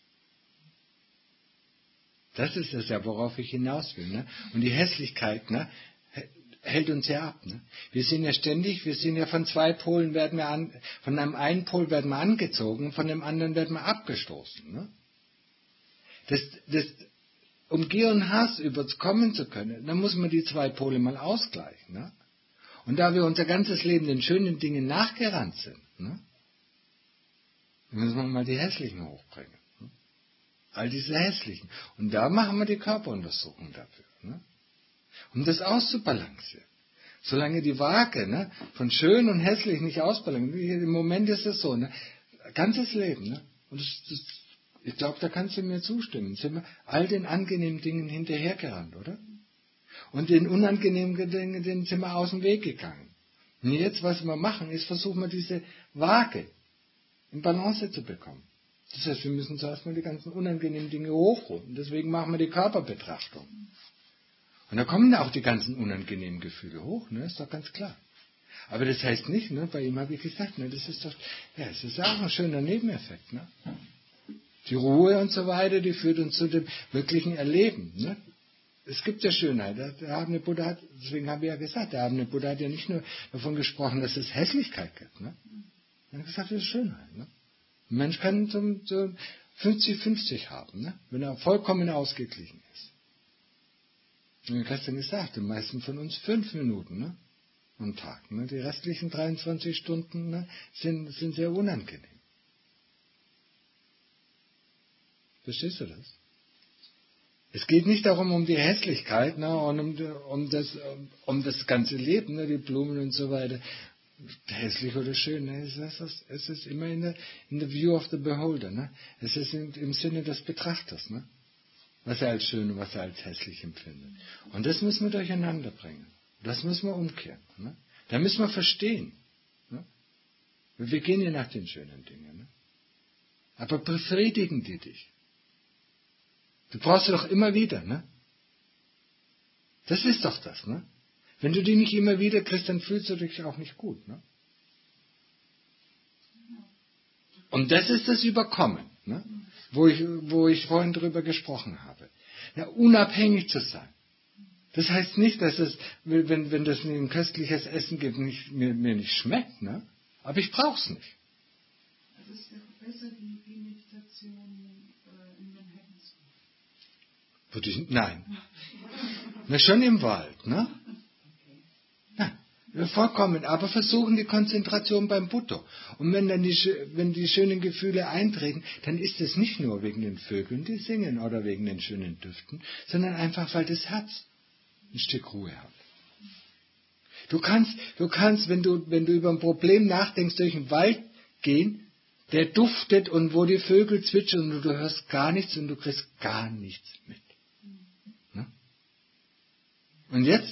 Das ist es ja, worauf ich hinaus will. Ne? Und die Hässlichkeit, ne, hält uns ja ab. Ne? Wir sind ja ständig, wir sind ja von zwei Polen, werden wir an, von einem einen Pol werden wir angezogen, von dem anderen werden wir abgestoßen. Ne? Das, das, um Gier und Hass überkommen zu können, dann muss man die zwei Pole mal ausgleichen. Ne? Und da wir unser ganzes Leben den schönen Dingen nachgerannt sind, ne, dann müssen wir mal die hässlichen hochbringen. Ne? All diese hässlichen. Und da machen wir die Körperuntersuchung dafür. Ne? Um das auszubalancieren. Solange die Waage, ne, von schön und hässlich nicht ausbalanciert, im Moment ist es so, ne, ganzes Leben. Ne? Und das, das, ich glaube, da kannst du mir zustimmen. Sind wir all den angenehmen Dingen hinterhergerannt, oder? Und den unangenehmen Dingen, denen sind wir aus dem Weg gegangen. Und jetzt, was wir machen, ist, versuchen wir diese Waage in Balance zu bekommen. Das heißt, wir müssen zuerst mal die ganzen unangenehmen Dinge hochholen. Deswegen machen wir die Körperbetrachtung. Und da kommen auch die ganzen unangenehmen Gefühle hoch, ne? Ist doch ganz klar. Aber das heißt nicht, ne? Bei ihm habe ich gesagt, ne? Das ist doch, ja, es ist auch ein schöner Nebeneffekt, ne? Die Ruhe und so weiter, die führt uns zu dem wirklichen Erleben, ne? Es gibt ja Schönheit. Der Abende Buddha hat, deswegen habe ich ja gesagt, der Abende Buddha hat ja nicht nur davon gesprochen, dass es Hässlichkeit gibt, ne? Er hat gesagt, das ist Schönheit, ne? Ein Mensch kann so, so fünfzig fünfzig haben, ne? Wenn er vollkommen ausgeglichen ist. Und du hast ja gesagt, die meisten von uns fünf Minuten, ne, am Tag. Ne? Die restlichen dreiundzwanzig Stunden, ne, sind, sind sehr unangenehm. Verstehst du das? Es geht nicht darum, um die Hässlichkeit, ne, und um, um, das, um das ganze Leben, ne, die Blumen und so weiter. Hässlich oder schön, ne, es, ist, es ist immer in der, in the view of the beholder. Ne? Es ist im, im Sinne des Betrachters. Ne? Was er als schön und was er als hässlich empfindet. Und das müssen wir durcheinander bringen. Das müssen wir umkehren. Ne? Da müssen wir verstehen. Ne? Wir gehen ja nach den schönen Dingen. Ne? Aber befriedigen die dich? Du brauchst sie doch immer wieder. Ne? Das ist doch das. Ne? Wenn du die nicht immer wieder kriegst, dann fühlst du dich auch nicht gut. Ne? Und das ist das Überkommen. Ne? Wo ich, wo ich vorhin drüber gesprochen habe. Ja, unabhängig zu sein. Das heißt nicht, dass es, wenn, wenn das ein köstliches Essen gibt, nicht, mir, mir nicht schmeckt, ne? Aber ich brauche es nicht. Das ist ja besser die, die Meditation äh, in Manhattan. Würde ich, nein. Na, schon im Wald, ne? Vollkommen, aber versuchen die Konzentration beim Buddha. Und wenn dann die, wenn die schönen Gefühle eintreten, dann ist es nicht nur wegen den Vögeln, die singen, oder wegen den schönen Düften, sondern einfach, weil das Herz ein Stück Ruhe hat. Du kannst, du kannst, wenn du, wenn du über ein Problem nachdenkst, durch den Wald gehen, der duftet und wo die Vögel zwitschern und du hörst gar nichts und du kriegst gar nichts mit. Ne? Und jetzt?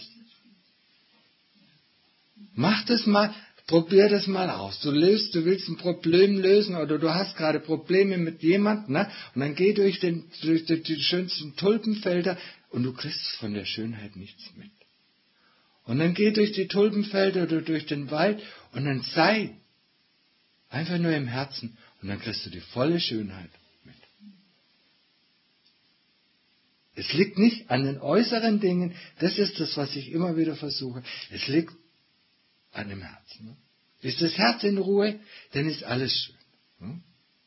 Mach das mal, probier das mal aus. Du löst, du willst ein Problem lösen oder du hast gerade Probleme mit jemandem, ne? Und dann geh durch, den, durch die, die schönsten Tulpenfelder und du kriegst von der Schönheit nichts mit. Und dann geh durch die Tulpenfelder oder durch den Wald und dann sei einfach nur im Herzen und dann kriegst du die volle Schönheit mit. Es liegt nicht an den äußeren Dingen, das ist das, was ich immer wieder versuche. Es liegt an dem Herzen. Ne? Ist das Herz in Ruhe, dann ist alles schön. Ne?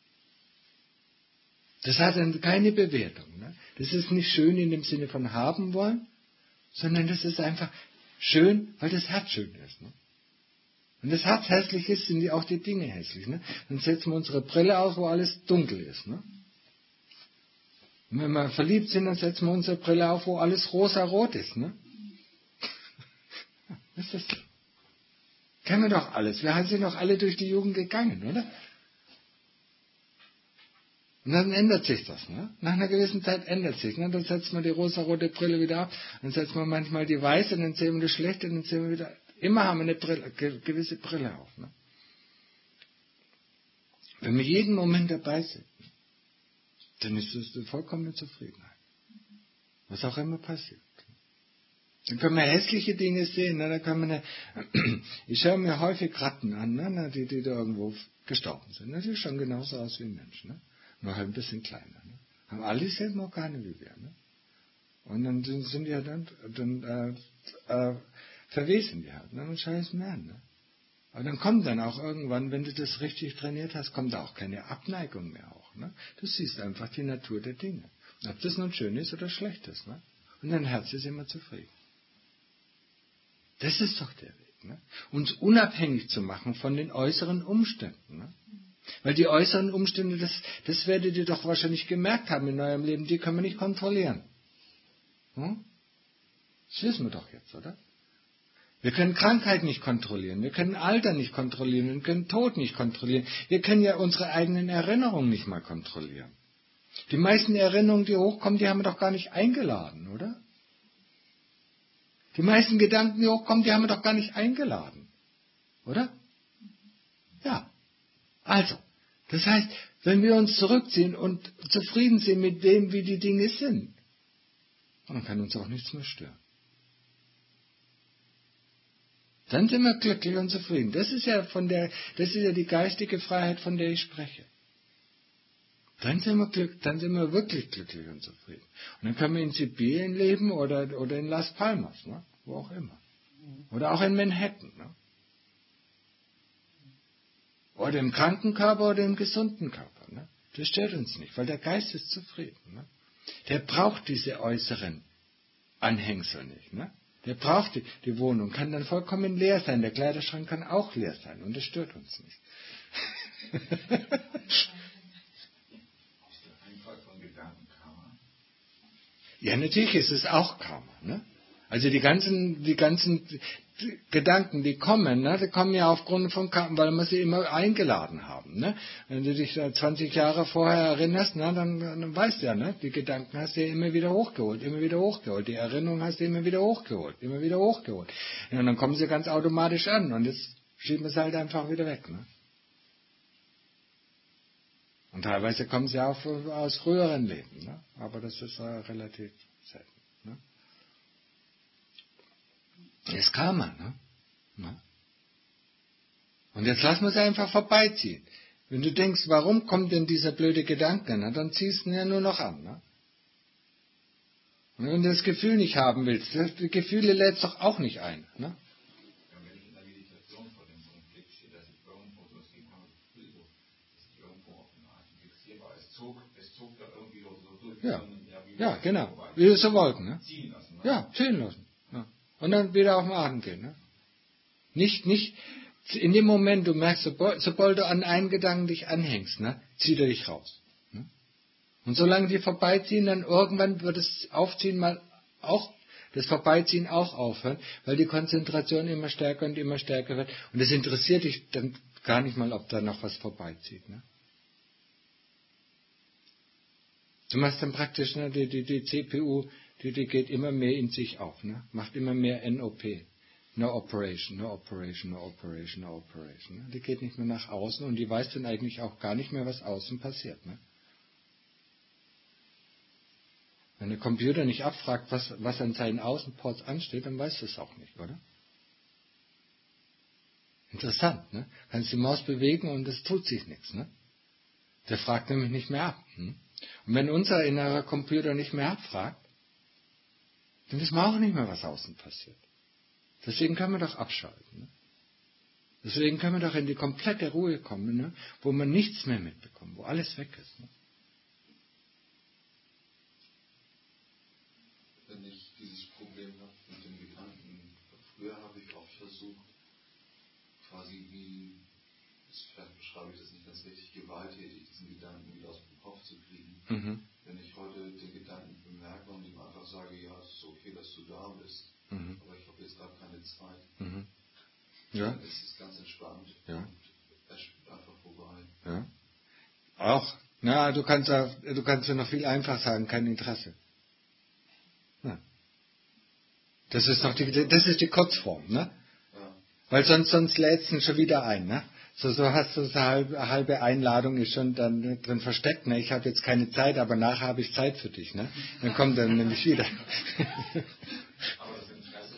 Das hat dann keine Bewertung. Ne? Das ist nicht schön in dem Sinne von haben wollen, sondern das ist einfach schön, weil das Herz schön ist. Ne? Wenn das Herz hässlich ist, sind die auch die Dinge hässlich. Ne? Dann setzen wir unsere Brille auf, wo alles dunkel ist. Ne? Und wenn wir verliebt sind, dann setzen wir unsere Brille auf, wo alles rosa-rot ist. Ne? Was ist das so? Kennen wir doch alles. Wir sind doch alle durch die Jugend gegangen, oder? Und dann ändert sich das. Ne? Nach einer gewissen Zeit ändert sich. Ne? Dann setzt man die rosa-rote Brille wieder ab. Dann setzt man manchmal die weiße, dann sehen wir die schlechte, dann sehen wir wieder. Immer haben wir eine Brille, gewisse Brille auf. Ne? Wenn wir jeden Moment dabei sind, dann ist es eine vollkommene Zufriedenheit. Was auch immer passiert. Dann können wir hässliche Dinge sehen. Ne? Dann können wir eine ich schaue mir häufig Ratten an, ne? die, die da irgendwo gestorben sind. Ne? Die schauen genauso aus wie ein Mensch. Ne? Nur halt ein bisschen kleiner. Ne? Haben alle dieselben Organe wie wir. Ne? Und dann sind, sind die ja dann, dann äh, äh, verwesen die halt. Ne? Und scheiß mehr an. Ne? Aber dann kommt dann auch irgendwann, wenn du das richtig trainiert hast, kommt da auch keine Abneigung mehr auch. Ne? Du siehst einfach die Natur der Dinge. Ob das nun schön ist oder schlecht ist. Ne? Und dein Herz ist immer zufrieden. Das ist doch der Weg. Ne? Uns unabhängig zu machen von den äußeren Umständen. Ne? Weil die äußeren Umstände, das, das werdet ihr doch wahrscheinlich gemerkt haben in eurem Leben, die können wir nicht kontrollieren. Hm? Das wissen wir doch jetzt, oder? Wir können Krankheit nicht kontrollieren, wir können Alter nicht kontrollieren, wir können Tod nicht kontrollieren. Wir können ja unsere eigenen Erinnerungen nicht mal kontrollieren. Die meisten Erinnerungen, die hochkommen, die haben wir doch gar nicht eingeladen, oder? Die meisten Gedanken, die hochkommen, die haben wir doch gar nicht eingeladen. Oder? Ja. Also, das heißt, wenn wir uns zurückziehen und zufrieden sind mit dem, wie die Dinge sind, dann kann uns auch nichts mehr stören. Dann sind wir glücklich und zufrieden. Das ist ja von der, das ist ja die geistige Freiheit, von der ich spreche. Dann sind wir glück, dann sind wir wirklich glücklich und zufrieden. Und dann können wir in Sibirien leben oder, oder in Las Palmas, ne? Wo auch immer. Oder auch in Manhattan, ne? Oder im kranken Körper oder im gesunden Körper, ne? Das stört uns nicht, weil der Geist ist zufrieden, ne? Der braucht diese äußeren Anhängsel nicht, ne? Der braucht die, die Wohnung, kann dann vollkommen leer sein. Der Kleiderschrank kann auch leer sein und das stört uns nicht. Ja, natürlich ist es auch Karma. Ne? Also die ganzen, die ganzen Gedanken, die kommen, ne, die kommen ja aufgrund von Karma, weil wir sie immer eingeladen haben. Ne? Wenn du dich zwanzig Jahre vorher erinnerst, ne, dann, dann weißt du ja, ne, die Gedanken hast du ja immer wieder hochgeholt, immer wieder hochgeholt. Die Erinnerung hast du immer wieder hochgeholt, immer wieder hochgeholt. Ja, und dann kommen sie ganz automatisch an und jetzt schieben wir sie halt einfach wieder weg. Ne? Und teilweise kommen sie auch aus früheren Leben, ne? Aber das ist äh, relativ selten. Ne? Das ist Karma, ne? ne? Und jetzt lassen wir sie einfach vorbeiziehen. Wenn du denkst, warum kommt denn dieser blöde Gedanke, ne? Dann ziehst du ihn ja nur noch an. Ne? Und wenn du das Gefühl nicht haben willst, die Gefühle lädst doch auch nicht ein. Ne? Ja, ja, genau. Wie so Wolken, ne? Ja, ziehen lassen. Ja. Und dann wieder auf den Atem gehen, ne? Nicht, nicht, in dem Moment, du merkst, sobald, sobald du an einen Gedanken dich anhängst, ne, zieht er dich raus. Ne? Und solange die vorbeiziehen, dann irgendwann wird das Aufziehen mal auch, das Vorbeiziehen auch aufhören, weil die Konzentration immer stärker und immer stärker wird. Und es interessiert dich dann gar nicht mal, ob da noch was vorbeizieht, ne? Du machst dann praktisch, ne, die, die, die C P U, die, die geht immer mehr in sich auf, ne? Macht immer mehr N O P. No Operation, no Operation, no Operation, no Operation. Ne? Die geht nicht mehr nach außen und die weiß dann eigentlich auch gar nicht mehr, was außen passiert. Ne? Wenn der Computer nicht abfragt, was, was an seinen Außenports ansteht, dann weiß es auch nicht, oder? Interessant, ne? Kannst die Maus bewegen und es tut sich nichts, ne? Der fragt nämlich nicht mehr ab. Hm? Und wenn unser innerer Computer nicht mehr abfragt, dann wissen wir auch nicht mehr, was außen passiert. Deswegen können wir doch abschalten. Ne? Deswegen können wir doch in die komplette Ruhe kommen, ne? Wo man nichts mehr mitbekommt, wo alles weg ist. Ne? Wenn ich dieses Problem habe mit den Gedanken, früher habe ich auch versucht, quasi wie, vielleicht beschreibe ich das nicht ganz richtig, gewalttätig diesen Gedanken wieder aus dem Kopf zu kriegen. Mhm. Wenn ich heute den Gedanken bemerke und ihm einfach sage, ja, es ist okay, dass du da bist, mhm. aber ich habe jetzt gerade keine Zeit. Mhm. Ja. Dann ist es ganz entspannt. Ja. Und es spielt einfach vorbei. Ja. Auch, na, du kannst ja, du kannst ja noch viel einfacher sagen, kein Interesse. Ja. Das ist noch die, das ist die Kurzform, ne? Ja. Weil sonst, sonst lädst du ihn schon wieder ein, ne? So, so hast du so eine halbe, halbe Einladung ist schon dann drin versteckt, ne? Ich habe jetzt keine Zeit, aber nachher habe ich Zeit für dich, ne? Dann kommt er nämlich wieder. Aber das Interesse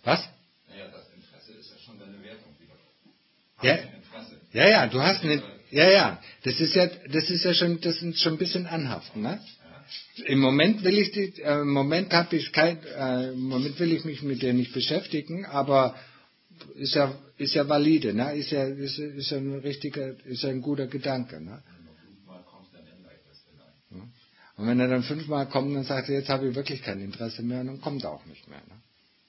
Was? Naja, das Interesse ist ja schon deine Wertung wieder. Ja, Interesse. ja, ja, du hast eine, ja, ja, das ist ja, das ist ja schon, das ist schon ein bisschen anhaften, ne? Im Moment will ich die, äh, im Moment habe ich kein, äh, im Moment will ich mich mit dir nicht beschäftigen, aber ist ja, ist ja valide, ne? Ist ja, ist, ist ja ein richtiger, ist ja ein guter Gedanke, ne? Und wenn er dann fünfmal kommt und sagt, jetzt habe ich wirklich kein Interesse mehr, dann kommt er auch nicht mehr, ne?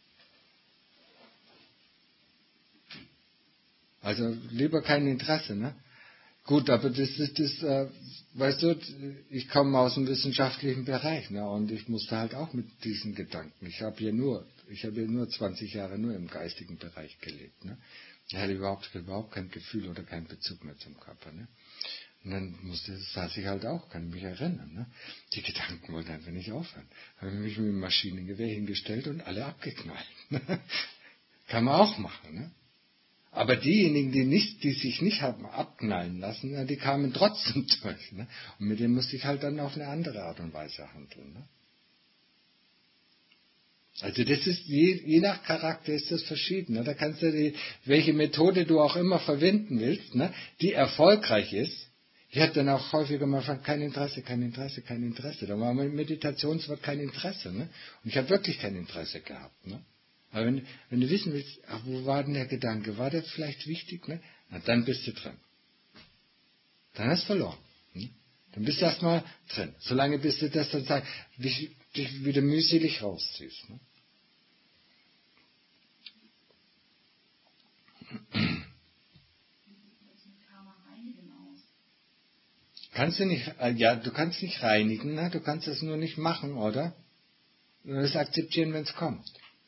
Also lieber kein Interesse, ne? Gut, aber das ist das, äh, weißt du, ich komme aus dem wissenschaftlichen Bereich, ne? Und ich musste halt auch mit diesen Gedanken. Ich habe hier nur, ich habe hier nur zwanzig Jahre nur im geistigen Bereich gelebt, ne? Ich hatte überhaupt, überhaupt kein Gefühl oder keinen Bezug mehr zum Körper, ne? Und dann musste, saß ich halt auch, kann mich erinnern, ne? Die Gedanken wollten einfach nicht aufhören. Habe ich mich mit dem Maschinengewehr hingestellt und alle abgeknallt. Ne? Kann man auch machen, ne? Aber diejenigen, die nicht, die sich nicht haben abknallen lassen, die kamen trotzdem durch. Ne? Und mit denen musste ich halt dann auf eine andere Art und Weise handeln. Ne? Also das ist, je, je nach Charakter ist das verschieden. Ne? Da kannst du die, welche Methode du auch immer verwenden willst, ne? Die erfolgreich ist. Ich hatte dann auch häufiger mal gefragt, kein Interesse, kein Interesse, kein Interesse. Da war mein Meditationswort kein Interesse. Ne? Und ich habe wirklich kein Interesse gehabt. Ne? Aber wenn, wenn du wissen willst, ach, wo war denn der Gedanke, war der vielleicht wichtig, ne? Na, dann bist du drin. Dann hast du verloren. Ne? Dann bist du erstmal drin. Solange bis du das dann sagst, dich, dich wieder mühselig rausziehst. Ne? Kannst du nicht, ja, du kannst nicht reinigen, ne? Du kannst das nur nicht machen, oder? Nur das akzeptieren, wenn es kommt.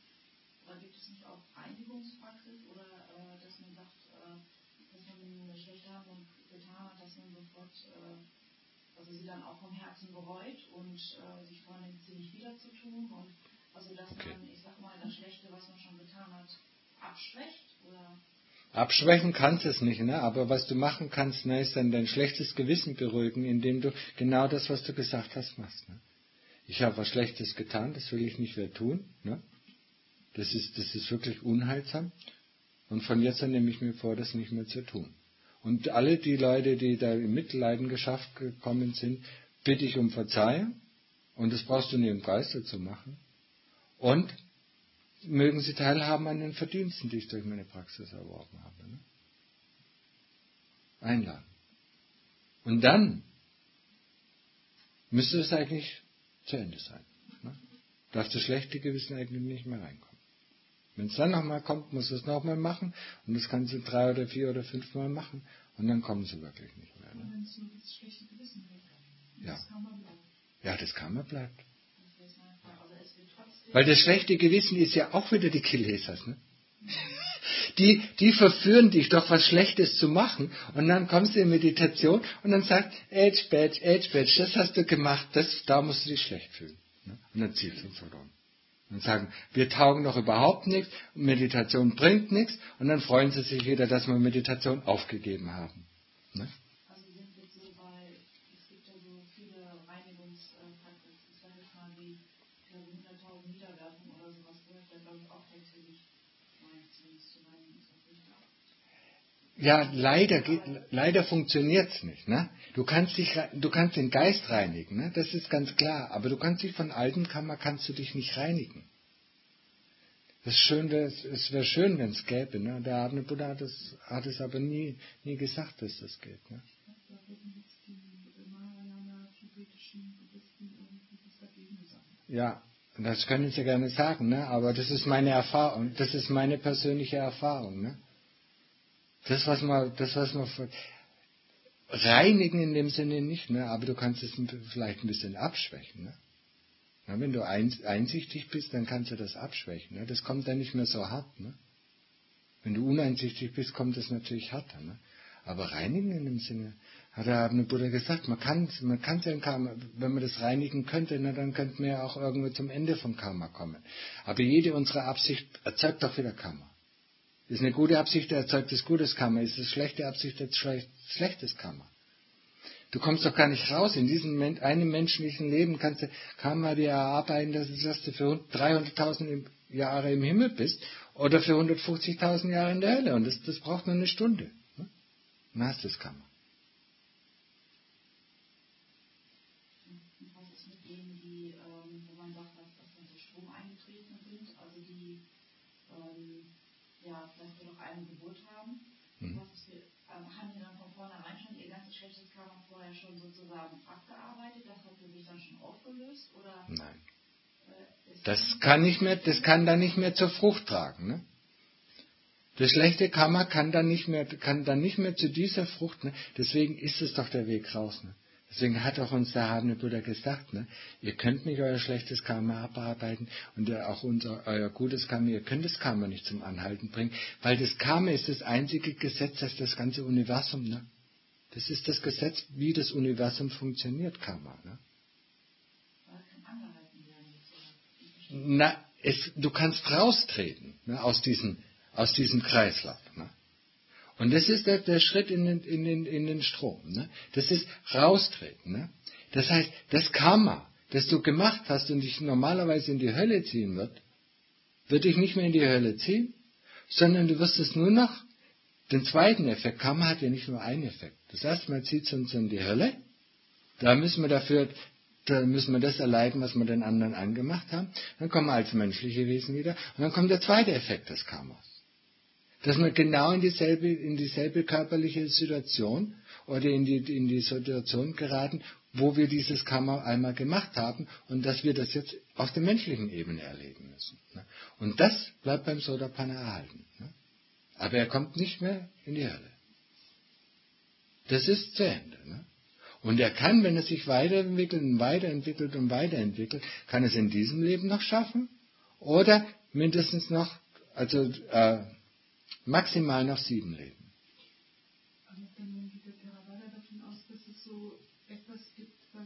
Dann auch vom Herzen bereut und äh, sich vornimmt, sie nicht wieder zu tun und also dass okay. man, ich sag mal, das Schlechte, was man schon getan hat, abschwächt oder? Abschwächen kannst du es nicht, ne? Aber was du machen kannst, ne, ist dann dein schlechtes Gewissen beruhigen, indem du genau das, was du gesagt hast, machst. Ne? Ich habe was Schlechtes getan, das will ich nicht mehr tun. Ne? Das ist, das ist wirklich unheilsam. Und von jetzt an nehme ich mir vor, das nicht mehr zu tun. Und alle die Leute, die da in Mitleidenschaft gekommen sind, bitte ich um Verzeihung. Und das brauchst du nicht im Geiste zu machen. Und mögen sie teilhaben an den Verdiensten, die ich durch meine Praxis erworben habe. Ne? Einladen. Und dann müsste es eigentlich zu Ende sein. Ne? Darf das schlechte Gewissen eigentlich nicht mehr reinkommen. Wenn es dann nochmal kommt, muss es nochmal machen. Und das kannst du drei oder vier oder fünf Mal machen. Und dann kommen sie wirklich nicht mehr. Ne? Wenn es nur das schlechte Gewissen weg. Ja. Das Karma bleibt. Ja, das Karma bleibt. Weil das schlechte Gewissen ist ja auch wieder die Kilesas. Ne? Die, die verführen dich doch, was Schlechtes zu machen. Und dann kommst du in Meditation und dann sagst, Edge Badge, Edge Badge, das hast du gemacht, das, da musst du dich schlecht fühlen. Ne? Und dann ziehst du uns verloren. Und sagen, wir taugen doch überhaupt nichts, Meditation bringt nichts, und dann freuen sie sich wieder, dass wir Meditation aufgegeben haben. Ne? Also sind jetzt so bei, es gibt ja so viele Reinigungspraxis, ich sage jetzt mal wie hunderttausend Niederwerfungen oder sowas, gehört ja glaube ich auch tatsächlich zu reinigen. Ja, leider, leider funktioniert es nicht. Ne? Du kannst dich, du kannst den Geist reinigen, ne? Das ist ganz klar. Aber du kannst dich von alten Karma kannst du dich nicht reinigen. Das ist schön, es wäre schön, wenn es gäbe. Ne? Der Abende Buddha hat es, hat es aber nie, nie gesagt, dass das geht. Ne? Ja, das können Sie gerne sagen, ne? Aber das ist meine Erfahrung, das ist meine persönliche Erfahrung. Ne? Das, was man, das, was man reinigen in dem Sinne nicht, ne? Aber du kannst es vielleicht ein bisschen abschwächen. Ne? Ja, wenn du einsichtig bist, dann kannst du das abschwächen. Ne? Das kommt dann nicht mehr so hart. Ne? Wenn du uneinsichtig bist, kommt es natürlich härter. Ne? Aber reinigen in dem Sinne, hat der Abende Buddha gesagt, man kann es man kann's ja im Karma, wenn man das reinigen könnte, ne, dann könnten wir ja auch irgendwo zum Ende vom Karma kommen. Aber jede unserer Absicht erzeugt doch wieder Karma. Ist eine gute Absicht, erzeugt das gutes Karma. Ist eine schlechte Absicht, erzeugt schlechtes Karma. Du kommst doch gar nicht raus. In diesem einem menschlichen Leben kannst du Karma dir erarbeiten, dass du für dreihunderttausend Jahre im Himmel bist oder für hundertfünfzigtausend Jahre in der Hölle. Und das, das braucht nur eine Stunde. Ne? Dann hast du das Karma. Und was ist mit denen, die, ähm, wo man sagt, dass das dann so Strom eingetreten sind, also die ähm, ja, vielleicht nur noch eine Geburt haben? Mhm. Was ist für, ähm, haben die dann von vornherein schon ihr ganzes schlechtes Karma vorher schon sozusagen abgearbeitet? Das hat sich dann schon aufgelöst? Oder? Nein. Das kann nicht mehr, das kann dann nicht mehr zur Frucht tragen. Ne? Das schlechte Karma kann dann nicht mehr, kann dann nicht mehr zu dieser Frucht. Ne? Deswegen ist es doch der Weg raus. Ne? Deswegen hat auch uns der erhabene Buddha gesagt, ne? Ihr könnt nicht euer schlechtes Karma abarbeiten und auch unser, euer gutes Karma, ihr könnt das Karma nicht zum Anhalten bringen, weil das Karma ist das einzige Gesetz, das das ganze Universum, ne? Das ist das Gesetz, wie das Universum funktioniert, Karma. Ne? Na, es, du kannst raustreten, ne, aus, diesen, aus diesem Kreislauf. Ne? Und das ist der, der Schritt in den, in, den, in den Strom. Ne? Das ist raustreten. Ne? Das heißt, das Karma, das du gemacht hast und dich normalerweise in die Hölle ziehen wird, wird dich nicht mehr in die Hölle ziehen, sondern du wirst es nur noch, den zweiten Effekt, Karma hat ja nicht nur einen Effekt. Das erste Mal zieht es uns in die Hölle, da müssen wir dafür... Da müssen wir das erleiden, was wir den anderen angemacht haben. Dann kommen wir als menschliche Wesen wieder. Und dann kommt der zweite Effekt des Karmas. Dass wir genau in dieselbe, in dieselbe körperliche Situation oder in die, in die Situation geraten, wo wir dieses Karma einmal gemacht haben und dass wir das jetzt auf der menschlichen Ebene erleben müssen. Und das bleibt beim Sotapanna erhalten. Aber er kommt nicht mehr in die Hölle. Das ist zu Ende. Und er kann, wenn er sich weiterentwickelt und weiterentwickelt und weiterentwickelt, kann es in diesem Leben noch schaffen oder mindestens noch, also äh, maximal noch sieben Leben. Aber dann geht der Theravada davon aus, dass es so etwas gibt, was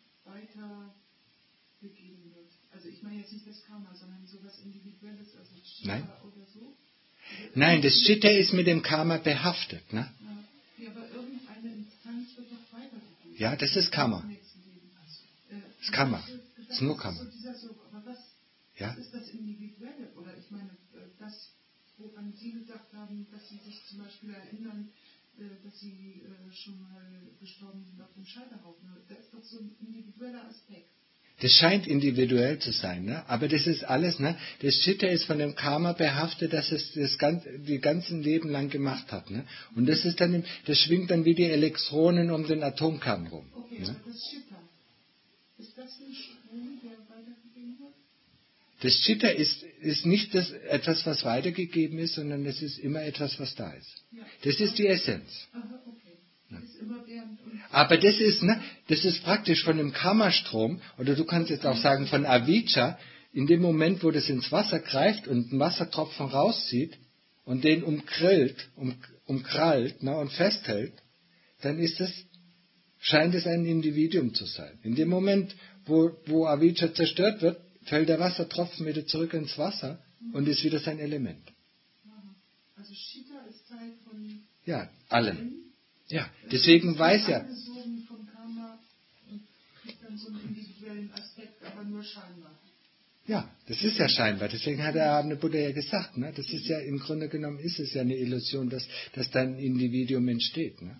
weitergegeben wird. Also ich meine jetzt nicht das Karma, sondern sowas Individuelles, also Chitta Nein. oder so. Also Nein, das Chitta ist mit dem Karma behaftet. Ne? Ja, aber irgendeine Instanz wird doch weitergegeben. Ja, das ist Karma. Das ist Karma. Das ist nur Karma. Aber was, ja? was ist das Individuelle? Oder ich meine, das, woran Sie gesagt haben, dass Sie sich zum Beispiel erinnern, dass Sie schon mal gestorben sind auf dem Scheiterhaufen. Das ist doch so ein individueller Aspekt. Das scheint individuell zu sein, ne? Aber das ist alles, ne? Das Chitta ist von dem Karma behaftet, dass es das ganze, die ganzen Leben lang gemacht hat, ne? Und das ist dann, das schwingt dann wie die Elektronen um den Atomkern rum. Okay, ne? aber das Chitta, ist das ein Strom, der weitergegeben wird? Das Chitta ist, ist nicht das, etwas, was weitergegeben ist, sondern es ist immer etwas, was da ist. Ja. Das ist die Essenz. Aha, okay. Das ist immer während und Aber das ist, ne, das ist praktisch von dem Karma-Strom, oder du kannst jetzt auch sagen von Avijja, in dem Moment, wo das ins Wasser greift und einen Wassertropfen rauszieht und den umkrillt, um, umkrallt ne, und festhält, dann ist es, scheint es ein Individuum zu sein. In dem Moment, wo, wo Avijja zerstört wird, fällt der Wassertropfen wieder zurück ins Wasser und ist wieder sein Element. also Chitta ist Teil von Ja, allen. Ja, deswegen weiß er. Vom Karma und kriegt dann so einen individuellen Aspekt, aber nur scheinbar. Ja, das ist ja scheinbar. Deswegen hat der erhabene Buddha ja gesagt, ne? Das ist ja, im Grunde genommen ist es ja eine Illusion, dass, dass da ein Individuum entsteht. Ne?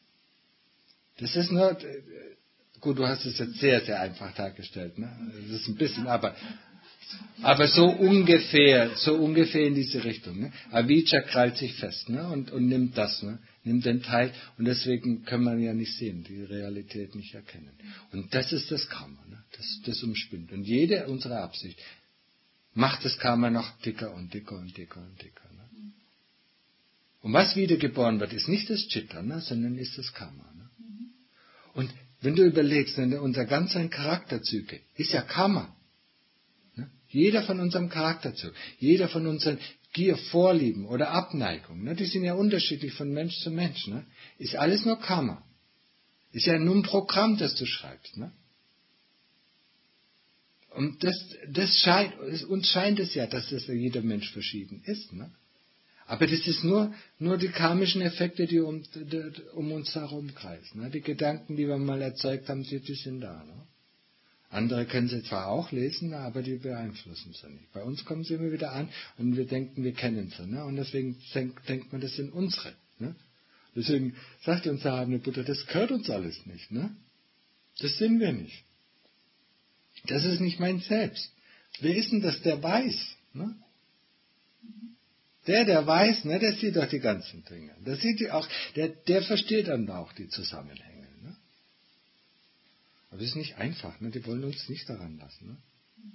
Das ist nur, gut, du hast es jetzt sehr, sehr einfach dargestellt. Ne? Das ist ein bisschen, aber, aber so ungefähr, so ungefähr in diese Richtung. Ne? Avijja krallt sich fest, ne? und, und nimmt das, ne? nimmt den Teil, und deswegen kann man ja nicht sehen, die Realität nicht erkennen. Und das ist das Karma, ne? das, das umspinnt. Und jede unserer Absicht macht das Karma noch dicker und dicker und dicker und dicker. Ne? Und was wiedergeboren wird, ist nicht das Chitta, ne? sondern ist das Karma. Ne? Und wenn du überlegst, ne, unser ganzer Charakterzüge ist ja Karma. Ne? Jeder von unserem Charakterzug, jeder von unseren Gier, Vorlieben oder Abneigung, ne, die sind ja unterschiedlich von Mensch zu Mensch, ne, ist alles nur Karma. Ist ja nur ein Programm, das du schreibst. Ne? Und das, das scheint, uns scheint es ja, dass das jeder Mensch verschieden ist. Ne? Aber das ist nur, nur die karmischen Effekte, die um, die, um uns herum kreisen. Ne? Die Gedanken, die wir mal erzeugt haben, die, die sind da. Ne? Andere können sie zwar auch lesen, aber die beeinflussen sie nicht. Bei uns kommen sie immer wieder an und wir denken, wir kennen sie. Ne? Und deswegen denk, denkt man, das sind unsere. Ne? Deswegen sagt uns der Habende Buddha, das gehört uns alles nicht. Ne? Das sind wir nicht. Das ist nicht mein Selbst. Wer ist denn das, der weiß? Ne? Der, der weiß, ne, der sieht doch die ganzen Dinge. Der, sieht die auch, der, der versteht dann auch die Zusammenhänge. Ne? Aber das ist nicht einfach. Ne? Die wollen uns nicht daran lassen. Ne?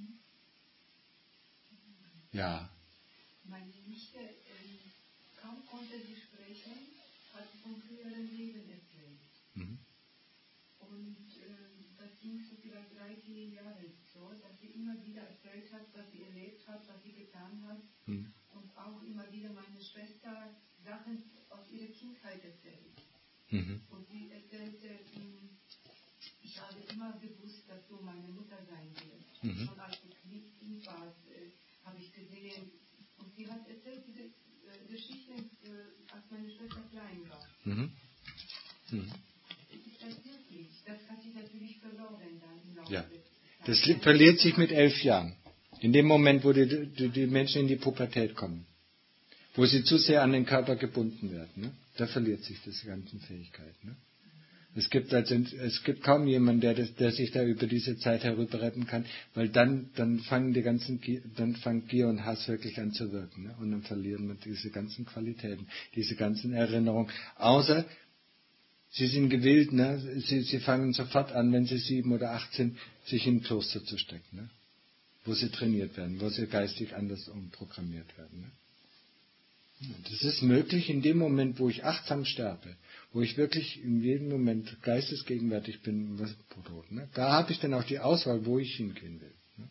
Ja. Meine Nichte, ähm, kaum konnte sie sprechen, hat sie vom früheren Leben erzählt. Mhm. Und ähm, das ging so vielleicht drei, vier Jahre so, dass sie immer wieder erzählt hat, was sie erlebt hat, was sie getan hat. Mhm. Und auch immer wieder meine Schwester Sachen aus ihrer Kindheit erzählt. Mhm. Und sie erzählte, ähm, ich habe immer gewusst, dass du meine Mutter sein wirst. Mhm. Schon als du Kind warst, äh, habe ich gesehen. Und sie hat erzählt diese äh, Geschichten, äh, als meine Schwester klein war. Mhm. Mhm. Ist das wirklich? Das hat sich natürlich verloren dann im Laufe Ja. des Das verliert sich mit elf Jahren. In dem Moment, wo die, die, die Menschen in die Pubertät kommen. Wo sie zu sehr an den Körper gebunden werden. Ne? Da verliert sich diese ganzen Fähigkeiten. Ne? Es gibt also, es gibt kaum jemanden, der, das, der sich da über diese Zeit herüber retten kann, weil dann, dann fangen die ganzen, dann fangen Gier und Hass wirklich an zu wirken. Ne? Und dann verlieren wir diese ganzen Qualitäten, diese ganzen Erinnerungen. Außer, sie sind gewillt, ne? sie, sie fangen sofort an, wenn sie sieben oder acht sind, sich in ein Kloster zu stecken. Ne? Wo sie trainiert werden, wo sie geistig anders umprogrammiert werden. Ne? Das ist möglich in dem Moment, wo ich achtsam sterbe, wo ich wirklich in jedem Moment geistesgegenwärtig bin, was Brot, ne? Da habe ich dann auch die Auswahl, wo ich hingehen will. Ne?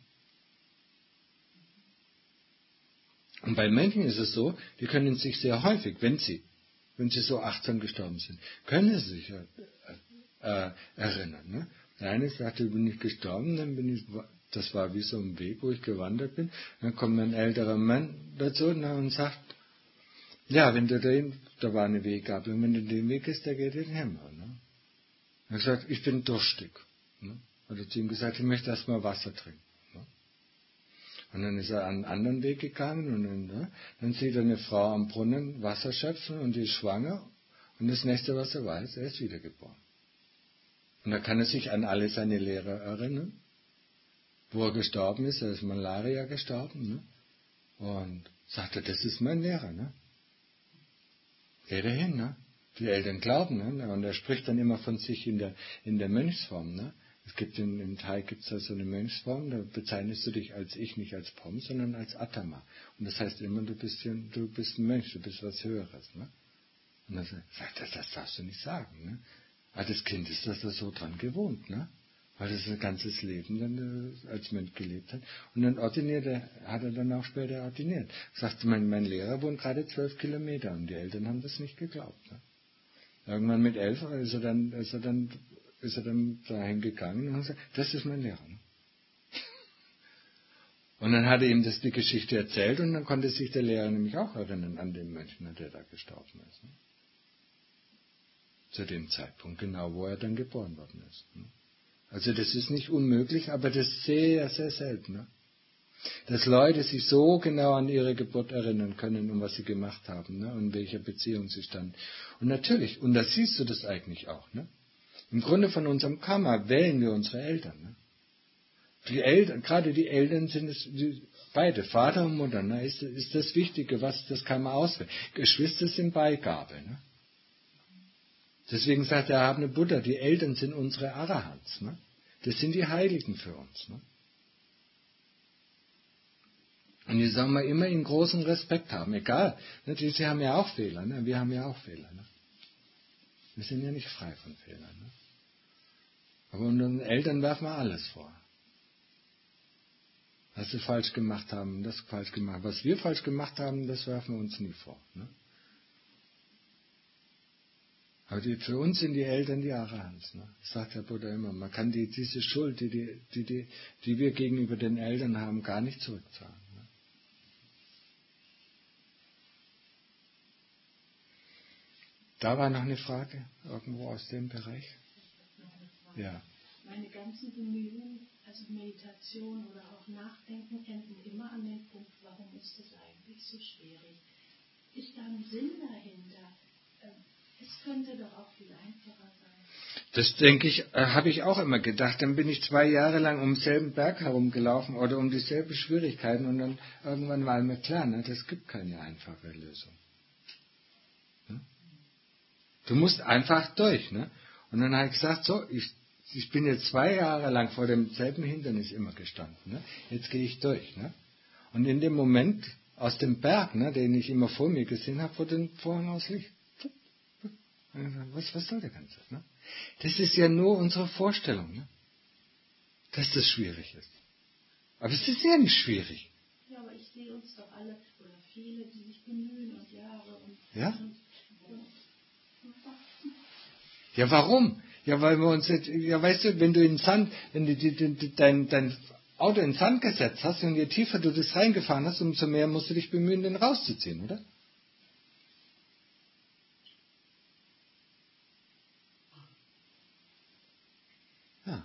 Und bei Menschen ist es so, die können sich sehr häufig, wenn sie, wenn sie so achtsam gestorben sind, können sie sich äh, äh, erinnern. Ne? Der eine sagte, bin ich gestorben, dann bin ich, das war wie so ein Weg, wo ich gewandert bin, dann kommt ein älterer Mann dazu und sagt, ja, wenn du den, da war eine Weggabel, und wenn du den Weg gehst, der geht in den Himmel. Ne? Er hat gesagt, ich bin durstig. Ne? Hat er zu ihm gesagt, ich möchte erstmal Wasser trinken. Ne? Und dann ist er an einen anderen Weg gegangen und dann, ne? dann sieht er eine Frau am Brunnen Wasser schöpfen und die ist schwanger. Und das nächste, was er weiß, er ist wiedergeboren. Und da kann er sich an alle seine Lehrer erinnern, wo er gestorben ist. Er ist Malaria gestorben. Ne? Und sagte, das ist mein Lehrer. Ne? Geht er hin, ne? Die Eltern glauben, ne? Und er spricht dann immer von sich in der, in der Mönchsform, ne? Es gibt in, im Thai gibt es da so eine Mönchsform, da bezeichnest du dich als ich, nicht als Pom, sondern als Atama. Und das heißt immer, du bist, hier, du bist ein Mönch, du bist was Höheres, ne? Und dann sagt er, das darfst du nicht sagen, ne? Aber das Kind ist das da so dran gewohnt, ne? Weil das ein ganzes Leben dann äh, als Mönch gelebt hat. Und dann ordiniert er, hat er dann auch später ordiniert. Sagte, mein, mein Lehrer wohnt gerade zwölf Kilometer und die Eltern haben das nicht geglaubt. Ne? Irgendwann mit elf ist er dann, ist er dann, ist er dann dahin gegangen und hat gesagt, das ist mein Lehrer. Ne? Und dann hat er ihm das die Geschichte erzählt und dann konnte sich der Lehrer nämlich auch erinnern an den Mönchen, der da gestorben ist. Ne? Zu dem Zeitpunkt, genau wo er dann geboren worden ist. Ne? Also das ist nicht unmöglich, aber das ist sehr, sehr selten. Ne? Dass Leute sich so genau an ihre Geburt erinnern können und was sie gemacht haben, ne? Und in welcher Beziehung sie standen. Und natürlich, und da siehst du das eigentlich auch. Ne? Im Grunde von unserem Karma wählen wir unsere Eltern. Ne? Die Eltern, gerade die Eltern sind es, die, beide, Vater und Mutter, ne? ist, ist das Wichtige, was das Karma auswählt. Geschwister sind Beigabe. Ne? Deswegen sagt der erhabene Buddha, die Eltern sind unsere Arahants. Ne? Das sind die Heiligen für uns. Ne? Und die sollen wir immer in großen Respekt haben. Egal, ne? Die, sie haben ja auch Fehler. Ne? Wir haben ja auch Fehler. Ne? Wir sind ja nicht frei von Fehlern. Ne? Aber unseren Eltern werfen wir alles vor. Was sie falsch gemacht haben, das falsch gemacht. Was wir falsch gemacht haben, das werfen wir uns nie vor. Ne? Aber die, für uns sind die Eltern die Arahants. Ne? Das sagt der Buddha immer. Man kann die, diese Schuld, die, die, die, die, die wir gegenüber den Eltern haben, gar nicht zurückzahlen. Ne? Da war noch eine Frage, irgendwo aus dem Bereich. Ja. meine ganzen Bemühungen, also Meditation oder auch Nachdenken, enden immer an den Punkt, warum ist das eigentlich so schwierig? Ist da ein Sinn dahinter? Es könnte doch auch viel einfacher sein. Das denke ich, äh, habe ich auch immer gedacht. Dann bin ich zwei Jahre lang um denselben Berg herumgelaufen oder um dieselben Schwierigkeiten und dann irgendwann war mir klar, ne, das gibt keine einfache Lösung. Ne? Du musst einfach durch. Ne? Und dann habe ich gesagt, so, ich, ich bin jetzt zwei Jahre lang vor demselben Hindernis immer gestanden. Ne? Jetzt gehe ich durch. Ne? Und in dem Moment aus dem Berg, ne, den ich immer vor mir gesehen habe, wurde ein Vorhang aus Licht. Was, was soll der ganze? Ne? Das ist ja nur unsere Vorstellung, ne? Dass das schwierig ist. Aber es ist ja nicht schwierig. Ja, aber ich sehe uns doch alle, oder viele, die sich bemühen und Jahre und... Ja? Und, und, ja, warum? Ja, weil wir uns jetzt, ja, weißt du, wenn du in Sand, wenn du die, die, dein, dein Auto in Sand gesetzt hast und je tiefer du das reingefahren hast, umso mehr musst du dich bemühen, den rauszuziehen, oder? Ja.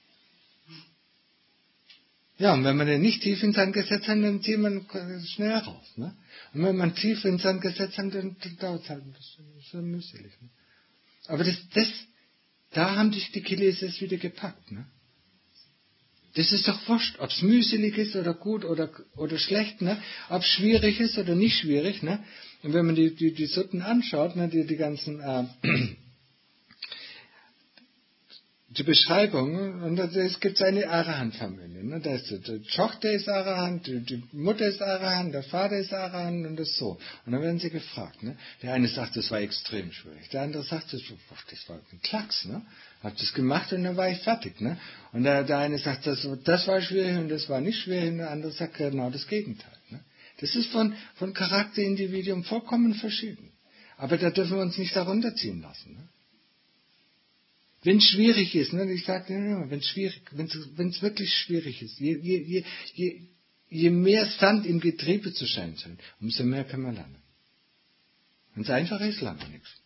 Ja, und wenn man den nicht tief in Sand gesetzt hat, dann zieht man schnell raus. Ne? Und wenn man tief in Sand gesetzt hat, dann, dann dauert es halt ein bisschen. Das ist ja mühselig. Ne? Aber das, das, da haben dich die Chileses wieder gepackt. Ne? Das ist doch wurscht, ob es mühselig ist oder gut oder, oder schlecht, ne? Ob es schwierig ist oder nicht schwierig. Ne? Und wenn man die, die, die Sutten anschaut, ne? die, die ganzen... Äh, die Beschreibung, und es gibt eine Arahant-Familie. Ne? Da ist die Tochter ist Arahant, die, die Mutter ist Arahant, der Vater ist Arahant und das so. Und dann werden sie gefragt. Ne? Der eine sagt, das war extrem schwierig. Der andere sagt, das, das war ein Klacks. Ne? Hab das gemacht und dann war ich fertig. Ne? Und der, der eine sagt, das, das war schwierig und das war nicht schwierig. Und der andere sagt genau das Gegenteil. Ne? Das ist von, von Charakterindividuum vollkommen verschieden. Aber da dürfen wir uns nicht darunter ziehen lassen. Ne? Wenn es schwierig ist, ne, ich sage ja, wenn es schwierig, wenn es wirklich schwierig ist, je, je, je, je mehr Sand im Getriebe zu scheinen scheint, umso mehr kann man lernen. Wenn es einfach ist, lernt man nichts.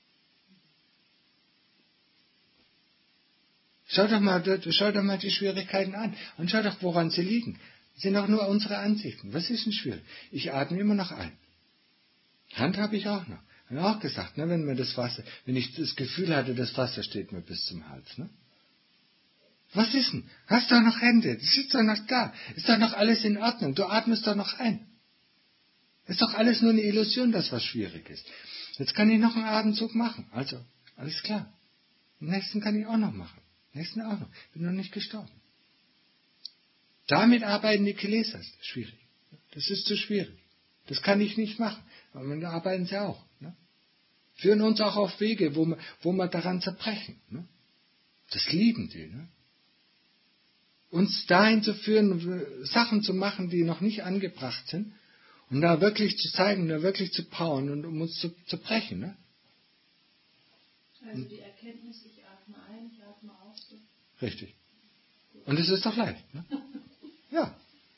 Schau doch mal, schau doch mal die Schwierigkeiten an und schau doch, woran sie liegen. Das sind doch nur unsere Ansichten. Was ist denn schwierig? Ich atme immer noch ein. Hand habe ich auch noch. Ich habe auch gesagt, ne, wenn mir das Wasser, wenn ich das Gefühl hatte, das Wasser steht mir bis zum Hals, ne? Was ist denn? Hast doch noch Hände, das ist doch noch da, ist doch noch alles in Ordnung, du atmest doch noch ein. Ist doch alles nur eine Illusion, dass was schwierig ist. Jetzt kann ich noch einen Atemzug machen, also, alles klar. Den nächsten kann ich auch noch machen, den nächsten auch noch, bin noch nicht gestorben. Damit arbeiten die Chileses, schwierig. Das ist zu schwierig. Das kann ich nicht machen, aber da arbeiten sie auch. Ne? Führen uns auch auf Wege, wo wir, wo wir daran zerbrechen. Ne? Das lieben die. Ne? Uns dahin zu führen, Sachen zu machen, die noch nicht angebracht sind, und da wirklich zu zeigen, da wirklich zu powern und um uns zu, zu brechen. Ne? Also die Erkenntnis, ich atme ein, ich atme aus. So. Richtig. Und es ist doch leicht. Ne? Ja.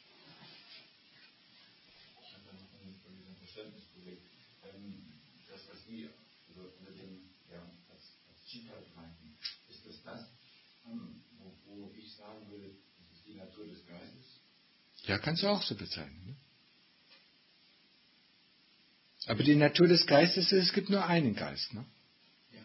Ja, kannst du auch so bezeichnen. Ne? Aber die Natur des Geistes ist, es gibt nur einen Geist. Ne? Ja.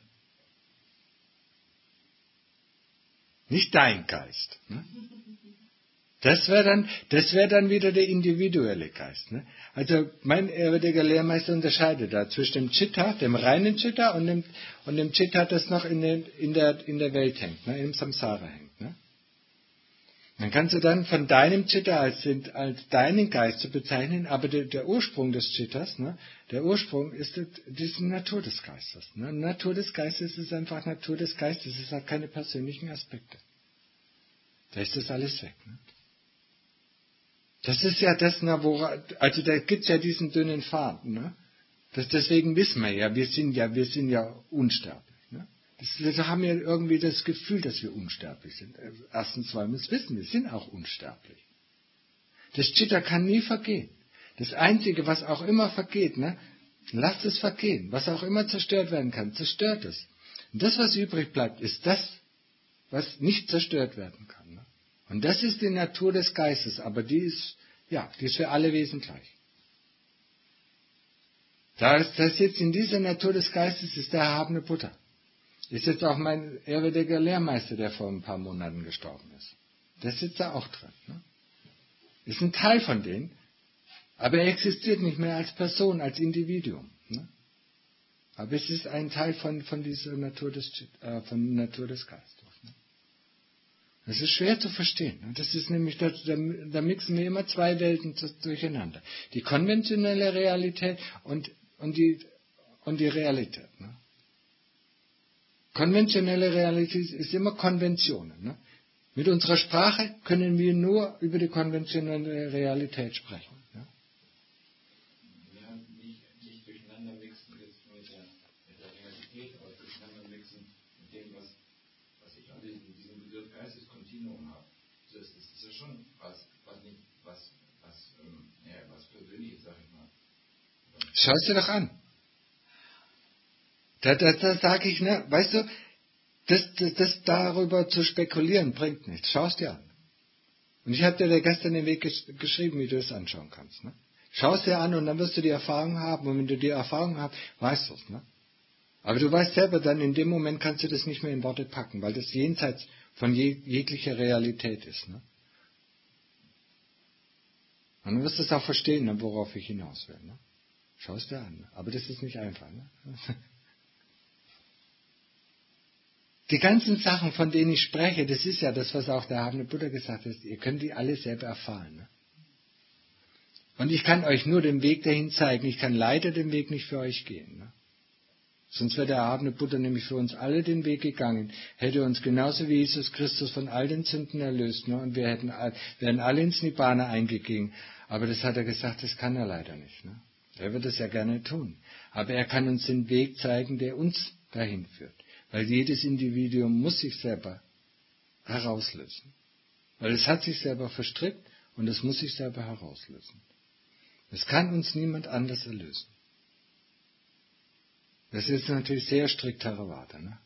Nicht dein Geist. Ne? Das wäre dann, das wäre dann wieder der individuelle Geist. Ne? Also mein ehrwürdiger Lehrmeister unterscheidet da zwischen dem Chitta, dem reinen Chitta, und dem, und dem Chitta, das noch in, den, in, der, in der Welt hängt, ne? Im Samsara hängt. Ne? Dann kannst du dann von deinem Chitta als, als deinen Geist zu bezeichnen, aber der, der Ursprung des Chittas, ne, der Ursprung ist die, die Natur des Geistes. Ne? Natur des Geistes ist einfach Natur des Geistes, es hat keine persönlichen Aspekte. Da ist das alles weg. Ne? Das ist ja das, ne, wo, also da gibt es ja diesen dünnen Faden. Ne? Das, deswegen wissen wir ja, wir sind ja, wir sind ja unsterblich. Ne? Wir haben ja irgendwie das Gefühl, dass wir unsterblich sind. Erstens, weil wir es wissen, wir sind auch unsterblich. Das Chitta kann nie vergehen. Das Einzige, was auch immer vergeht, ne, lasst es vergehen. Was auch immer zerstört werden kann, zerstört es. Und das, was übrig bleibt, ist das, was nicht zerstört werden kann. Ne? Und das ist die Natur des Geistes, aber die ist, ja, die ist für alle Wesen gleich. Da ist das jetzt in dieser Natur des Geistes ist der erhabene Buddha. Ist jetzt auch mein ehrwürdiger Lehrmeister, der vor ein paar Monaten gestorben ist. Der sitzt da auch drin. Ne? Ist ein Teil von denen, aber er existiert nicht mehr als Person, als Individuum. Ne? Aber es ist ein Teil von, von dieser Natur des, äh, von der Natur des Geistes. Ne? Das ist schwer zu verstehen. Ne? Das ist nämlich, das, da, da mixen wir immer zwei Welten durcheinander. Die konventionelle Realität und, und, die, und die Realität. Ne? Konventionelle Realität ist immer Konventionen. Ne? Mit unserer Sprache können wir nur über die konventionelle Realität sprechen. Ne? Ja, nicht, nicht durcheinander mixen jetzt mit der, mit der Realität, aber durcheinander mixen mit dem, was, was ich an diesem, diesem Begriff Geisteskontinuum habe. Das ist, das ist ja schon was, was nicht, was, was, ähm, ja, was Persönliches, sag ich mal. Schau es dir doch an. Da, da, da sage ich, ne, weißt du, das, das, das darüber zu spekulieren bringt nichts. Schau es dir an. Und ich habe dir da gestern den Weg gesch- geschrieben, wie du es anschauen kannst. Ne? Schau es dir an und dann wirst du die Erfahrung haben. Und wenn du die Erfahrung hast, weißt du es. Ne? Aber du weißt selber, dann in dem Moment kannst du das nicht mehr in Worte packen, weil das jenseits von je, jeglicher Realität ist. Ne? Und dann wirst du es auch verstehen, ne, worauf ich hinaus will. Ne? Schau es dir an. Ne? Aber das ist nicht einfach. Ne? Die ganzen Sachen, von denen ich spreche, das ist ja das, was auch der erhabene Buddha gesagt hat, ihr könnt die alle selber erfahren. Ne? Und ich kann euch nur den Weg dahin zeigen, ich kann leider den Weg nicht für euch gehen. Ne? Sonst wäre der erhabene Buddha nämlich für uns alle den Weg gegangen, hätte uns genauso wie Jesus Christus von all den Sünden erlöst, ne? Und wir hätten, wären alle ins Nibbana eingegangen. Aber das hat er gesagt, das kann er leider nicht. Ne? Er wird es ja gerne tun. Aber er kann uns den Weg zeigen, der uns dahin führt. Weil jedes Individuum muss sich selber herauslösen. Weil es hat sich selber verstrickt und es muss sich selber herauslösen. Es kann uns niemand anders erlösen. Das ist natürlich sehr strikt Theravada, ne?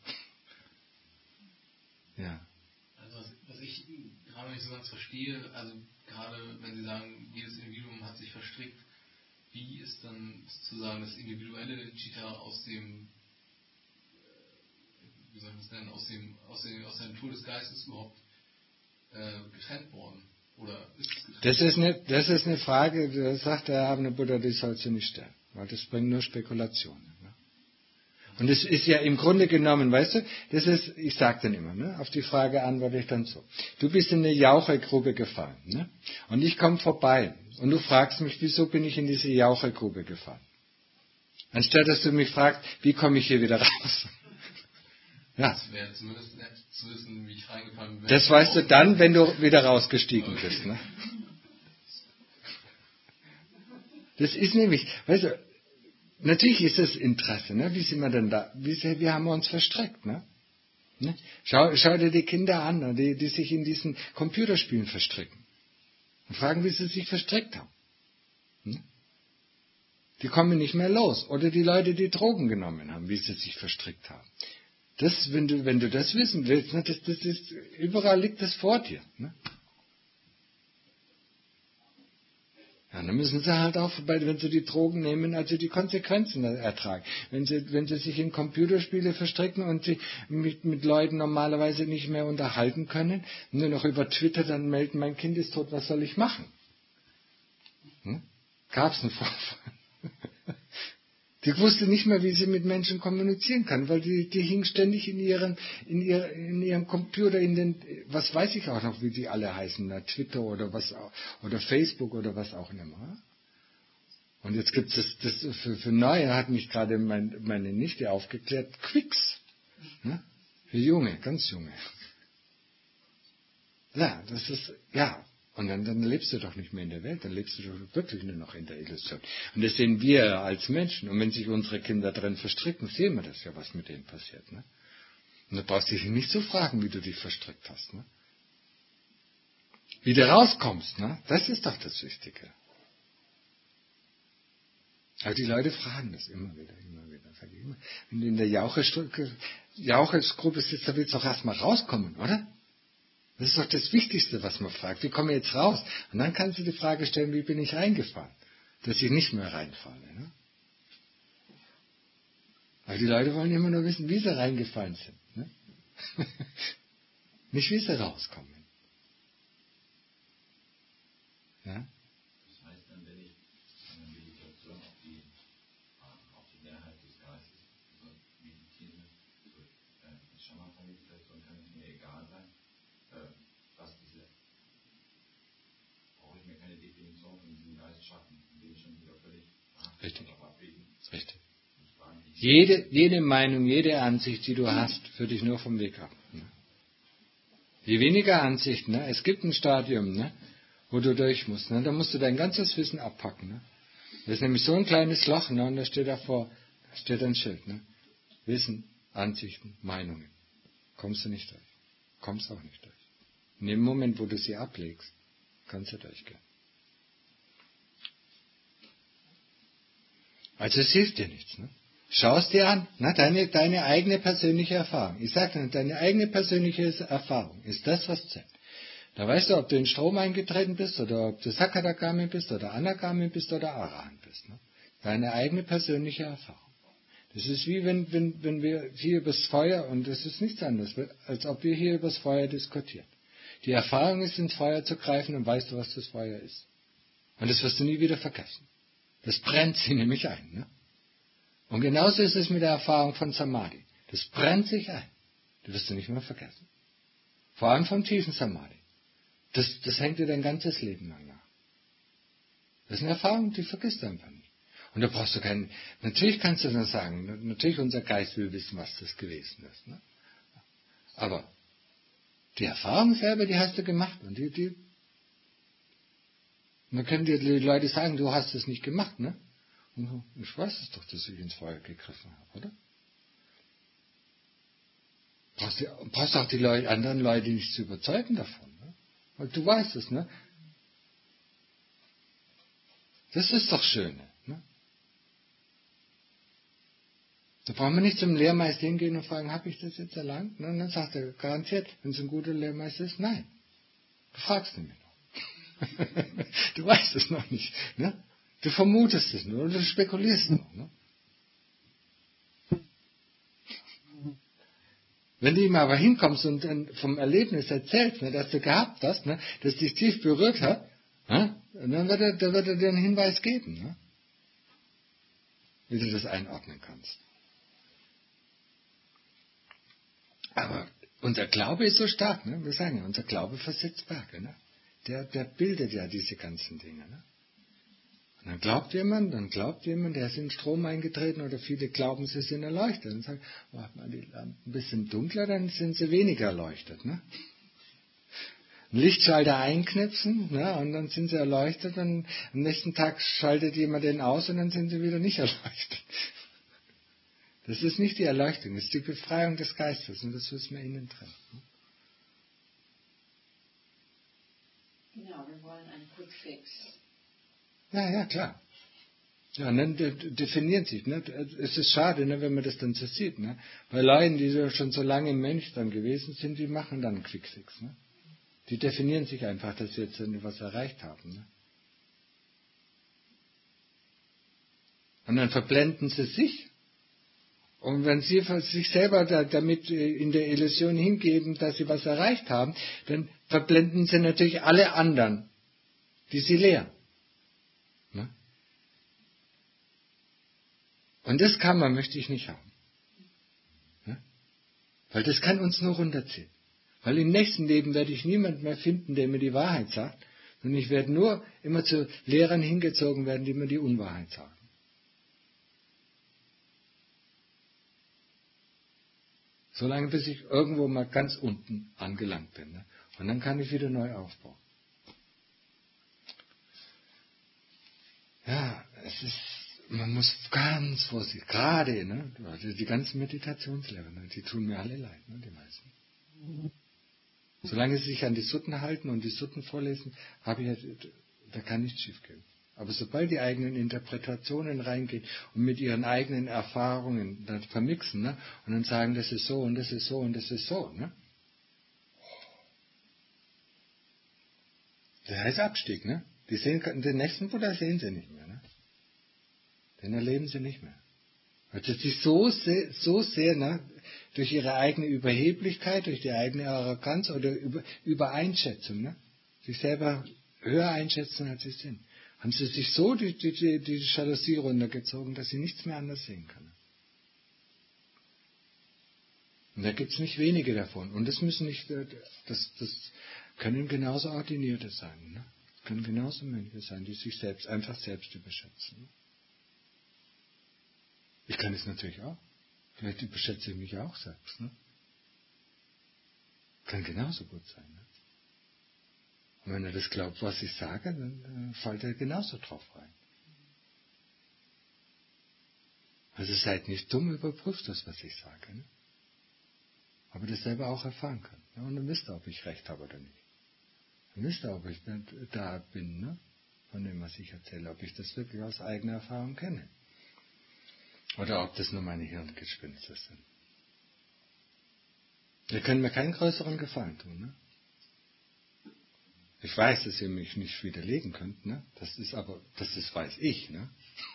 Ja. Also was, was ich gerade nicht so ganz verstehe, also gerade wenn Sie sagen, jedes Individuum hat sich verstrickt, wie ist dann sozusagen das individuelle Chitta aus dem wie soll ich das nennen, aus, dem, aus, dem, aus der Natur des Geistes überhaupt äh, getrennt worden? Oder ist es getrennt? Das ist eine, das ist eine Frage, da sagt der erhabene Buddha, die sollst du nicht stellen, weil das bringt nur Spekulationen. Ne? Und es ist ja im Grunde genommen, weißt du, das ist, ich sage dann immer, ne, auf die Frage antworte ich dann so. Du bist in eine Jauchegrube gefallen, ne? Und ich komme vorbei und du fragst mich, wieso bin ich in diese Jauchegrube gefallen? Anstatt dass du mich fragst, wie komme ich hier wieder raus? Ja. Das wäre zumindest nett zu wissen, wie ich reingefallen bin. Das weißt du dann, wenn du wieder rausgestiegen okay. bist. Ne? Das ist nämlich, weißt du, natürlich ist das Interesse, ne? Wie sind wir denn da? Wie, wie haben wir uns verstrickt, ne? ne? Schau, schau dir die Kinder an, ne? die, die sich in diesen Computerspielen verstricken. Und fragen, wie sie sich verstrickt haben. Ne? Die kommen nicht mehr los. Oder die Leute, die Drogen genommen haben, wie sie sich verstrickt haben. Das, wenn du, wenn du das wissen willst, ne, das, das ist, überall liegt das vor dir. Ne? Ja, dann müssen sie halt auch, wenn sie die Drogen nehmen, also die Konsequenzen ertragen. Wenn sie, wenn sie sich in Computerspiele verstricken und sie mit, mit Leuten normalerweise nicht mehr unterhalten können, nur noch über Twitter dann melden, mein Kind ist tot, was soll ich machen? Hm? Gab's einen Vorfall? Die wusste nicht mehr, wie sie mit Menschen kommunizieren kann, weil die, die hing ständig in ihren, in, ihr, in ihrem Computer, in den, was weiß ich auch noch, wie die alle heißen, na, Twitter oder was auch, oder Facebook oder was auch immer. Und jetzt gibt's das, das für, für Neue hat mich gerade mein, meine Nichte aufgeklärt, Quicks. Ne? Für Junge, ganz Junge. Ja, das ist, ja. Und dann, dann lebst du doch nicht mehr in der Welt, dann lebst du doch wirklich nur noch in der Illusion. Und das sehen wir als Menschen. Und wenn sich unsere Kinder drin verstricken, sehen wir das ja, was mit denen passiert. Ne? Und da brauchst du dich nicht zu fragen, wie du dich verstrickt hast. Ne? Wie du rauskommst, ne? Das ist doch das Wichtige. Aber die Leute fragen das immer wieder, immer wieder. sage ich immer. Wenn du in der Jauchesgruppe sitzt, da willst du doch erstmal rauskommen, oder? Das ist doch das Wichtigste, was man fragt. Wie komme ich jetzt raus? Und dann kannst du die Frage stellen, wie bin ich reingefallen? Dass ich nicht mehr reinfalle. Ne? Weil die Leute wollen immer nur wissen, wie sie reingefallen sind. Ne? Nicht, wie sie rauskommen. Ja? Das heißt dann, wenn ich eine Meditation auf die, auf die Mehrheit des Geistes also meditiere, so, äh, mit Shamatha-Meditation kann es mir egal sein, äh, was diese, brauche ich mir keine Definition von diesem Geist schaffen, indem ich schon wieder völlig Richtig. abwägen. Richtig. Jede, jede Meinung, jede Ansicht, die du hast, führt dich nur vom Weg ab. Ne? Je weniger Ansichten, ne? Es gibt ein Stadium, ne? Wo du durch musst. Ne? Da musst du dein ganzes Wissen abpacken. Ne? Das ist nämlich so ein kleines Loch, ne? Und da steht davor, da steht ein Schild. Ne? Wissen, Ansichten, Meinungen. Kommst du nicht durch. Kommst auch nicht durch. In dem Moment, wo du sie ablegst, kannst du durchgehen. Also es hilft dir nichts. Ne? Schau es dir an. Ne? Deine, deine eigene persönliche Erfahrung. Ich sage dir, deine eigene persönliche Erfahrung ist das, was zählt. Da weißt du, ob du in Strom eingetreten bist, oder ob du Sakadagami bist, oder Anagami bist, oder Arahant bist. Ne? Deine eigene persönliche Erfahrung. Das ist wie wenn, wenn, wenn wir hier übers Feuer, und das ist nichts anderes, als ob wir hier übers Feuer diskutieren. Die Erfahrung ist, ins Feuer zu greifen, und weißt du, was das Feuer ist. Und das wirst du nie wieder vergessen. Das brennt sie nämlich ein. Ne? Und genauso ist es mit der Erfahrung von Samadhi. Das brennt sich ein. Das wirst du nicht mehr vergessen. Vor allem vom tiefen Samadhi. Das, das hängt dir dein ganzes Leben lang nach. Das ist eine Erfahrung, die vergisst du einfach nicht. Und da brauchst du keinen, natürlich kannst du dann sagen, natürlich unser Geist will wissen, was das gewesen ist. Ne? Aber die Erfahrung selber, die hast du gemacht. Und die, die, und dann können dir die Leute sagen, du hast es nicht gemacht, ne? Und ich weiß es doch, dass ich ins Feuer gegriffen habe, oder? Brauchst du brauchst auch die Leute, anderen Leute nicht zu überzeugen davon, ne? Weil du weißt es, ne? Das ist doch schön, ne? Da brauchen wir nicht zum Lehrmeister hingehen und fragen, habe ich das jetzt erlangt? Und dann sagt er, garantiert, wenn es ein guter Lehrmeister ist, nein. Du fragst ihn noch. Du weißt es noch nicht, ne? Du vermutest es nur, oder du spekulierst noch, ne? Wenn du ihm aber hinkommst und dann vom Erlebnis erzählst, ne, dass du gehabt hast, ne, dass dich tief berührt hat, ne, dann wird er, dann wird er dir einen Hinweis geben, ne, wie du das einordnen kannst. Aber unser Glaube ist so stark, ne? Wir sagen ja, unser Glaube versetzt Berge, ne? Der, der bildet ja diese ganzen Dinge, ne? Und dann glaubt jemand, dann glaubt jemand, der ist in Strom eingetreten, oder viele glauben, sie sind erleuchtet. Und sagen, macht man die Lampen ein bisschen dunkler, dann sind sie weniger erleuchtet. Ne? Einen Lichtschalter einknipsen, ne? Und dann sind sie erleuchtet, und am nächsten Tag schaltet jemand den aus, und dann sind sie wieder nicht erleuchtet. Das ist nicht die Erleuchtung, das ist die Befreiung des Geistes, und das wissen wir innen drin. Genau, wir wollen einen Quick Fix. Ja, ja, klar. Ja, und dann definieren sich. Ne? Es ist schade, ne, wenn man das dann so sieht. Ne? Bei Leuten, die schon so lange im Mönch dann gewesen sind, die machen dann einen Quickfix. Ne? Die definieren sich einfach, dass sie jetzt was erreicht haben. Ne? Und dann verblenden sie sich. Und wenn sie sich selber da, damit in der Illusion hingeben, dass sie was erreicht haben, dann verblenden sie natürlich alle anderen, die sie lehren. Ne? Und das Karma möchte ich nicht haben. Ne? Weil das kann uns nur runterziehen. Weil im nächsten Leben werde ich niemanden mehr finden, der mir die Wahrheit sagt, sondern ich werde nur immer zu Lehrern hingezogen werden, die mir die Unwahrheit sagen. Solange bis ich irgendwo mal ganz unten angelangt bin. Ne? Und dann kann ich wieder neu aufbauen. Ja, es ist, man muss ganz vorsichtig, gerade, ne, die ganzen Meditationslehrer, ne, die tun mir alle leid, ne, die meisten. Solange sie sich an die Sutten halten und die Sutten vorlesen, habe ich, da kann nichts schief gehen. Aber sobald die eigenen Interpretationen reingehen und mit ihren eigenen Erfahrungen dann vermixen, ne? Und dann sagen, das ist so und das ist so und das ist so, ne? Das heißt Abstieg, ne? Die sehen, den nächsten Buddha sehen sie nicht mehr, ne? Den erleben sie nicht mehr. Weil sie sich so sehr, so sehr, ne? Durch ihre eigene Überheblichkeit, durch die eigene Arroganz oder über, Übereinschätzung, ne? Sich selber höher einschätzen, als sie sind. Haben sie sich so die, die, die, die Jalousie runtergezogen, dass sie nichts mehr anders sehen können. Und da gibt es nicht wenige davon. Und das müssen nicht, das, das können genauso Ordinierte sein. Ne? Das können genauso Mönche sein, die sich selbst einfach selbst überschätzen. Ich kann es natürlich auch. Vielleicht überschätze ich mich auch selbst. Ne? Kann genauso gut sein. Ne? Und wenn er das glaubt, was ich sage, dann äh, fällt er genauso drauf rein. Also seid nicht dumm, überprüft das, was ich sage. Ne? Aber das selber auch erfahren kann. Ne? Und dann wisst ihr, ob ich recht habe oder nicht. Dann wisst ihr, ob ich da bin, ne? Von dem, was ich erzähle. Ob ich das wirklich aus eigener Erfahrung kenne. Oder ob das nur meine Hirngespinste sind. Ihr könnt mir keinen größeren Gefallen tun, ne? Ich weiß, dass ihr mich nicht widerlegen könnt, ne? Das ist aber, das ist, weiß ich, ne?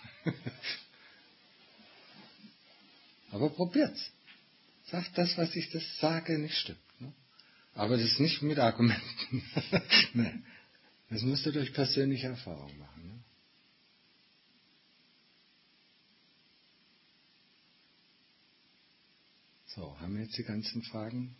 Aber probiert's. Sagt das, was ich das sage, nicht stimmt, ne? Aber das ist nicht mit Argumenten. Ne. Das müsst ihr durch persönliche Erfahrung machen, ne? So, haben wir jetzt die ganzen Fragen?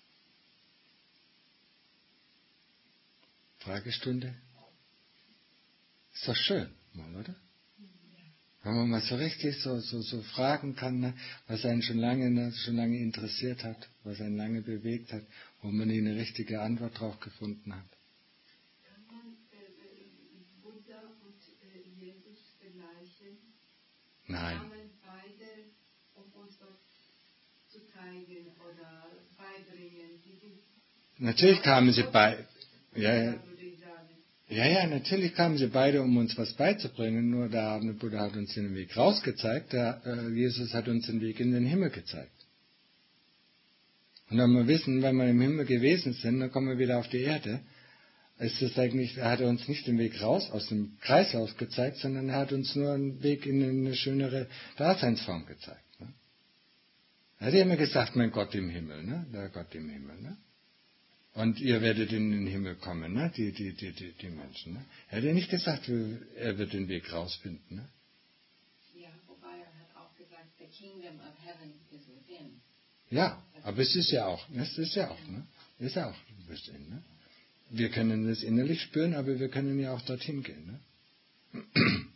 Fragestunde? Ist doch schön, mal, oder? Wenn man mal so richtig so, so, so fragen kann, ne, was einen schon lange, ne, schon lange interessiert hat, was einen lange bewegt hat, wo man nie eine richtige Antwort drauf gefunden hat. Kann man äh, Buddha und äh, Jesus vergleichen? Nein. Kamen beide, um uns was zu zeigen oder beibringen? Die sind Natürlich kamen sie beide. Ja, ja. Ja, ja, natürlich kamen sie beide, um uns was beizubringen, nur der Buddha hat uns den Weg rausgezeigt, der, äh, Jesus hat uns den Weg in den Himmel gezeigt. Und wenn wir wissen, wenn wir im Himmel gewesen sind, dann kommen wir wieder auf die Erde, ist es eigentlich, er hat uns nicht den Weg raus aus dem Kreislauf gezeigt, sondern er hat uns nur einen Weg in eine schönere Daseinsform gezeigt. Ne? Er hat ja immer gesagt, mein Gott im Himmel, ne? Der Gott im Himmel, ne? Und ihr werdet in den Himmel kommen, ne? die, die, die, die, die Menschen. Ne? Er hat ja nicht gesagt, er wird den Weg rausfinden. Ne? Ja, wobei er hat auch gesagt, the kingdom of heaven is within. Ja, aber es ist ja auch, es ist ja auch, ne? Ist ja auch within, ne? Wir können das innerlich spüren, aber wir können ja auch dorthin gehen. Ne?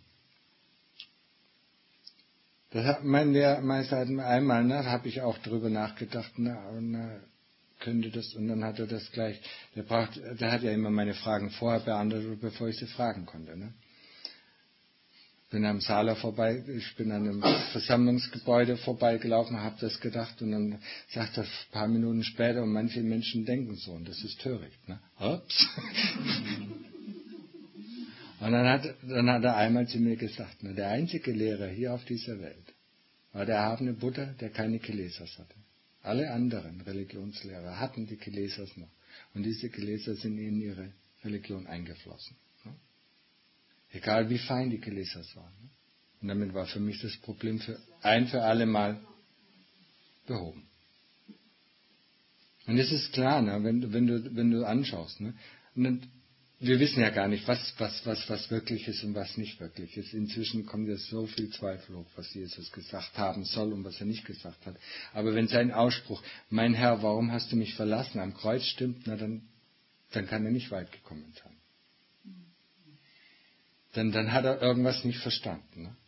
Das hat mein Lehrmeister einmal, ne, habe ich auch darüber nachgedacht, ne, und, könnte das, und dann hat er das gleich, der braucht, der hat ja immer meine Fragen vorher beantwortet, bevor ich sie fragen konnte, ne? Bin am Sala vorbei, ich bin an einem Versammlungsgebäude vorbeigelaufen, habe das gedacht, und dann sagt er ein paar Minuten später, und manche Menschen denken so, und das ist töricht, ne? Ups. Und dann hat, dann hat er einmal zu mir gesagt, ne, der einzige Lehrer hier auf dieser Welt war der erhabene Buddha, der keine Kilesas hatte. Alle anderen Religionslehrer hatten die Kilesas noch. Und diese Kilesas sind in ihre Religion eingeflossen. Ne? Egal wie fein die Kilesas waren. Ne? Und damit war für mich das Problem für ein für alle Mal behoben. Und es ist klar, ne, wenn, wenn, du, wenn du anschaust, ne, und dann, wir wissen ja gar nicht, was, was, was, was wirklich ist und was nicht wirklich ist. Inzwischen kommt ja so viel Zweifel hoch, was Jesus gesagt haben soll und was er nicht gesagt hat. Aber wenn sein Ausspruch, mein Herr, warum hast du mich verlassen, am Kreuz stimmt, na dann, dann kann er nicht weit gekommen sein. Denn dann hat er irgendwas nicht verstanden. Ne?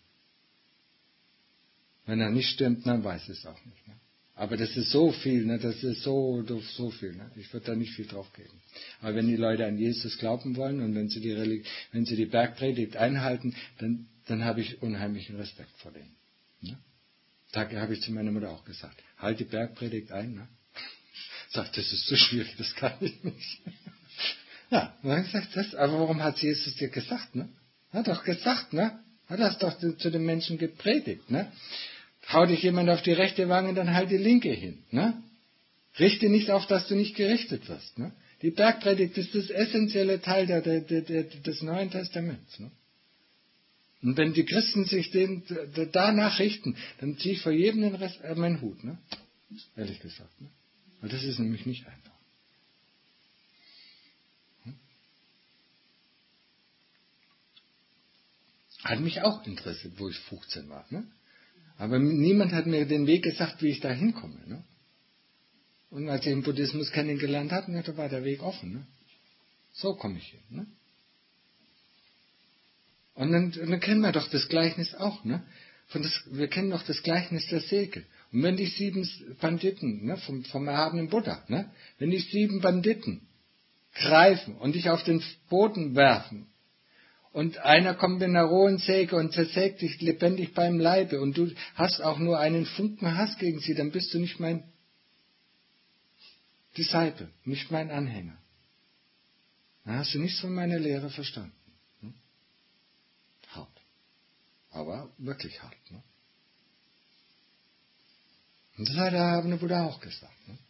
Wenn er nicht stimmt, dann weiß es auch nicht. Ne? Aber das ist so viel, ne? Das ist so, so viel. Ne? Ich würde da nicht viel drauf geben. Aber wenn die Leute an Jesus glauben wollen und wenn sie die, Relig- wenn sie die Bergpredigt einhalten, dann, dann habe ich unheimlichen Respekt vor denen. Ne? Da habe ich zu meiner Mutter auch gesagt, halt die Bergpredigt ein. Ne? Sagt, das ist zu schwierig, das kann ich nicht. Ja, dann habe ich gesagt, das, aber warum hat Jesus dir gesagt? Ne? Hat doch gesagt, ne? Hat das doch zu den Menschen gepredigt, ne? Hau dich jemand auf die rechte Wange, dann halt die linke hin, ne? Richte nicht auf, dass du nicht gerichtet wirst, ne? Die Bergpredigt ist das essentielle Teil der, der, der, der, des Neuen Testaments, ne? Und wenn die Christen sich den, danach richten, dann ziehe ich vor jedem den Rest, äh, meinen Hut, ne? Ehrlich gesagt, ne? Weil das ist nämlich nicht einfach. Hm? Hat mich auch interessiert, wo ich fünfzehn war, ne? Aber niemand hat mir den Weg gesagt, wie ich da hinkomme, ne? Und als ich den Buddhismus kennengelernt habe, da war der Weg offen, ne? So komme ich hin, ne? Und dann, dann kennen wir doch das Gleichnis auch, ne? Von das, wir kennen doch das Gleichnis der Säge. Und wenn die sieben Banditen, ne, vom, vom erhabenen Buddha, ne, wenn die sieben Banditen greifen und dich auf den Boden werfen und einer kommt mit einer rohen Säge und zersägt dich lebendig beim Leibe und du hast auch nur einen Funken Hass gegen sie, dann bist du nicht mein Disciple, nicht mein Anhänger. Dann hast du nichts von meiner Lehre verstanden. Hm? Hart. Aber wirklich hart. Ne? Und das hat der erhabene Buddha auch gesagt. Ne?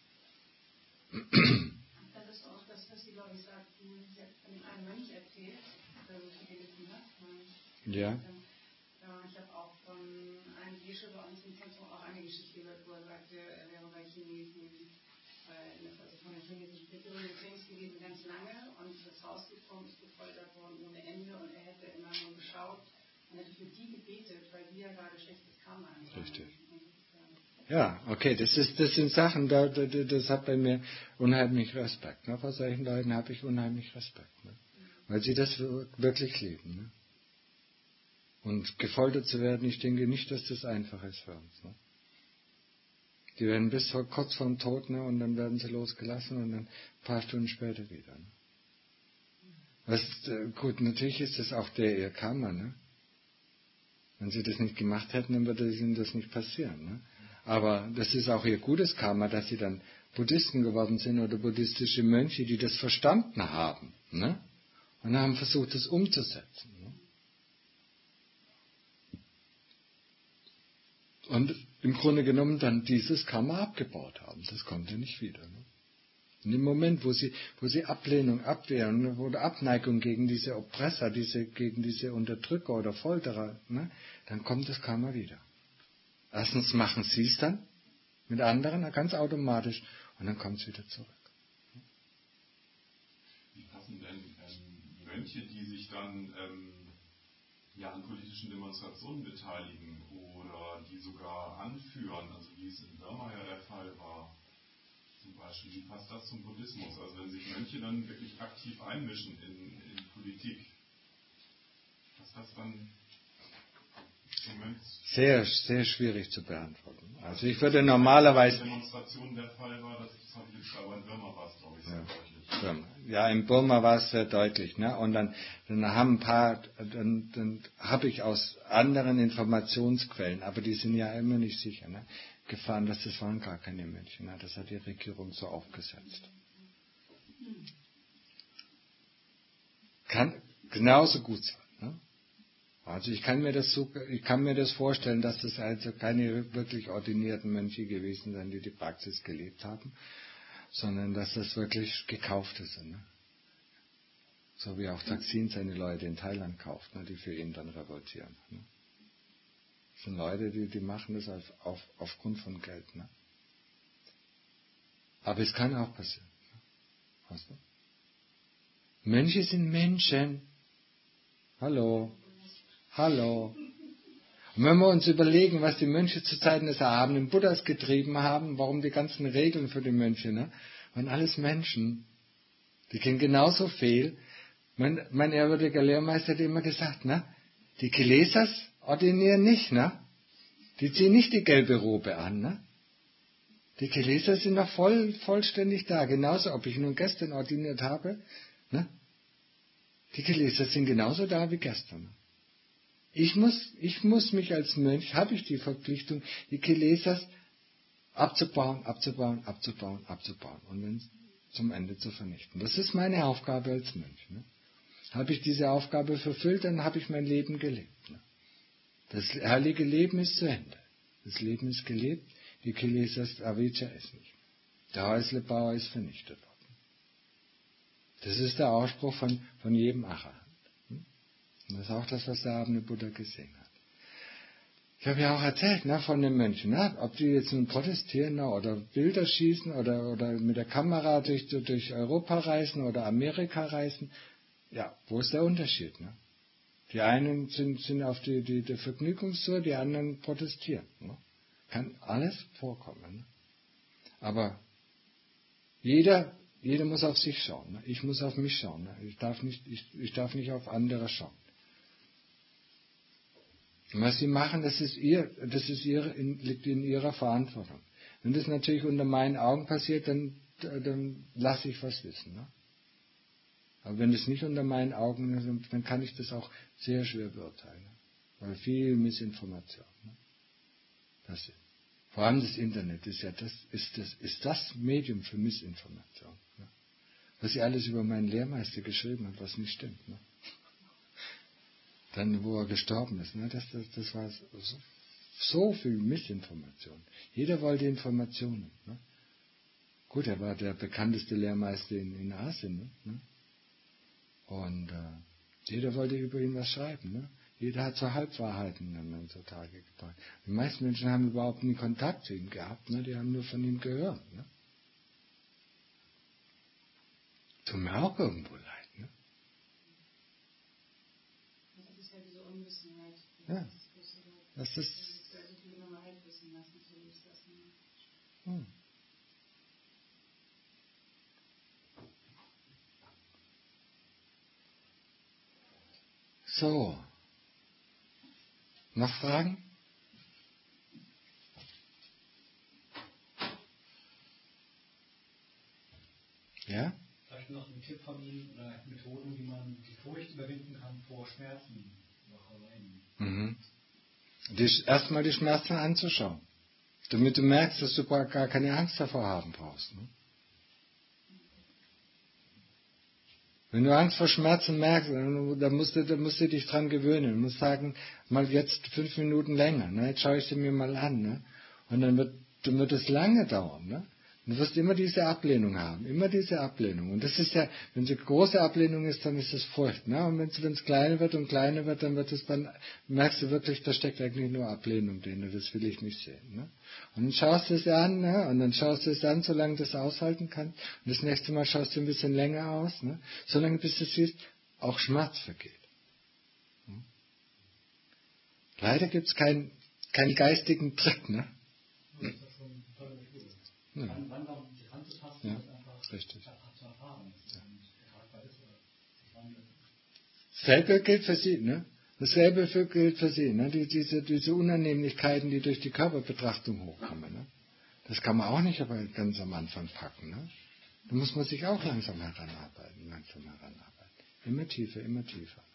Das ist auch das, was die, glaube ich, sagt, sie hat von dem einen Mönch erzählt, der so viel gelitten hat. Ja. Ich habe auch von einem Gesche bei uns im Zentrum auch eine Geschichte gehört, wo er sagte, er wäre bei Chinesen, also von der chinesischen Regierung im Gefängnis gewesen, ganz lange und ist rausgekommen, ist gefoltert worden ohne Ende und er hätte immer nur geschaut und hätte für die gebetet, weil die ja gerade schlechtes Karma haben. Richtig. Ja, okay, das ist, das sind Sachen, da, da, das hat bei mir unheimlich Respekt. Ne? Vor solchen Leuten habe ich unheimlich Respekt, ne? Weil sie das wirklich leben. Ne? Und gefoltert zu werden, ich denke nicht, dass das einfach ist für uns. Ne? Die werden bis vor, kurz vorm Tod, ne? Und dann werden sie losgelassen und dann ein paar Stunden später wieder. Ne? Was, äh, gut, natürlich ist das auch der ihr Karma. Ne? Wenn sie das nicht gemacht hätten, dann würde ihnen das nicht passieren. Ne? Aber das ist auch ihr gutes Karma, dass sie dann Buddhisten geworden sind oder buddhistische Mönche, die das verstanden haben. Ne? Und haben versucht, das umzusetzen. Ne? Und im Grunde genommen dann dieses Karma abgebaut haben. Das kommt ja nicht wieder. Ne? Und im Moment, wo sie, wo sie Ablehnung, Abwehren oder Abneigung gegen diese Oppressor, diese, gegen diese Unterdrücker oder Folterer, ne, dann kommt das Karma wieder. Erstens machen sie es dann mit anderen, ganz automatisch, und dann kommt es wieder zurück. Wie passen denn ähm, Mönche, die sich dann ähm, ja, an politischen Demonstrationen beteiligen oder die sogar anführen, also wie es in Burma ja der Fall war, zum Beispiel, wie passt das zum Buddhismus? Also wenn sich Mönche dann wirklich aktiv einmischen in, in Politik, passt das dann zum Mönch? Sehr, sehr schwierig zu beantworten. Also ich würde normalerweise... Demonstration der Fall war, das, das habe ich jetzt aber in Burma war es, glaube ich, sehr ja. deutlich. Burma. Ja, in Burma war es sehr deutlich. Ne? Und dann, dann haben ein paar, dann, dann habe ich aus anderen Informationsquellen, aber die sind ja immer nicht sicher, ne, gefahren, dass das waren gar keine Mönche. Ne? Das hat die Regierung so aufgesetzt. Kann genauso gut sein. Ne? Also ich kann mir das so, ich kann mir das vorstellen, dass das also keine wirklich ordinierten Mönche gewesen sind, die die Praxis gelebt haben, sondern dass das wirklich Gekaufte sind. Ne? So wie auch Thaksin seine Leute in Thailand kauft, ne, die für ihn dann revoltieren. Ne? Das sind Leute, die, die machen das auf, auf, aufgrund von Geld. Ne? Aber es kann auch passieren. Ne? Weißt du? Mönche sind Menschen. Hallo. Hallo. Und wenn wir uns überlegen, was die Mönche zu Zeiten des erhabenen Buddhas getrieben haben, warum die ganzen Regeln für die Mönche, ne, waren alles Menschen. Die kennen genauso viel. Mein, mein ehrwürdiger Lehrmeister hat immer gesagt, ne, die Kilesas ordinieren nicht, ne? Die ziehen nicht die gelbe Robe an, ne? Die Kilesas sind noch voll, vollständig da. Genauso, ob ich nun gestern ordiniert habe, ne? Die Kilesas sind genauso da wie gestern. Ne? Ich muss, ich muss mich als Mönch, habe ich die Verpflichtung, die Kilesas abzubauen, abzubauen, abzubauen, abzubauen und dann zum Ende zu vernichten. Das ist meine Aufgabe als Mönch. Ne? Habe ich diese Aufgabe verfüllt, dann habe ich mein Leben gelebt. Ne? Das herrliche Leben ist zu Ende. Das Leben ist gelebt, die Kilesas Avijja ist nicht. Der Häuslebauer ist vernichtet worden. Das ist der Ausspruch von, von jedem Arahant. Und das ist auch das, was der Abende Buddha gesehen hat. Ich habe ja auch erzählt, ne, von den Mönchen, ne, ob die jetzt nun protestieren, ne, oder Bilder schießen oder, oder mit der Kamera durch, durch Europa reisen oder Amerika reisen. Ja, wo ist der Unterschied? Ne? Die einen sind, sind auf die, die, die Vergnügungstour, die anderen protestieren. Ne? Kann alles vorkommen. Ne? Aber jeder, jeder muss auf sich schauen. Ne? Ich muss auf mich schauen. Ne? Ich darf nicht, ich, ich darf nicht auf andere schauen. Und was sie machen, das ist ihr, das ist ihre, in, liegt in ihrer Verantwortung. Wenn das natürlich unter meinen Augen passiert, dann, dann lasse ich was wissen. Ne? Aber wenn das nicht unter meinen Augen ist, dann kann ich das auch sehr schwer beurteilen. Ne? Weil viel Missinformation. Ne? Das ist, vor allem das Internet ist ja das, ist das, ist das Medium für Missinformation. Ne? Was sie alles über meinen Lehrmeister geschrieben hat, was nicht stimmt. Ne? Dann, wo er gestorben ist, ne? das, das, das war so, so viel Missinformation. Jeder wollte Informationen. Ne? Gut, er war der bekannteste Lehrmeister in, in Asien. Ne? Und äh, jeder wollte über ihn was schreiben. Ne? Jeder hat so Halbwahrheiten dann zutage gebracht. Die meisten Menschen haben überhaupt nie Kontakt zu ihm gehabt. Ne? Die haben nur von ihm gehört. Ne? Tut mir auch irgendwo leid. Ne? Das ist ja diese Unwissenheit. Ja. Das ist. Hm. So. Noch Fragen? Ja? Vielleicht noch ein Tipp von Ihnen oder Methoden, wie man die Furcht überwinden kann vor Schmerzen. Mhm. Erstmal die Schmerzen anzuschauen. Damit du merkst, dass du gar keine Angst davor haben brauchst. Ne? Wenn du Angst vor Schmerzen merkst, dann musst du, dann musst du dich dran gewöhnen. Du musst sagen, mal jetzt fünf Minuten länger. Ne? Jetzt schaue ich sie mir mal an. Ne? Und dann wird, dann wird es lange dauern. Ne? Du wirst immer diese Ablehnung haben. Immer diese Ablehnung. Und das ist ja, wenn es eine große Ablehnung ist, dann ist es Furcht. Ne? Und wenn es, wenn es kleiner wird und kleiner wird, dann wird es dann, merkst du wirklich, da steckt eigentlich nur Ablehnung drin. Das will ich nicht sehen. Ne? Und dann schaust du es an, ne? Und dann schaust du es an, solange du es aushalten kannst. Und das nächste Mal schaust du ein bisschen länger aus, ne? Solange bis du siehst, auch Schmerz vergeht. Hm? Leider gibt es keinen keinen geistigen Trick, ne? Das ist schon eine tolle Methode. Ja. Dann langsam die Hand zu fassen Ja, und einfach richtig. zu erfahren, dass es tragbar ist oder sich wandelt. Dasselbe gilt für Sie, ne? Dasselbe für, gilt für Sie, ne? Die, diese, diese Unannehmlichkeiten, die durch die Körperbetrachtung hochkommen, ne? Das kann man auch nicht aber ganz am Anfang packen, ne? Da muss man sich auch langsam heranarbeiten, langsam heranarbeiten. Immer tiefer, immer tiefer.